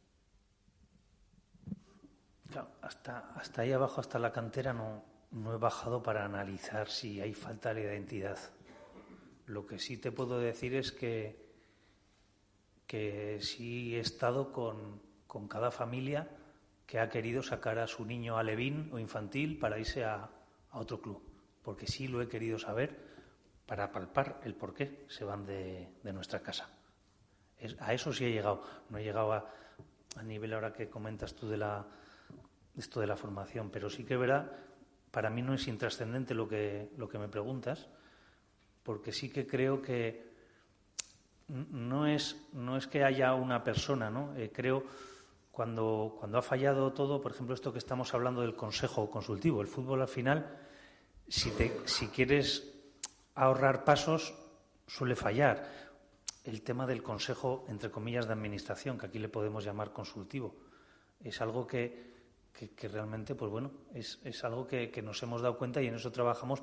Claro, hasta ahí abajo, hasta la cantera, no he bajado para analizar si hay falta de identidad. Lo que sí te puedo decir es que sí he estado con cada familia que ha querido sacar a su niño alevín o infantil para irse a otro club, porque sí lo he querido saber para palpar el por qué se van de nuestra casa. A eso sí he llegado. No he llegado a nivel ahora que comentas tú de esto de la formación, pero sí que verá, para mí no es intrascendente lo que me preguntas, porque sí que creo que no es que haya una persona, ¿no? Creo cuando ha fallado todo, por ejemplo, esto que estamos hablando del consejo consultivo, el fútbol al final, si quieres ahorrar pasos, suele fallar. El tema del consejo, entre comillas, de administración, que aquí le podemos llamar consultivo, es algo que realmente, pues bueno, es algo que nos hemos dado cuenta y en eso trabajamos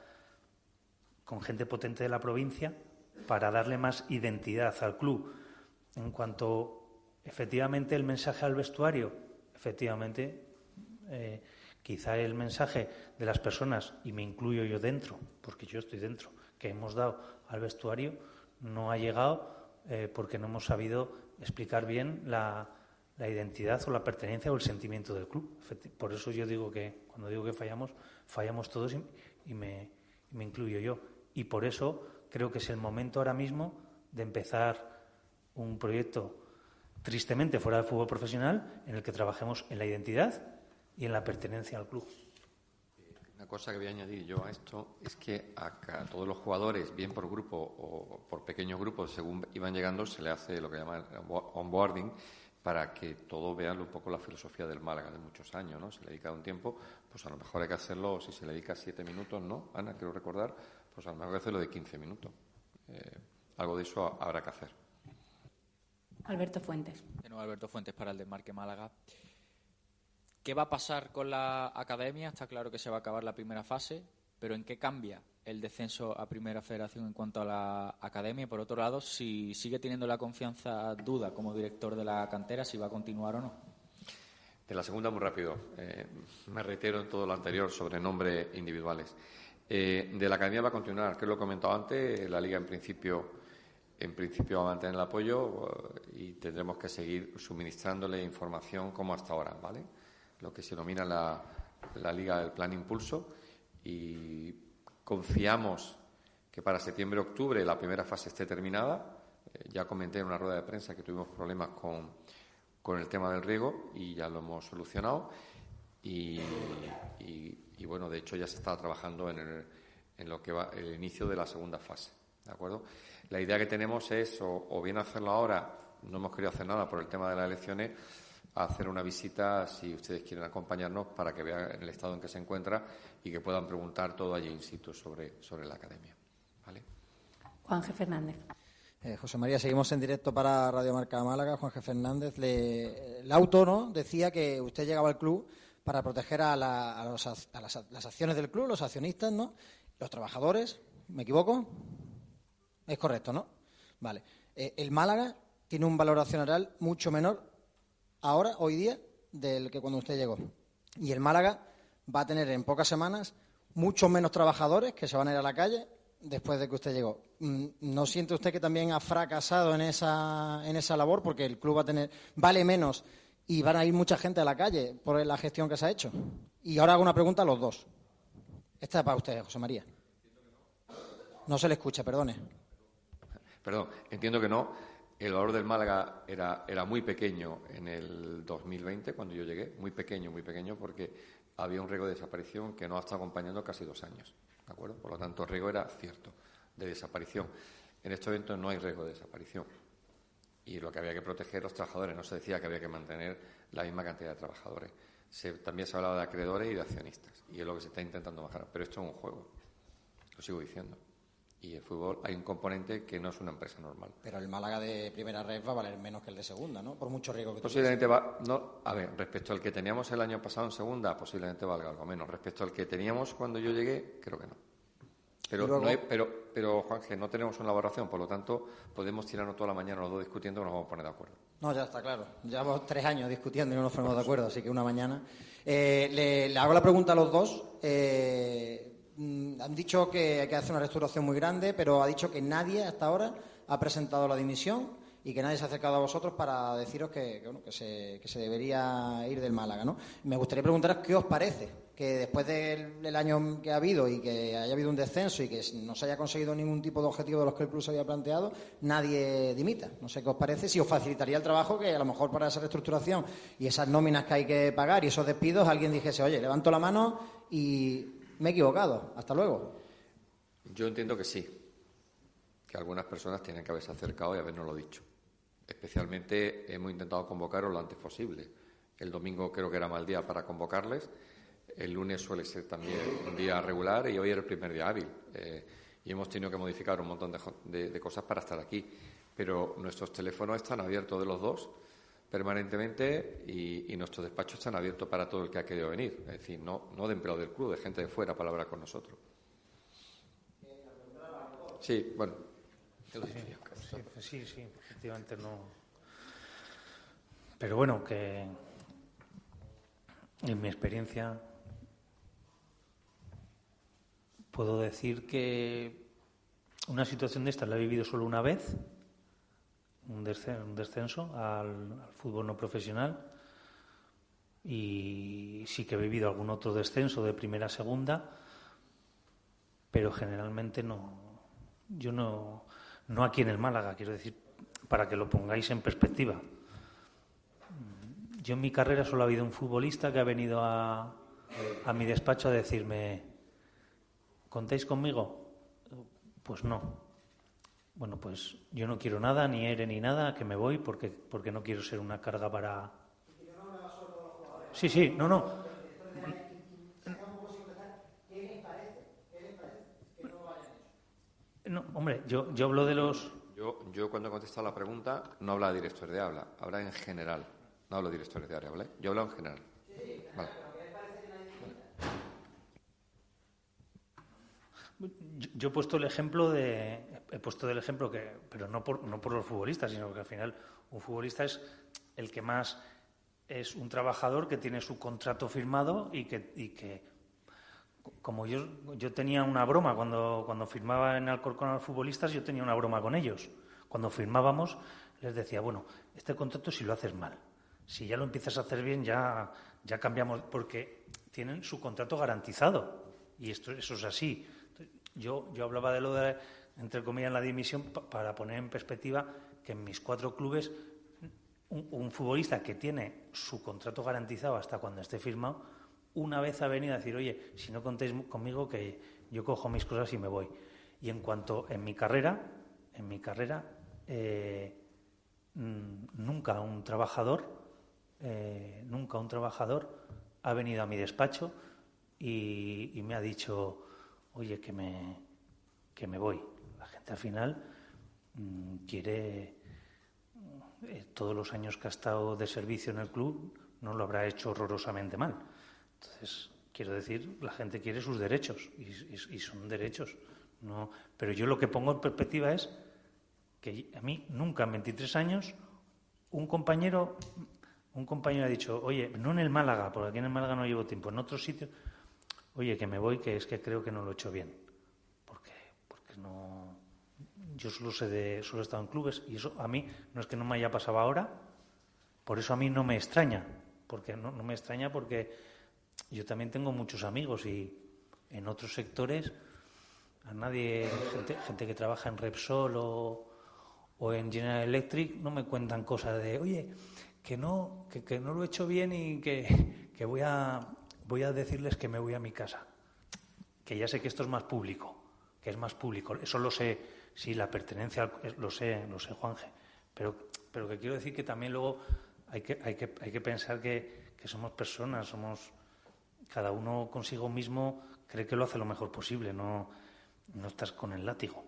con gente potente de la provincia para darle más identidad al club. En cuanto, efectivamente, el mensaje al vestuario, efectivamente, quizá el mensaje de las personas, y me incluyo yo dentro, porque yo estoy dentro, que hemos dado al vestuario, no ha llegado porque no hemos sabido explicar bien la identidad o la pertenencia o el sentimiento del club. Por eso yo digo que, cuando digo que fallamos todos y me incluyo yo. Y por eso creo que es el momento ahora mismo de empezar un proyecto, tristemente fuera del fútbol profesional, en el que trabajemos en la identidad y en la pertenencia al club. Una cosa que voy a añadir yo a esto es que a todos los jugadores, bien por grupo o por pequeños grupos, según iban llegando, se le hace lo que llaman onboarding para que todos vean un poco la filosofía del Málaga de muchos años, ¿no? Se le dedica un tiempo, pues a lo mejor hay que hacerlo, si se le dedica 7 minutos, ¿no? Ana, quiero recordar, pues a lo mejor hay que hacerlo de 15 minutos. Algo de eso habrá que hacer. Alberto Fuentes. De nuevo, Alberto Fuentes para el Desmarque Málaga. ¿qué va a pasar con la academia? Está claro que se va a acabar la primera fase, pero ¿en qué cambia el descenso a Primera Federación en cuanto a la academia? Y por otro lado, si sigue teniendo la confianza, duda como director de la cantera, si va a continuar o no. De la segunda, muy rápido. Me reitero en todo lo anterior sobre nombres individuales. De la academia va a continuar, que lo he comentado antes, la Liga en principio va a mantener el apoyo y tendremos que seguir suministrándole información como hasta ahora, ¿vale? Lo que se denomina la Liga del Plan Impulso, y confiamos que para septiembre-octubre la primera fase esté terminada. Ya comenté en una rueda de prensa que tuvimos problemas con el tema del riego y ya lo hemos solucionado y bueno, de hecho ya se está trabajando en lo que va el inicio de la segunda fase, ¿de acuerdo? La idea que tenemos es o bien hacerlo ahora, no hemos querido hacer nada por el tema de las elecciones, hacer una visita, si ustedes quieren acompañarnos, para que vean el estado en que se encuentra y que puedan preguntar todo allí in situ sobre la academia, ¿vale? Juanje Fernández. José María, seguimos en directo para Radio Marca Málaga. Juanje Fernández, el auto, ¿no?, decía que usted llegaba al club para proteger a las acciones del club, los accionistas, ¿no?, los trabajadores. ¿Me equivoco? Es correcto, ¿no? Vale. El Málaga tiene un valor accionarial mucho menor ahora, hoy día, del que cuando usted llegó. Y el Málaga va a tener en pocas semanas muchos menos trabajadores que se van a ir a la calle después de que usted llegó. ¿No siente usted que también ha fracasado en esa labor? Porque el club vale menos y van a ir mucha gente a la calle por la gestión que se ha hecho. Y ahora hago una pregunta a los dos. Esta es para usted, José María. No se le escucha, perdone. Perdón, entiendo que no. El valor del Málaga era muy pequeño en el 2020, cuando yo llegué. Muy pequeño, porque había un riesgo de desaparición que nos ha estado acompañando casi 2 años. ¿De acuerdo? Por lo tanto, el riesgo era cierto, de desaparición. En este evento no hay riesgo de desaparición. Y lo que había que proteger los trabajadores, no se decía que había que mantener la misma cantidad de trabajadores. También se hablaba de acreedores y de accionistas, y es lo que se está intentando bajar. Pero esto es un juego, lo sigo diciendo. Y el fútbol hay un componente que no es una empresa normal. Pero el Málaga de primera red va a valer menos que el de segunda, ¿no? Por mucho riesgo que posiblemente respecto al que teníamos el año pasado en segunda, posiblemente valga algo menos. Respecto al que teníamos cuando yo llegué, creo que no. Pero Juanje, no tenemos una valoración, por lo tanto, podemos tirarnos toda la mañana los dos discutiendo y nos vamos a poner de acuerdo. No, ya está claro. Llevamos 3 años discutiendo y no nos ponemos de acuerdo, así que una mañana. Le hago la pregunta a los dos. Han dicho que hay que hacer una restauración muy grande, pero ha dicho que nadie hasta ahora ha presentado la dimisión y que nadie se ha acercado a vosotros para deciros que se debería ir del Málaga, ¿no? Me gustaría preguntaros qué os parece que después del año que ha habido y que haya habido un descenso y que no se haya conseguido ningún tipo de objetivo de los que el club se había planteado, nadie dimita. No sé qué os parece, si os facilitaría el trabajo que a lo mejor para esa reestructuración y esas nóminas que hay que pagar y esos despidos alguien dijese, oye, levanto la mano y me he equivocado, hasta luego. Yo entiendo que sí, que algunas personas tienen que haberse acercado y habernoslo dicho. Especialmente hemos intentado convocaros lo antes posible. El domingo creo que era mal día para convocarles. El lunes suele ser también un día regular y hoy era el primer día hábil. Y hemos tenido que modificar un montón de cosas para estar aquí. Pero nuestros teléfonos están abiertos de los dos permanentemente y nuestros despachos están abiertos para todo el que ha querido venir. Es decir, no de empleados del club, de gente de fuera para hablar con nosotros. Sí, bueno. Sí, efectivamente no. Pero bueno, que en mi experiencia puedo decir que una situación de esta la he vivido solo una vez, un descenso al fútbol no profesional, y sí que he vivido algún otro descenso de primera a segunda, pero generalmente yo no aquí en el Málaga, quiero decir, para que lo pongáis en perspectiva. Yo en mi carrera solo ha habido un futbolista que ha venido a mi despacho a decirme, ¿contáis conmigo? Pues no. Bueno, pues yo no quiero nada, ni ERE ni nada, que me voy porque no quiero ser una carga para... Sí, no. No, hombre, yo hablo de los... Yo cuando he contestado la pregunta no habla de directores de habla en general. No hablo de directores de área, ¿vale? Yo hablo en general. Vale. Yo he puesto el ejemplo pero no por los futbolistas, sino que al final un futbolista es el que más es un trabajador que tiene su contrato firmado y que como yo tenía una broma cuando firmaba en Alcorcón a los futbolistas, yo tenía una broma con ellos. Cuando firmábamos les decía, bueno, este contrato si lo haces mal, si ya lo empiezas a hacer bien ya cambiamos, porque tienen su contrato garantizado y eso es así. Yo hablaba de lo de, entre comillas, la dimisión para poner en perspectiva que en mis 4 clubes un futbolista que tiene su contrato garantizado hasta cuando esté firmado, una vez ha venido a decir, oye, si no contéis conmigo que yo cojo mis cosas y me voy. Y en cuanto en mi carrera, nunca un trabajador ha venido a mi despacho y me ha dicho, oye, que me voy. La gente al final quiere, todos los años que ha estado de servicio en el club, no lo habrá hecho horrorosamente mal. Entonces, quiero decir, la gente quiere sus derechos y son derechos. No, pero yo lo que pongo en perspectiva es que a mí nunca en 23 años un compañero ha dicho, oye, no en el Málaga, porque aquí en el Málaga no llevo tiempo, en otros sitios, oye, que me voy, que es que creo que no lo he hecho bien. Porque no. Yo solo he estado en clubes y eso a mí no es que no me haya pasado ahora, por eso a mí no me extraña. Porque no me extraña porque yo también tengo muchos amigos y en otros sectores a nadie, gente que trabaja en Repsol o en General Electric, no me cuentan cosas de, oye, que no lo he hecho bien y que voy a decirles que me voy a mi casa. Que ya sé que esto es más público, eso lo sé, sí, la pertenencia, lo sé, Juanje, pero que quiero decir que también luego hay que pensar que somos personas, cada uno consigo mismo cree que lo hace lo mejor posible, no estás con el látigo.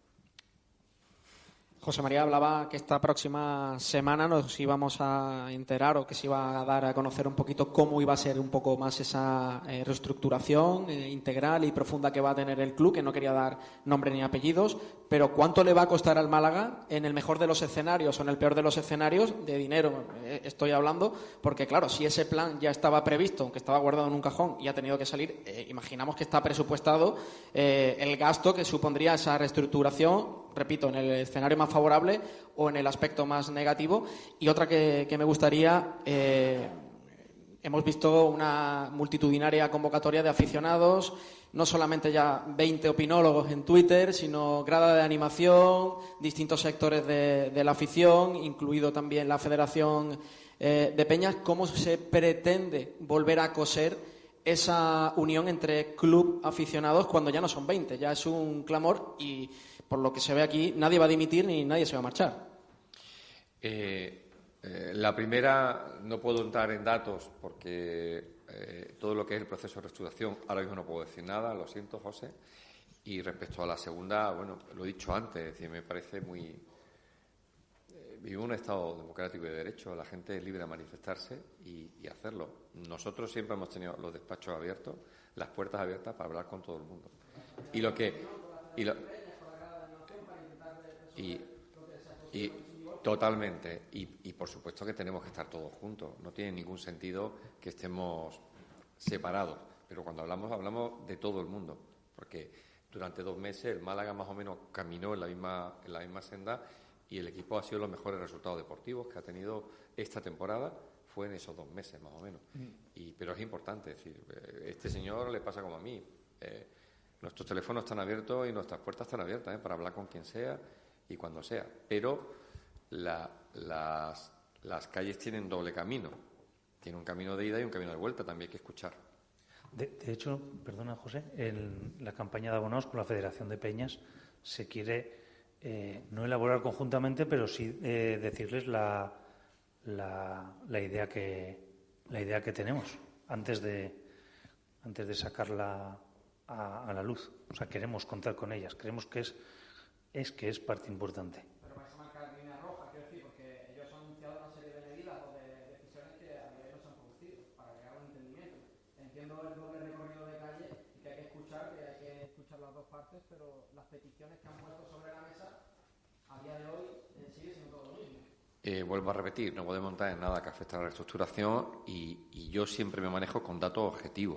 José María hablaba que esta próxima semana nos íbamos a enterar o que se iba a dar a conocer un poquito cómo iba a ser un poco más esa reestructuración integral y profunda que va a tener el club, que no quería dar nombre ni apellidos, pero ¿cuánto le va a costar al Málaga en el mejor de los escenarios o en el peor de los escenarios? De dinero estoy hablando, porque claro, si ese plan ya estaba previsto, aunque estaba guardado en un cajón y ha tenido que salir, imaginamos que está presupuestado el gasto que supondría esa reestructuración, repito, en el escenario más favorable o en el aspecto más negativo. Y otra que me gustaría, hemos visto una multitudinaria convocatoria de aficionados, no solamente ya 20 opinólogos en Twitter, sino grada de animación, distintos sectores de la afición, incluido también la Federación de Peñas. ¿Cómo se pretende volver a coser esa unión entre club aficionados cuando ya no son 20? Ya es un clamor y, por lo que se ve aquí, nadie va a dimitir ni nadie se va a marchar. La primera, no puedo entrar en datos porque todo lo que es el proceso de reestructuración ahora mismo no puedo decir nada, lo siento, José. Y respecto a la segunda, bueno, lo he dicho antes, es decir, me parece muy... Vivimos en un Estado democrático y de derecho, la gente es libre de manifestarse y hacerlo. Nosotros siempre hemos tenido los despachos abiertos, las puertas abiertas para hablar con todo el mundo. Totalmente. Y por supuesto que tenemos que estar todos juntos. No tiene ningún sentido que estemos separados. Pero cuando hablamos de todo el mundo. Porque durante 2 meses el Málaga más o menos caminó en la misma senda y el equipo ha sido los mejores resultados deportivos que ha tenido esta temporada. Fue en esos 2 meses más o menos. Pero es importante. Es decir, este señor le pasa como a mí. Nuestros teléfonos están abiertos y nuestras puertas están abiertas para hablar con quien sea y cuando sea. Pero las calles tienen doble camino. Tiene un camino de ida y un camino de vuelta. También hay que escuchar. De hecho, perdona, José, la campaña de abonados con la Federación de Peñas se quiere no elaborar conjuntamente, pero sí decirles la idea que tenemos antes de sacarla a la luz. O sea, queremos contar con ellas. Creemos que es parte importante. Pero vais a marcar línea roja, quiero decir, porque ellos han anunciado una serie de medidas o de decisiones que a nivel no se han producido, para crear un entendimiento. entiendo el doble recorrido de calle y que hay que escuchar las dos partes, pero las peticiones que han puesto sobre la mesa a día de hoy sigue siendo todo lo mismo. Vuelvo a repetir, no podemos entrar en nada que afecte a la reestructuración y yo siempre me manejo con datos objetivos.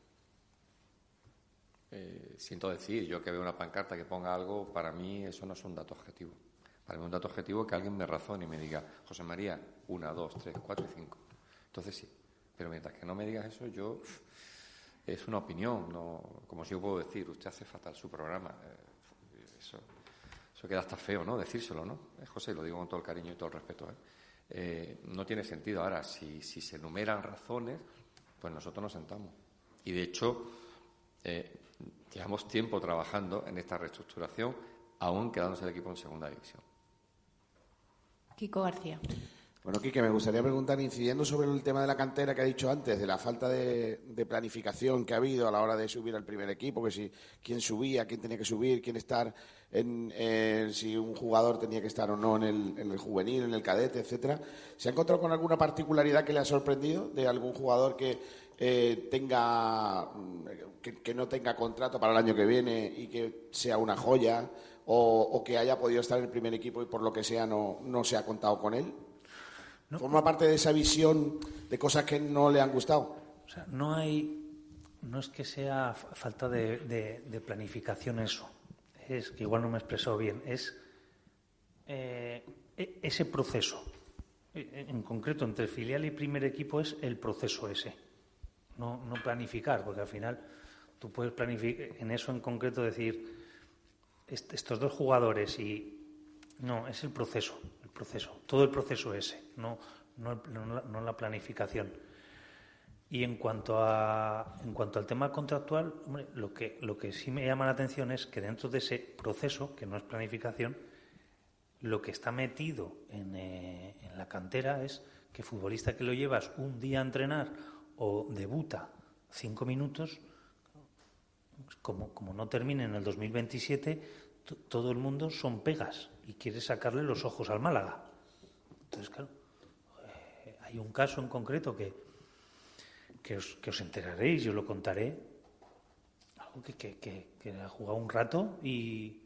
Siento decir, yo que veo una pancarta que ponga algo, para mí eso no es un dato objetivo. Para mí un dato objetivo es que alguien me razone y me diga, José María, 1, 2, 3, 4 y 5. Entonces sí, pero mientras que no me digas eso, yo es una opinión, no, como si yo puedo decir, usted hace fatal su programa. Eso queda hasta feo, ¿no? Decírselo, ¿no? José, lo digo con todo el cariño y todo el respeto, no tiene sentido. Ahora, si se enumeran razones, pues nosotros nos sentamos. Y de hecho, llevamos tiempo trabajando en esta reestructuración, aún quedándose el equipo en segunda división. Kiko García. Bueno, Quique, me gustaría preguntar, incidiendo sobre el tema de la cantera que ha dicho antes, de la falta de planificación que ha habido a la hora de subir al primer equipo, que si quién subía, quién tenía que subir, quién estar, si un jugador tenía que estar o no en el juvenil, en el cadete, etcétera. ¿Se ha encontrado con alguna particularidad que le ha sorprendido de algún jugador que no tenga contrato para el año que viene y que sea una joya, o que haya podido estar en el primer equipo y por lo que sea no se ha contado con él? No. ¿Forma parte de esa visión de cosas que no le han gustado? O sea, no es que sea falta de planificación eso. Es que igual no me he expresado bien. Es ese proceso. En concreto, entre filial y primer equipo es el proceso ese. No planificar, porque al final tú puedes planificar en eso en concreto, decir estos dos jugadores y... No, es el proceso. Todo el proceso ese, no la planificación. Y en cuanto al tema contractual, hombre, lo que sí me llama la atención es que dentro de ese proceso, que no es planificación, lo que está metido en la cantera es que futbolista que lo llevas un día a entrenar o debuta 5 minutos, como no termine en el 2027, todo el mundo son pegas y quiere sacarle los ojos al Málaga. Entonces, claro, hay un caso en concreto que os enteraréis, yo lo contaré, algo que ha jugado un rato y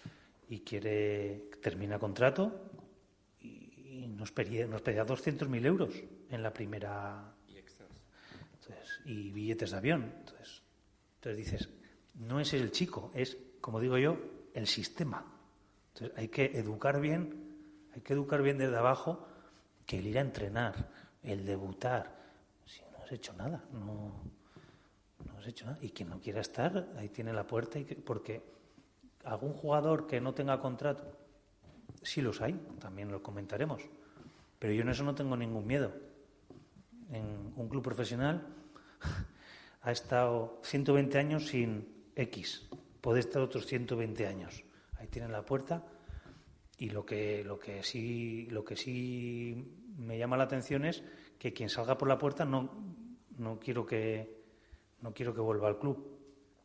termina contrato y nos pedía 200.000 euros en la primera... Y extras. Y billetes de avión. Entonces dices, no es el chico, es, como digo yo, el sistema. Entonces hay que educar bien desde abajo, que el ir a entrenar, el debutar. Si no has hecho nada, no has hecho nada. Y quien no quiera estar, ahí tiene la puerta. Porque algún jugador que no tenga contrato, sí los hay, también lo comentaremos. Pero yo en eso no tengo ningún miedo. En un club profesional ha estado 120 años sin X. Puede estar otros 120 años. Ahí tienen la puerta. Y lo que sí me llama la atención es que quien salga por la puerta no quiero que vuelva al club.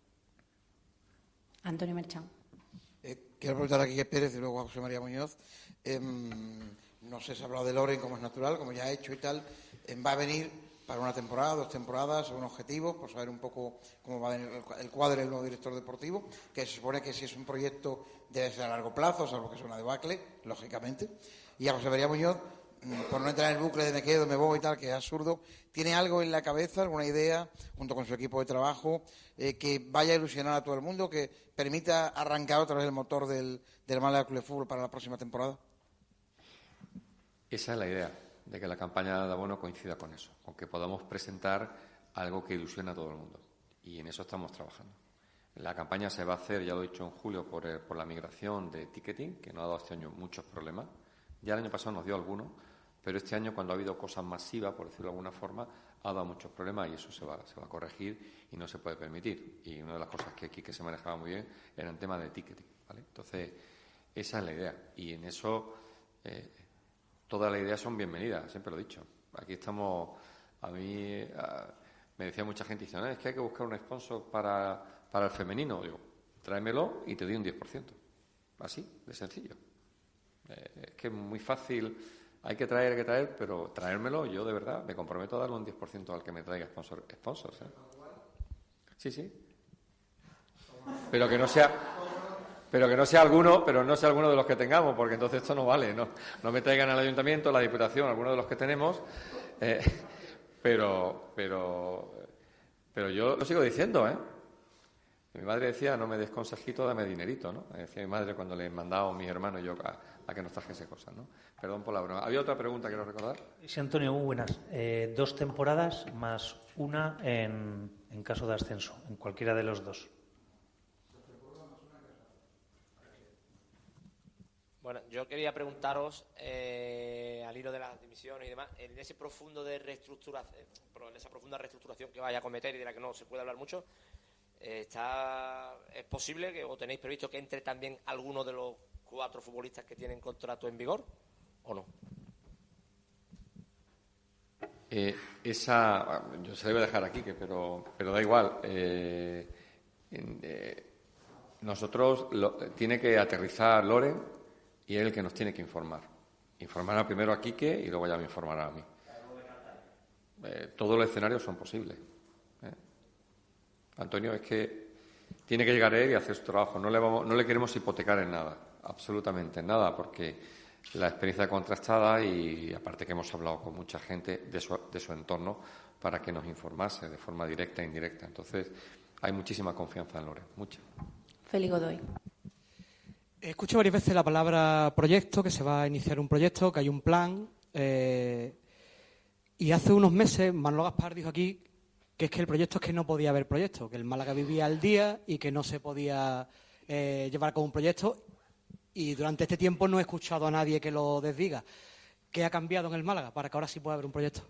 Antonio Merchán. Quiero preguntar a Quique Pérez y luego a José María Muñoz. No sé si ha hablado de Loren, como es natural, como ya ha hecho y tal. Va a venir para una temporada, 2 temporadas, un objetivo, por saber un poco cómo va a venir el cuadro del nuevo director deportivo, que se supone que si es un proyecto debe ser a largo plazo, salvo que sea una debacle, lógicamente. Y a José María Muñoz, por no entrar en el bucle de me quedo, me voy y tal, que es absurdo, ¿tiene algo en la cabeza, alguna idea, junto con su equipo de trabajo, que vaya a ilusionar a todo el mundo, que permita arrancar otra vez el motor del Málaga Club de Fútbol para la próxima temporada? Esa es la idea, de que la campaña de abono coincida con eso, con que podamos presentar algo que ilusione a todo el mundo. Y en eso estamos trabajando. La campaña se va a hacer, ya lo he dicho, en julio por la migración de ticketing, que nos ha dado este año muchos problemas. Ya el año pasado nos dio algunos, pero este año, cuando ha habido cosas masivas, por decirlo de alguna forma, ha dado muchos problemas y eso se va a corregir y no se puede permitir. Y una de las cosas que aquí que se manejaba muy bien era el tema de ticketing, ¿vale? Entonces, esa es la idea. Y en eso... todas las ideas son bienvenidas, siempre lo he dicho. Aquí estamos, a mí me decía mucha gente, dice, es que hay que buscar un sponsor para el femenino. Digo, tráemelo y te doy un 10%. Así, de sencillo. Es que es muy fácil Hay que traer, pero traérmelo, yo de verdad me comprometo a darle un 10% al que me traiga sponsors, ¿eh? Sí. Pero que no sea alguno de los que tengamos, porque entonces esto no vale, no me traigan al ayuntamiento, a la diputación, alguno de los que tenemos, pero yo lo sigo diciendo, ¿eh? Mi madre decía, no me des consejito, dame dinerito, ¿no? Decía mi madre cuando le mandaba a mis hermanos y yo a que nos trajese cosas, ¿no? Perdón por la broma. ¿Había otra pregunta que quiero recordar? Sí, Antonio, muy buenas. 2 temporadas más una en caso de ascenso, en cualquiera de los 2. Bueno, yo quería preguntaros, al hilo de las dimisiones y demás, en ese profundo de reestructuración, en esa profunda reestructuración que vaya a cometer y de la que no se puede hablar mucho, ¿es posible o tenéis previsto que entre también alguno de los 4 futbolistas que tienen contrato en vigor o no? Yo se la voy a dejar aquí, pero da igual. Nosotros tiene que aterrizar Loren y es el que nos tiene que informar. Informará primero a Quique y luego ya me informará a mí. Todos los escenarios son posibles. Antonio, es que tiene que llegar él y hacer su trabajo. No le queremos hipotecar en nada, absolutamente en nada, porque la experiencia contrastada y aparte que hemos hablado con mucha gente de su entorno para que nos informase de forma directa e indirecta. Entonces, hay muchísima confianza en Loren, mucha. Félix Godoy. Escucho varias veces la palabra proyecto, que se va a iniciar un proyecto, que hay un plan. Y hace unos meses Manolo Gaspar dijo aquí que es que el proyecto es que no podía haber proyecto, que el Málaga vivía al día y que no se podía llevar con un proyecto. Y durante este tiempo no he escuchado a nadie que lo desdiga. ¿Qué ha cambiado en el Málaga para que ahora sí pueda haber un proyecto?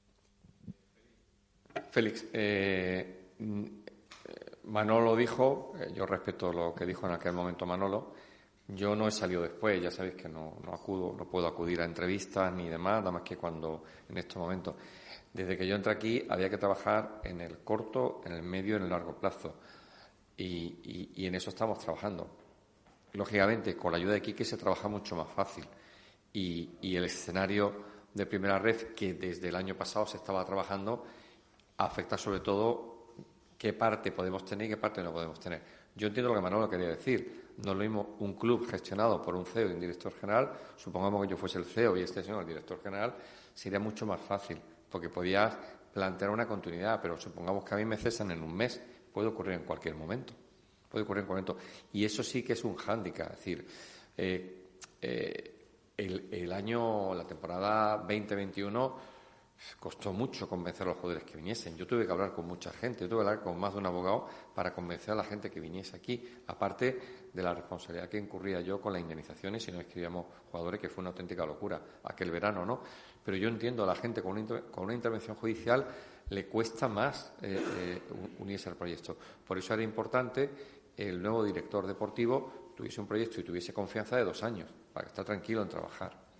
Félix, Manolo dijo, yo respeto lo que dijo en aquel momento Manolo, yo no he salido después, ya sabéis que no puedo acudir a entrevistas ni demás, nada más que cuando en estos momentos. Desde que yo entré aquí había que trabajar en el corto, en el medio y en el largo plazo. Y en eso estamos trabajando. Lógicamente, con la ayuda de Quique se trabaja mucho más fácil. Y el escenario de primera red, que desde el año pasado se estaba trabajando, afecta sobre todo qué parte podemos tener y qué parte no podemos tener. Yo entiendo lo que Manolo quería decir. No es lo mismo un club gestionado por un CEO y un director general. Supongamos que yo fuese el CEO y este señor el director general, sería mucho más fácil, porque podías plantear una continuidad, pero supongamos que a mí me cesan en un mes. Puede ocurrir en cualquier momento. Y eso sí que es un hándicap. Es decir, la temporada 2021 costó mucho convencer a los jugadores que viniesen. Yo tuve que hablar con mucha gente, tuve que hablar con más de un abogado para convencer a la gente que viniese aquí, aparte de la responsabilidad que incurría yo con las indemnizaciones si no escribíamos jugadores, que fue una auténtica locura aquel verano, ¿no? Pero yo entiendo a la gente con una intervención judicial le cuesta más unirse al proyecto. Por eso era importante el nuevo director deportivo tuviese un proyecto y tuviese confianza de 2 años, para que esté tranquilo en trabajar.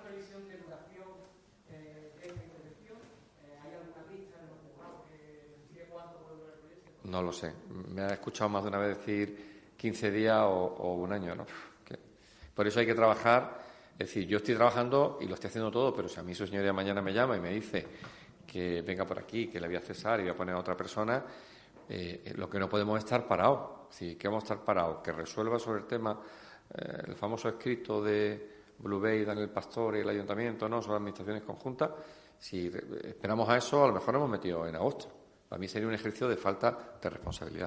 No lo sé. Me ha escuchado más de una vez decir 15 días o 1 año, ¿no? Por eso hay que trabajar. Es decir, yo estoy trabajando y lo estoy haciendo todo, pero si a mí su señoría mañana me llama y me dice que venga por aquí, que le voy a cesar y voy a poner a otra persona, lo que no podemos es estar parados. Sí, que vamos a estar parados. Que resuelva sobre el tema, el famoso escrito de Blue Bay, Daniel Pastor y el ayuntamiento, ¿no? Sobre administraciones conjuntas. Si esperamos a eso, a lo mejor nos hemos metido en agosto. Para mí sería un ejercicio de falta de responsabilidad.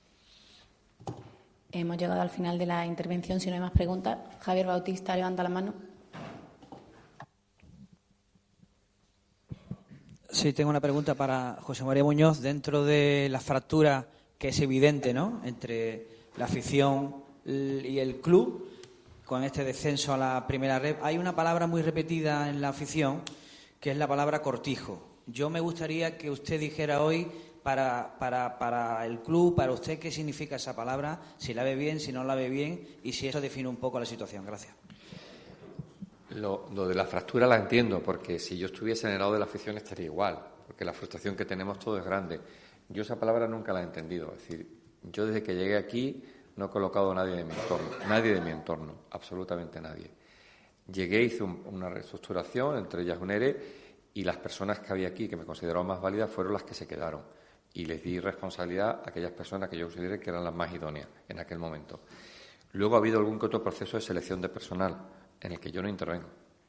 Hemos llegado al final de la intervención. Si no hay más preguntas, Javier Bautista levanta la mano. Sí, tengo una pregunta para José María Muñoz. Dentro de la fractura que es evidente, ¿no?, entre la afición y el club, con este descenso a la primera red, hay una palabra muy repetida en la afición, que es la palabra cortijo. Yo me gustaría que usted dijera hoy, para el club, para usted, qué significa esa palabra, si la ve bien, si no la ve bien, y si eso define un poco la situación. Gracias. Lo de la fractura la entiendo, porque si yo estuviese en el lado de la afición estaría igual, porque la frustración que tenemos todo es grande. Yo esa palabra nunca la he entendido. Es decir, yo desde que llegué aquí no he colocado a nadie de mi entorno, absolutamente nadie. Llegué, hice una reestructuración, entre ellas un ERE, y las personas que había aquí que me consideraban más válidas fueron las que se quedaron. Y les di responsabilidad a aquellas personas que yo consideré que eran las más idóneas en aquel momento. Luego ha habido algún que otro proceso de selección de personal en el que yo no intervengo.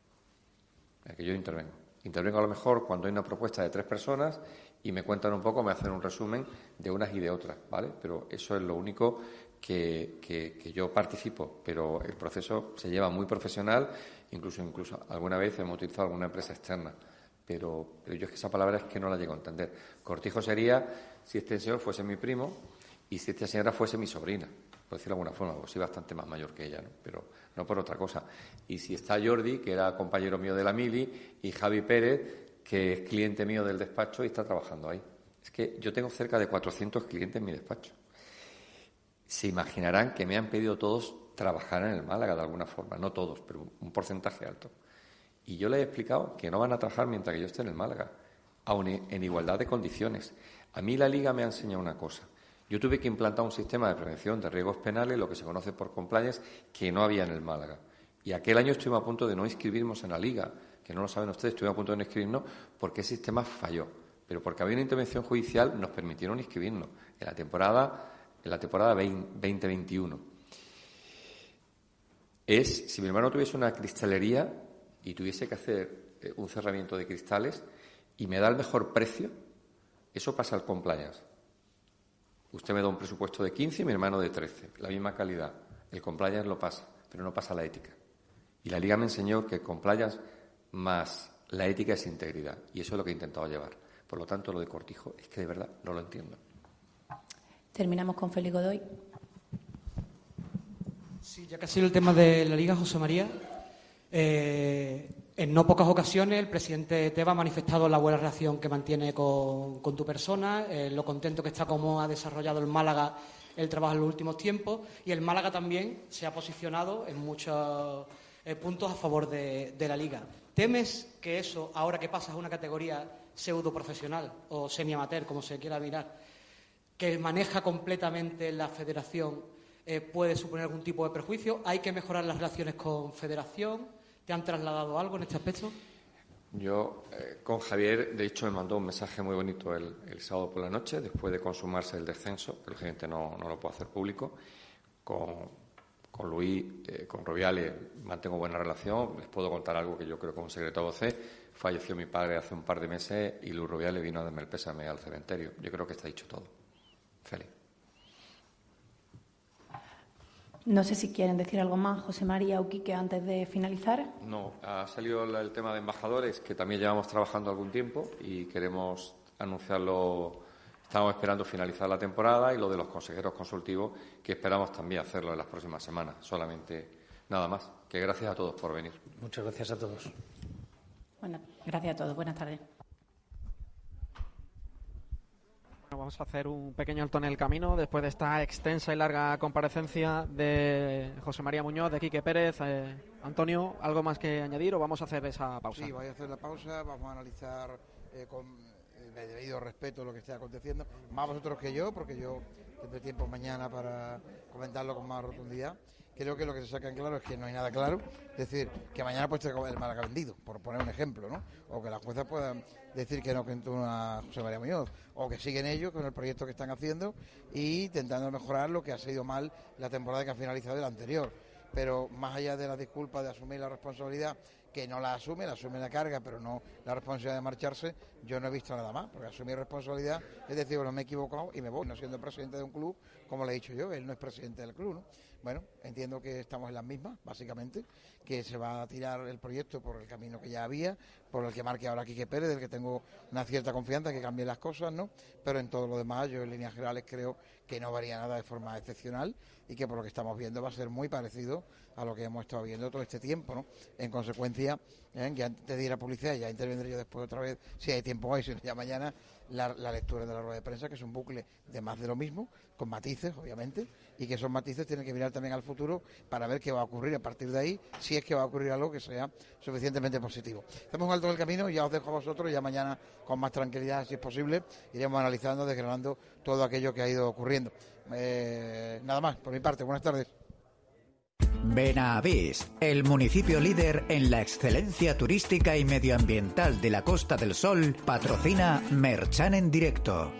Intervengo a lo mejor cuando hay una propuesta de 3 personas y me cuentan un poco, me hacen un resumen de unas y de otras, ¿vale? Pero eso es lo único que yo participo. Pero el proceso se lleva muy profesional, incluso alguna vez hemos utilizado alguna empresa externa. Pero yo es que esa palabra es que no la llego a entender. Cortijo sería si este señor fuese mi primo y si esta señora fuese mi sobrina, por decirlo de alguna forma, porque soy bastante más mayor que ella, ¿no? Pero no por otra cosa. Y si está Jordi, que era compañero mío de la Mili, y Javi Pérez, que es cliente mío del despacho y está trabajando ahí. Es que yo tengo cerca de 400 clientes en mi despacho. Se imaginarán que me han pedido todos trabajar en el Málaga de alguna forma, no todos, pero un porcentaje alto. Y yo les he explicado que no van a trabajar mientras que yo esté en el Málaga, aun en igualdad de condiciones. A mí la Liga me ha enseñado una cosa. Yo tuve que implantar un sistema de prevención de riesgos penales, lo que se conoce por compliance, que no había en el Málaga. Y aquel año estuvimos a punto de no inscribirnos en la Liga, que no lo saben ustedes, estuvimos a punto de no inscribirnos porque ese sistema falló. Pero porque había una intervención judicial nos permitieron inscribirnos en la temporada 2021. Si mi hermano tuviese una cristalería y tuviese que hacer un cerramiento de cristales y me da el mejor precio, eso pasa al compliance. Usted me da un presupuesto de 15 y mi hermano de 13, la misma calidad. El compliance lo pasa, pero no pasa la ética. Y la Liga me enseñó que el compliance más la ética es integridad, y eso es lo que he intentado llevar. Por lo tanto, lo de Cortijo es que de verdad no lo entiendo. Terminamos con Félix Godoy. Sí, ya que ha sido el tema de la Liga, José María, en no pocas ocasiones el presidente Tebas ha manifestado la buena relación que mantiene con tu persona, lo contento que está cómo ha desarrollado el Málaga el trabajo en los últimos tiempos, y el Málaga también se ha posicionado en muchos puntos a favor de la Liga. ¿Temes que eso, ahora que pasas a una categoría pseudo profesional o semi-amateur, como se quiera mirar, que maneja completamente la federación, puede suponer algún tipo de perjuicio? ¿Hay que mejorar las relaciones con federación? ¿Te han trasladado algo en este aspecto? Yo, con Javier, de hecho, me mandó un mensaje muy bonito el sábado por la noche, después de consumarse el descenso, que lógicamente no lo puedo hacer público. Con Luis, con Rubiales, mantengo buena relación. Les puedo contar algo que yo creo que un secreto a voces. Falleció mi padre hace un par de meses y Luis Rubiales vino a darme el pésame al cementerio. Yo creo que está dicho todo. Feliz. No sé si quieren decir algo más, José María o Quique, antes de finalizar. No, ha salido el tema de embajadores, que también llevamos trabajando algún tiempo y queremos anunciarlo. Estamos esperando finalizar la temporada, y lo de los consejeros consultivos, que esperamos también hacerlo en las próximas semanas. Solamente nada más. Que gracias a todos por venir. Muchas gracias a todos. Bueno, gracias a todos. Buenas tardes. Vamos a hacer un pequeño alto en el camino después de esta extensa y larga comparecencia de José María Muñoz, de Quique Pérez. Antonio, ¿algo más que añadir o vamos a hacer esa pausa? Sí, voy a hacer la pausa, vamos a analizar con el debido respeto lo que está aconteciendo, más vosotros que yo, porque yo tendré tiempo mañana para comentarlo con más rotundidad. Creo que lo que se saca en claro es que no hay nada claro, es decir, que mañana puede estar el Málaga vendido, por poner un ejemplo, ¿no? O que las juezas puedan decir que no cuento a José María Muñoz, o que siguen ellos con el proyecto que están haciendo y intentando mejorar lo que ha sido mal la temporada que ha finalizado de la anterior. Pero más allá de las disculpas de asumir la responsabilidad, que no la asume la carga, pero no la responsabilidad de marcharse, yo no he visto nada más, porque asumir responsabilidad es decir, bueno, me he equivocado y me voy, no siendo presidente de un club, como le he dicho yo, él no es presidente del club, ¿no? Bueno, entiendo que estamos en las mismas, básicamente, que se va a tirar el proyecto por el camino que ya había, por el que marque ahora Quique Pérez, del que tengo una cierta confianza que cambie las cosas, ¿no? Pero en todo lo demás, yo en líneas generales creo que no varía nada de forma excepcional y que por lo que estamos viendo va a ser muy parecido a lo que hemos estado viendo todo este tiempo, ¿no? En consecuencia, ya antes de ir a publicidad, ya intervendré yo después otra vez, si hay tiempo hoy, si no ya mañana, la lectura de la rueda de prensa, que es un bucle de más de lo mismo, con matices, obviamente, y que esos matices tienen que mirar también al futuro para ver qué va a ocurrir a partir de ahí, si es que va a ocurrir algo que sea suficientemente positivo. Estamos un alto en el camino, ya os dejo a vosotros, ya mañana con más tranquilidad, si es posible, iremos analizando, desgranando todo aquello que ha ido ocurriendo. Nada más, por mi parte, buenas tardes. Benavís, el municipio líder en la excelencia turística y medioambiental de la Costa del Sol, patrocina Merchan en directo.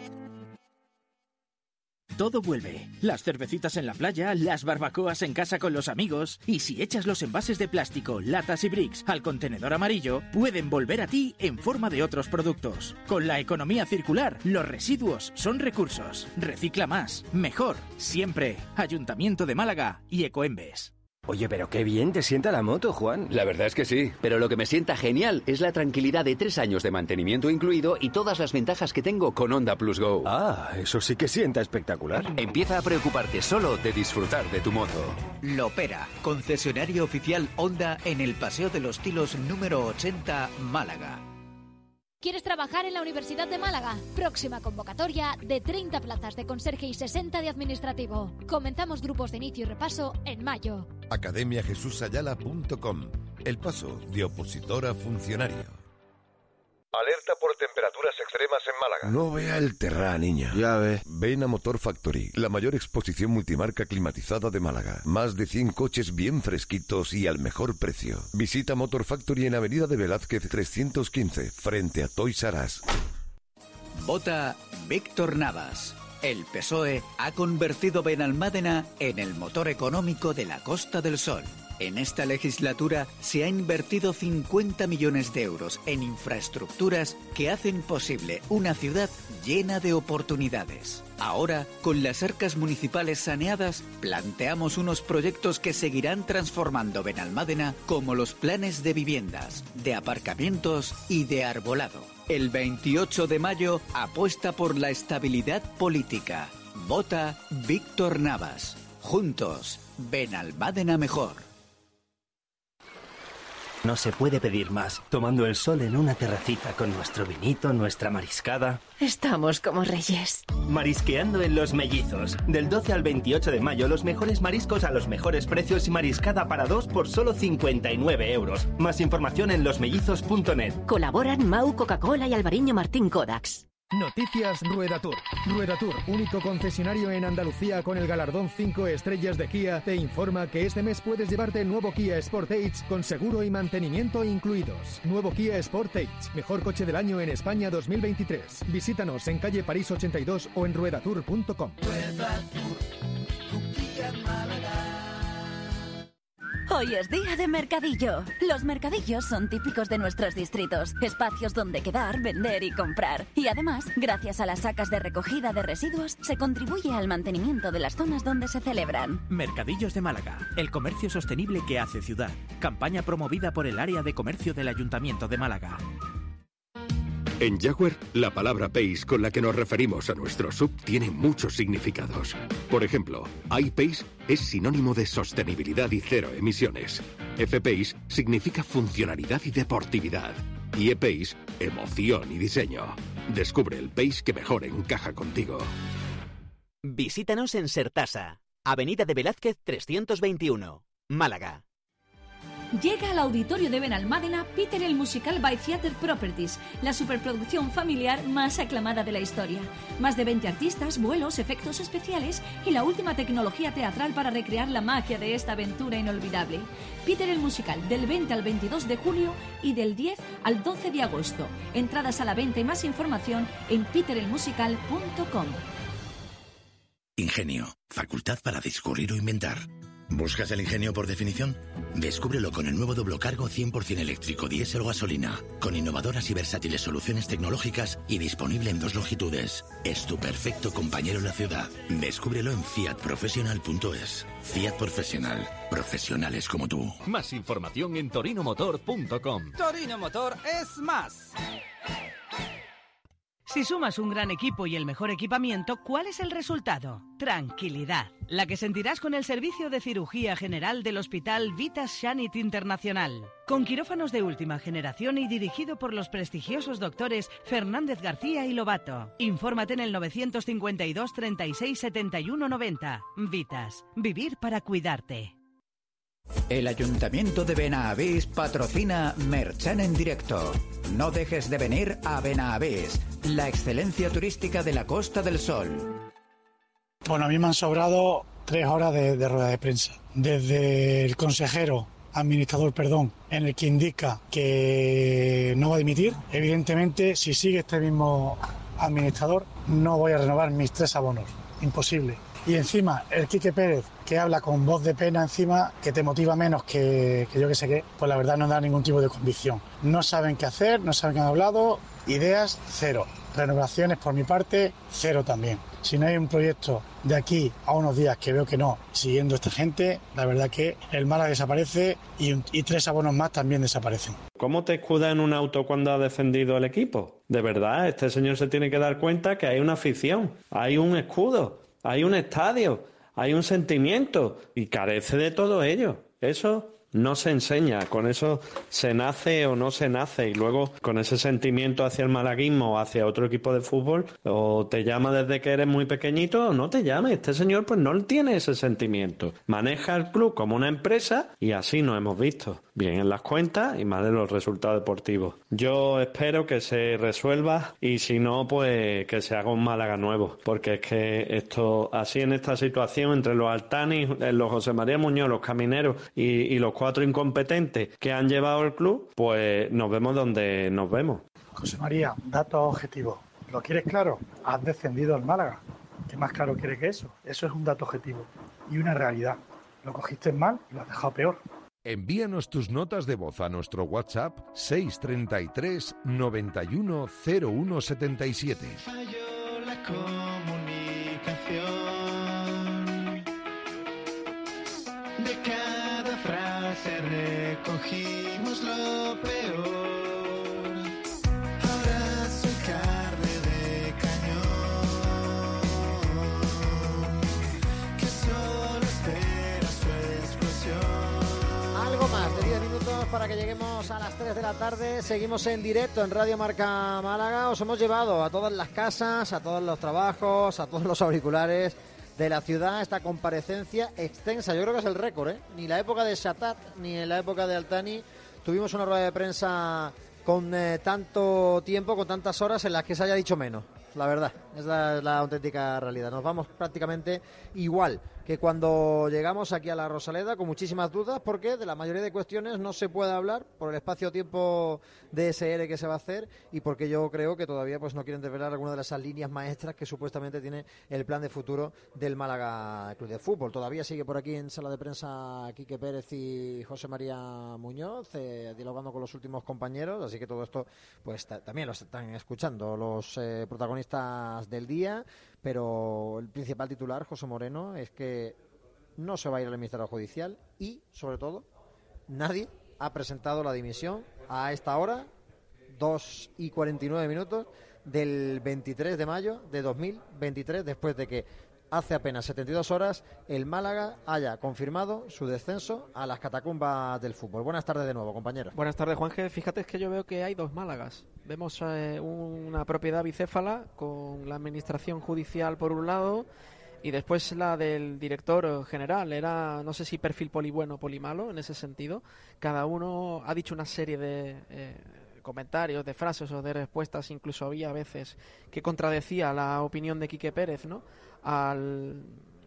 Todo vuelve. Las cervecitas en la playa, las barbacoas en casa con los amigos. Y si echas los envases de plástico, latas y bricks al contenedor amarillo, pueden volver a ti en forma de otros productos. Con la economía circular, los residuos son recursos. Recicla más, mejor, siempre. Ayuntamiento de Málaga y Ecoembes. Oye, pero qué bien te sienta la moto, Juan. La verdad es que sí, pero lo que me sienta genial es la tranquilidad de 3 años de mantenimiento incluido y todas las ventajas que tengo con Honda Plus Go. Ah, eso sí que sienta espectacular. Empieza a preocuparte solo de disfrutar de tu moto. Lopera, concesionario oficial Honda en el Paseo de los Tilos número 80, Málaga. ¿Quieres trabajar en la Universidad de Málaga? Próxima convocatoria de 30 plazas de conserje y 60 de administrativo. Comenzamos grupos de inicio y repaso en mayo. academiajesusayala.com. El paso de opositor a funcionario. Alerta por temperaturas extremas en Málaga. No vea el terrá, niña. Ya ves. Ven a Motor Factory, la mayor exposición multimarca climatizada de Málaga. Más de 100 coches bien fresquitos y al mejor precio. Visita Motor Factory en Avenida de Velázquez 315, frente a Toys R Us. Vota Víctor Navas. El PSOE ha convertido Benalmádena en el motor económico de la Costa del Sol. En esta legislatura se ha invertido 50 millones de euros en infraestructuras que hacen posible una ciudad llena de oportunidades. Ahora, con las arcas municipales saneadas, planteamos unos proyectos que seguirán transformando Benalmádena, como los planes de viviendas, de aparcamientos y de arbolado. El 28 de mayo apuesta por la estabilidad política. Vota Víctor Navas. Juntos, Benalmádena mejor. No se puede pedir más, tomando el sol en una terracita con nuestro vinito, nuestra mariscada. Estamos como reyes. Marisqueando en Los Mellizos. Del 12 al 28 de mayo, los mejores mariscos a los mejores precios y mariscada para 2 por solo 59 euros. Más información en losmellizos.net. Colaboran Mau, Coca-Cola y Alvariño Martín Kodax. Noticias Rueda Tour. Rueda Tour, único concesionario en Andalucía con el galardón 5 estrellas de Kia, te informa que este mes puedes llevarte el nuevo Kia Sportage con seguro y mantenimiento incluidos. Nuevo Kia Sportage, mejor coche del año en España 2023. Visítanos en calle París 82 o en ruedatour.com. Rueda Tour, tu Kia Málaga. Hoy es día de mercadillo. Los mercadillos son típicos de nuestros distritos, espacios donde quedar, vender y comprar. Y además, gracias a las sacas de recogida de residuos, se contribuye al mantenimiento de las zonas donde se celebran. Mercadillos de Málaga, el comercio sostenible que hace ciudad. Campaña promovida por el área de comercio del Ayuntamiento de Málaga. En Jaguar, la palabra Pace con la que nos referimos a nuestro SUV tiene muchos significados. Por ejemplo, iPace es sinónimo de sostenibilidad y cero emisiones. F-Pace significa funcionalidad y deportividad. Y E-Pace, emoción y diseño. Descubre el Pace que mejor encaja contigo. Visítanos en Sertasa, Avenida de Velázquez 321, Málaga. Llega al auditorio de Benalmádena Peter el Musical by Theatre Properties, la superproducción familiar más aclamada de la historia. Más de 20 artistas, vuelos, efectos especiales y la última tecnología teatral para recrear la magia de esta aventura inolvidable. Peter el Musical, del 20 al 22 de julio y del 10 al 12 de agosto. Entradas a la venta y más información en peterelmusical.com. Ingenio, facultad para discurrir o inventar. ¿Buscas el ingenio por definición? Descúbrelo con el nuevo Doblocargo 100% eléctrico diésel o gasolina, con innovadoras y versátiles soluciones tecnológicas y disponible en 2 longitudes. Es tu perfecto compañero en la ciudad. Descúbrelo en fiatprofessional.es. Fiat Professional. Profesionales como tú. Más información en torinomotor.com. Torino Motor es más. Si sumas un gran equipo y el mejor equipamiento, ¿cuál es el resultado? Tranquilidad, la que sentirás con el servicio de cirugía general del Hospital Vitas Shanit Internacional. Con quirófanos de última generación y dirigido por los prestigiosos doctores Fernández García y Lobato. Infórmate en el 952 36 71 90. Vitas, vivir para cuidarte. El Ayuntamiento de Benavís patrocina Merchan en directo. No dejes de venir a Benavís, la excelencia turística de la Costa del Sol. Bueno, a mí me han sobrado 3 horas de rueda de prensa. Desde el administrador, en el que indica que no va a dimitir. Evidentemente, si sigue este mismo administrador, no voy a renovar mis 3 abonos. Imposible. Y encima, el Quique Pérez, que habla con voz de pena encima, que te motiva menos que yo que sé qué, pues la verdad no da ningún tipo de convicción. No saben qué hacer, no saben qué han hablado, ideas, 0. Renovaciones por mi parte, 0 también. Si no hay un proyecto de aquí a unos días, que veo que no, siguiendo esta gente, la verdad que el Málaga desaparece y 3 abonos más también desaparecen. ¿Cómo te escudas en un auto cuando ha defendido el equipo? De verdad, este señor se tiene que dar cuenta que hay una afición, hay un escudo, hay un estadio, hay un sentimiento y carece de todo ello. Eso no se enseña, con eso se nace o no se nace, y luego con ese sentimiento hacia el malaguismo o hacia otro equipo de fútbol, o te llama desde que eres muy pequeñito o no te llame. Este señor pues no tiene ese sentimiento, maneja el club como una empresa y así nos hemos visto, bien en las cuentas y más en los resultados deportivos. Yo espero que se resuelva y si no, pues que se haga un Málaga nuevo, porque es que esto, así en esta situación, entre los Altani, los José María Muñoz, los Camineros y los 4 incompetentes que han llevado el club, pues nos vemos donde nos vemos. José María, datos objetivos. ¿Lo quieres claro? Has descendido al Málaga. ¿Qué más claro quieres que eso? Eso es un dato objetivo y una realidad. Lo cogiste mal y lo has dejado peor. Envíanos tus notas de voz a nuestro WhatsApp 633 91 01 77. Falló la comunicación. De cada frase recogimos lo peor. Ahora soy carne de cañón, que solo espera su explosión. Algo más de 10 minutos para que lleguemos a las 3 de la tarde. Seguimos en directo en Radio Marca Málaga. Os hemos llevado a todas las casas, a todos los trabajos, a todos los auriculares de la ciudad esta comparecencia extensa. Yo creo que es el récord, ¿eh? Ni la época de Shatat ni en la época de Altani tuvimos una rueda de prensa con tanto tiempo, con tantas horas en las que se haya dicho menos. La verdad, es la auténtica realidad. Nos vamos prácticamente igual que cuando llegamos aquí a la Rosaleda, con muchísimas dudas, porque de la mayoría de cuestiones no se puede hablar por el espacio-tiempo de SR que se va a hacer y porque yo creo que todavía pues no quieren desvelar alguna de esas líneas maestras que supuestamente tiene el plan de futuro del Málaga Club de Fútbol. Todavía sigue por aquí en sala de prensa Quique Pérez y José María Muñoz, dialogando con los últimos compañeros, así que todo esto pues también lo están escuchando los protagonistas del día. Pero el principal titular, José Moreno, es que no se va a ir al Ministerio Judicial y, sobre todo, nadie ha presentado la dimisión a esta hora, 2:49 del 23 de mayo de 2023, después de que hace apenas 72 horas el Málaga haya confirmado su descenso a las catacumbas del fútbol. Buenas tardes de nuevo, compañeros. Buenas tardes, Juanje. Fíjate, es que yo veo que hay 2 Málagas. Vemos una propiedad bicéfala con la administración judicial por un lado y después la del director general. Era, no sé si perfil polibueno o polimalo en ese sentido. Cada uno ha dicho una serie de comentarios, de frases o de respuestas, incluso había a veces que contradecía la opinión de Quique Pérez, ¿no? Al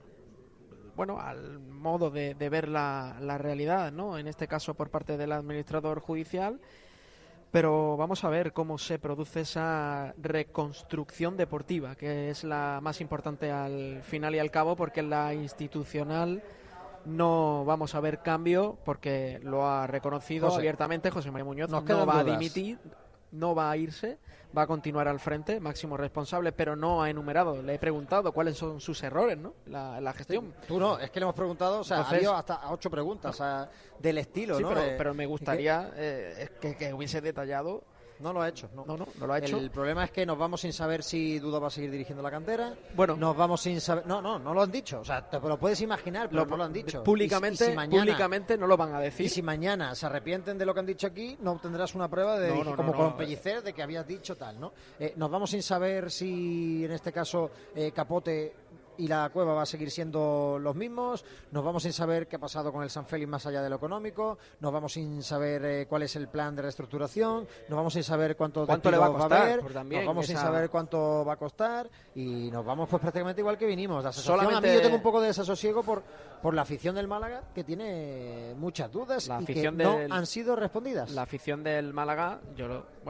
modo de ver la realidad, ¿no? En este caso por parte del administrador judicial. Pero vamos a ver cómo se produce esa reconstrucción deportiva, que es la más importante al final y al cabo, porque en la institucional no vamos a ver cambio, porque lo ha reconocido abiertamente José María Muñoz. No va a dimitir, no va a irse, va a continuar al frente, máximo responsable, pero no ha enumerado. Le he preguntado cuáles son sus errores, ¿no? La gestión. Tú no, es que le hemos preguntado, o sea, ha habido hasta 8 preguntas del estilo, sí, ¿no? Pero me gustaría que hubiese detallado. No lo ha hecho, no lo ha hecho. El problema es que nos vamos sin saber si Dudo va a seguir dirigiendo la cantera. Bueno, nos vamos sin saber. No lo han dicho. O sea, te lo puedes imaginar, pero no lo han dicho. Públicamente, si mañana, públicamente no lo van a decir. Y si mañana se arrepienten de lo que han dicho aquí, no obtendrás una prueba de con Pellicer de que habías dicho tal, ¿no? Nos vamos sin saber si en este caso Capote y la Cueva va a seguir siendo los mismos. Nos vamos sin saber qué ha pasado con el San Félix más allá de lo económico, nos vamos sin saber cuál es el plan de reestructuración, nos vamos sin saber cuánto le va a costar, haber, nos vamos sin saber cuánto va a costar, y nos vamos pues prácticamente igual que vinimos. La sensación, a mí yo tengo un poco de desasosiego por la afición del Málaga, que tiene muchas dudas y que no han sido respondidas. La afición del Málaga, yo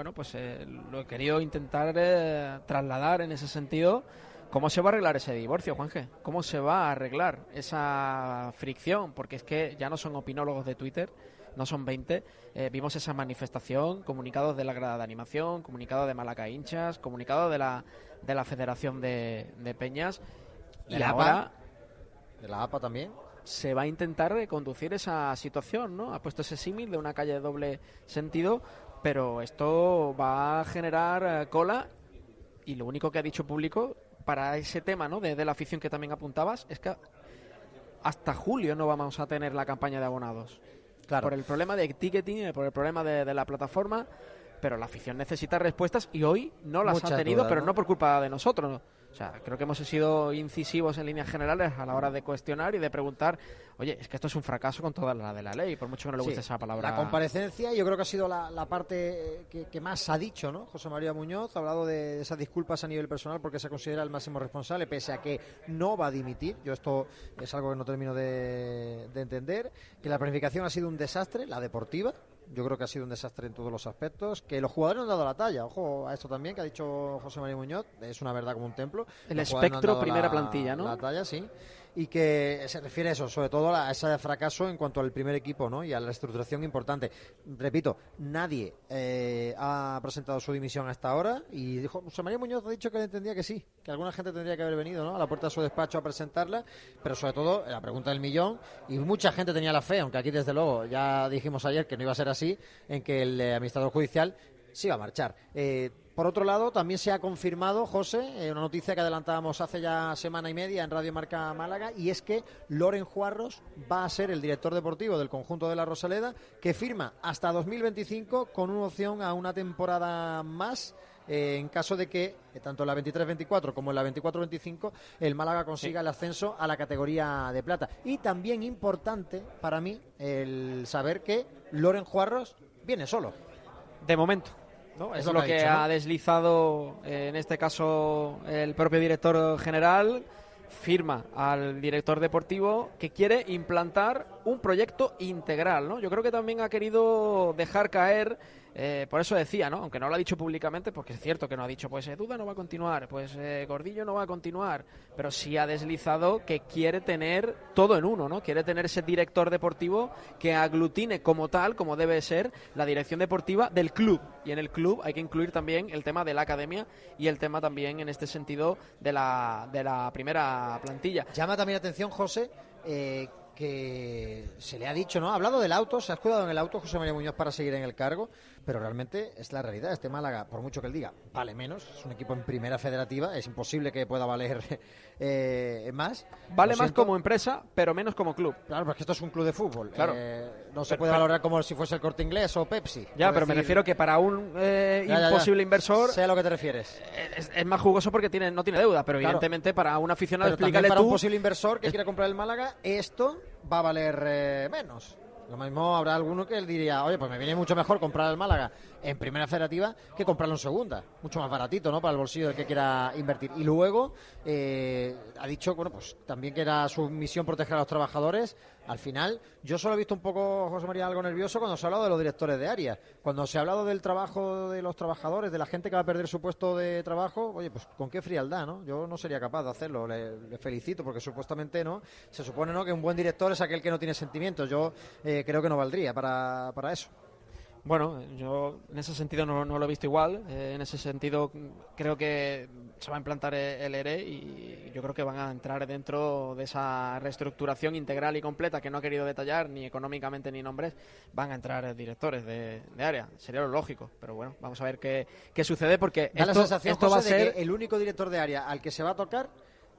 lo he querido intentar trasladar en ese sentido. ¿Cómo se va a arreglar ese divorcio, Juanje? ¿Cómo se va a arreglar esa fricción? Porque es que ya no son opinólogos de Twitter, no son 20. Vimos esa manifestación, comunicados de la grada de animación, comunicados de Málaga hinchas, comunicados de la Federación de Peñas. Y ahora de la APA también. Se va a intentar reconducir esa situación, ¿no? Ha puesto ese símil de una calle de doble sentido, pero esto va a generar cola, y lo único que ha dicho público para ese tema, ¿no?, de la afición que también apuntabas, es que hasta julio no vamos a tener la campaña de abonados. Claro. Por el problema de ticketing, por el problema de la plataforma, pero la afición necesita respuestas y hoy no las ha tenido, dudas, pero no por culpa de nosotros, ¿no? O sea, creo que hemos sido incisivos en líneas generales a la hora de cuestionar y de preguntar, oye, es que esto es un fracaso con toda la de la ley, por mucho que no le guste esa palabra. La comparecencia yo creo que ha sido la parte que más ha dicho, ¿no? José María Muñoz ha hablado de esas disculpas a nivel personal porque se considera el máximo responsable, pese a que no va a dimitir. Yo esto es algo que no termino de entender, que la planificación ha sido un desastre, la deportiva. Yo creo que ha sido un desastre en todos los aspectos, que los jugadores no han dado la talla. Ojo a esto también que ha dicho José María Muñoz, es una verdad como un templo. El espectro primera plantilla, ¿no? La talla, sí. Y que se refiere a eso, sobre todo a ese fracaso en cuanto al primer equipo, ¿no? Y a la reestructuración importante. Repito, nadie ha presentado su dimisión hasta ahora, y dijo, José María Muñoz ha dicho que él entendía que sí, que alguna gente tendría que haber venido, ¿no?, a la puerta de su despacho a presentarla, pero sobre todo la pregunta del millón, y mucha gente tenía la fe, aunque aquí desde luego ya dijimos ayer que no iba a ser así, en que el administrador judicial se iba a marchar. Por otro lado, también se ha confirmado, José, una noticia que adelantábamos hace ya semana y media en Radio Marca Málaga, y es que Loren Juarros va a ser el director deportivo del conjunto de la Rosaleda, que firma hasta 2025 con una opción a una temporada más, en caso de que tanto en la 23-24 como en la 24-25 el Málaga consiga el ascenso a la categoría de plata. Y también importante para mí el saber que Loren Juarros viene solo. De momento. ¿No? Es lo que ha deslizado en este caso el propio director general. Firma al director deportivo que quiere implantar un proyecto integral, ¿no? Yo creo que también ha querido dejar caer, por eso decía, ¿no?, aunque no lo ha dicho públicamente, porque es cierto que no ha dicho, pues Duda no va a continuar, pues Gordillo no va a continuar, pero sí ha deslizado que quiere tener todo en uno, ¿no? Quiere tener ese director deportivo que aglutine como tal, como debe ser, la dirección deportiva del club, y en el club hay que incluir también el tema de la academia y el tema también, en este sentido, de la primera plantilla. Llama también la atención, José, que se le ha dicho, ¿no? Ha hablado del auto, se ha escudado en el auto José María Muñoz para seguir en el cargo, pero realmente es la realidad. Este Málaga, por mucho que él diga, vale menos, es un equipo en primera federativa, es imposible que pueda valer más. Vale más como empresa, pero menos como club. Claro, porque esto es un club de fútbol. Claro. No se puede valorar como si fuese el Corte Inglés o Pepsi. Ya, pero me refiero que para un imposible inversor... Sé a lo que te refieres. Es más jugoso porque no tiene deuda, pero evidentemente para un aficionado, explícale para un posible inversor que quiera comprar el Málaga, esto va a valer menos. Lo mismo habrá alguno que él diría, oye, pues me viene mucho mejor comprar el Málaga en primera federativa que comprarlo en segunda, mucho más baratito, ¿no?, para el bolsillo del que quiera invertir. Y luego ha dicho, bueno, pues también que era su misión proteger a los trabajadores. Al final, yo solo he visto un poco, José María, algo nervioso cuando se ha hablado de los directores de área, cuando se ha hablado del trabajo de los trabajadores, de la gente que va a perder su puesto de trabajo. Oye, pues con qué frialdad, ¿no? Yo no sería capaz de hacerlo. Le felicito porque supuestamente, ¿no?, se supone, ¿no?, que un buen director es aquel que no tiene sentimientos. Yo creo que no valdría para eso. Bueno, yo en ese sentido no lo he visto igual. En ese sentido creo que se va a implantar el ERE y yo creo que van a entrar dentro de esa reestructuración integral y completa que no ha querido detallar ni económicamente ni nombres. Van a entrar directores de área. Sería lo lógico, pero bueno, vamos a ver qué sucede porque da la sensación, José, va a ser de que el único director de área al que se va a tocar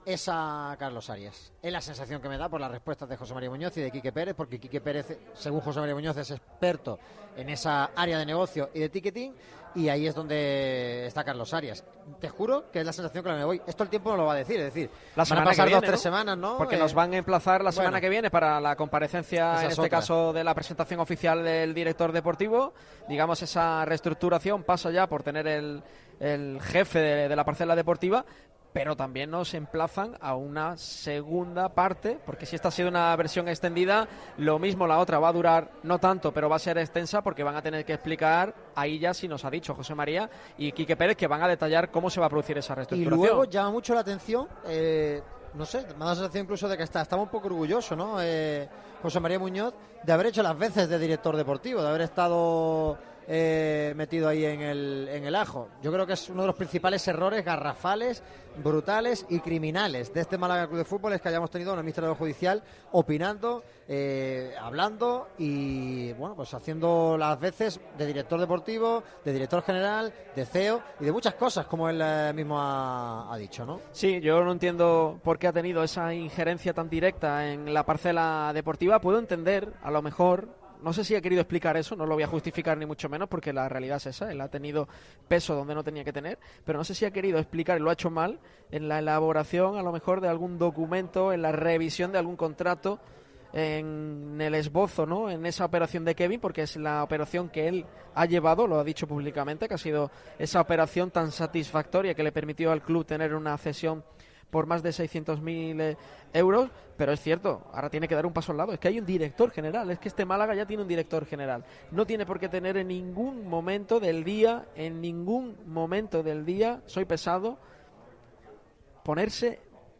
es a Carlos Arias. Es la sensación que me da por las respuestas de José María Muñoz y de Quique Pérez, porque Quique Pérez, según José María Muñoz, es experto en esa área de negocio y de ticketing, y ahí es donde está Carlos Arias. Te juro que es la sensación que me voy. Esto el tiempo no lo va a decir, es decir, van a pasar 2 o 3 semanas, ¿no? Porque nos van a emplazar la semana que viene para la comparecencia, en este caso, de la presentación oficial del director deportivo. Digamos, esa reestructuración pasa ya por tener el jefe de la parcela deportiva, pero también nos emplazan a una segunda parte, porque si esta ha sido una versión extendida, lo mismo la otra va a durar no tanto, pero va a ser extensa, porque van a tener que explicar, ahí ya sí nos ha dicho José María y Quique Pérez, que van a detallar cómo se va a producir esa reestructuración. Y luego llama mucho la atención, no sé, me da la sensación incluso de que estamos un poco orgullosos, ¿no? José María Muñoz, de haber hecho las veces de director deportivo, de haber estado metido ahí en el ajo. Yo creo que es uno de los principales errores garrafales, brutales y criminales de este Málaga Club de Fútbol, es que hayamos tenido un administrador judicial opinando, hablando y bueno, pues haciendo las veces de director deportivo, de director general, de CEO y de muchas cosas, como él mismo ha dicho, ¿no? Sí, yo no entiendo por qué ha tenido esa injerencia tan directa en la parcela deportiva. Puedo entender, a lo mejor, no sé si ha querido explicar eso, no lo voy a justificar ni mucho menos, porque la realidad es esa, él ha tenido peso donde no tenía que tener, pero no sé si ha querido explicar, y lo ha hecho mal, en la elaboración a lo mejor de algún documento, en la revisión de algún contrato, en el esbozo, ¿no? En esa operación de Kevin, porque es la operación que él ha llevado, lo ha dicho públicamente, que ha sido esa operación tan satisfactoria que le permitió al club tener una cesión por más de 600.000 euros, pero es cierto, ahora tiene que dar un paso al lado. Es que hay un director general, es que este Málaga ya tiene un director general. No tiene por qué tener en ningún momento del día, soy pesado, ponerse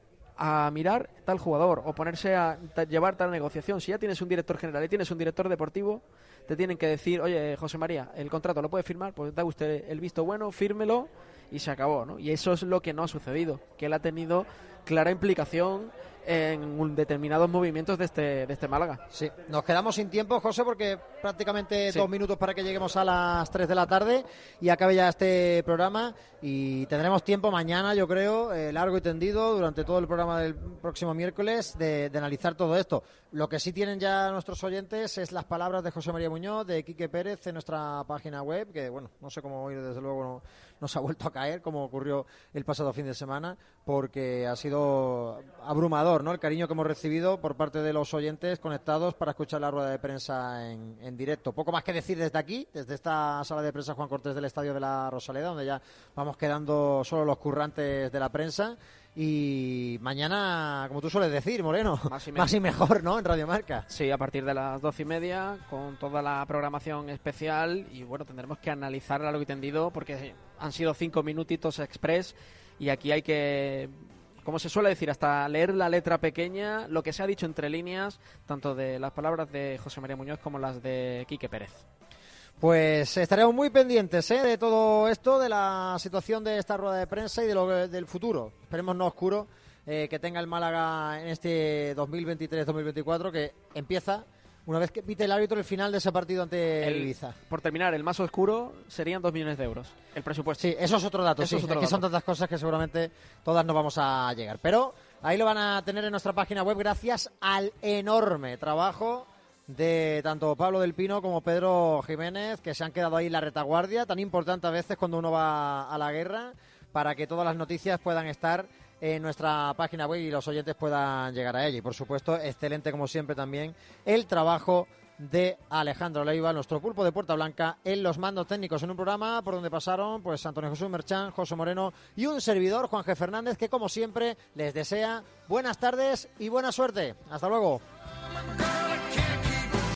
a mirar tal jugador o ponerse a llevar tal negociación. Si ya tienes un director general y tienes un director deportivo, te tienen que decir, oye, José María, el contrato lo puede firmar, pues da usted el visto bueno, fírmelo y se acabó, ¿no? Y eso es lo que no ha sucedido, que él ha tenido clara implicación en determinados movimientos de este Málaga. Sí, nos quedamos sin tiempo, José, porque prácticamente 2 minutos para que lleguemos a las 3 de la tarde y acabe ya este programa, y tendremos tiempo mañana, yo creo, largo y tendido, durante todo el programa del próximo miércoles, de analizar todo esto. Lo que sí tienen ya nuestros oyentes es las palabras de José María Muñoz, de Quique Pérez en nuestra página web, que bueno, no sé cómo hoy desde luego no se ha vuelto a caer, como ocurrió el pasado fin de semana, porque ha sido abrumador, ¿no? El cariño que hemos recibido por parte de los oyentes conectados para escuchar la rueda de prensa en directo. Poco más que decir desde aquí, desde esta sala de prensa Juan Cortés del Estadio de la Rosaleda, donde ya vamos quedando solo los currantes de la prensa. Y mañana, como tú sueles decir, Moreno, más y mejor, ¿no? En Radio Marca. Sí, a partir de las 12:30, con toda la programación especial. Y bueno, tendremos que analizar largo y tendido, porque han sido 5 minutitos express. Y aquí hay que, como se suele decir, hasta leer la letra pequeña, lo que se ha dicho entre líneas, tanto de las palabras de José María Muñoz como las de Quique Pérez. Pues estaremos muy pendientes de todo esto, de la situación de esta rueda de prensa y del futuro. Esperemos no oscuro que tenga el Málaga en este 2023-2024, que empieza una vez que pite el árbitro el final de ese partido ante el Ibiza. Por terminar, el más oscuro serían 2 millones de euros, el presupuesto. Sí, eso es otro dato, eso sí. Es otro dato. Que son tantas cosas que seguramente todas no vamos a llegar. Pero ahí lo van a tener en nuestra página web gracias al enorme trabajo de tanto Pablo del Pino como Pedro Jiménez, que se han quedado ahí en la retaguardia, tan importante a veces cuando uno va a la guerra, para que todas las noticias puedan estar en nuestra página web y los oyentes puedan llegar a ella. Y por supuesto, excelente como siempre también el trabajo de Alejandro Leiva, nuestro pulpo de Puerta Blanca, en los mandos técnicos, en un programa por donde pasaron pues Antonio Jesús Merchán, José Moreno y un servidor, Juan G. Fernández, que como siempre les desea buenas tardes y buena suerte. Hasta luego.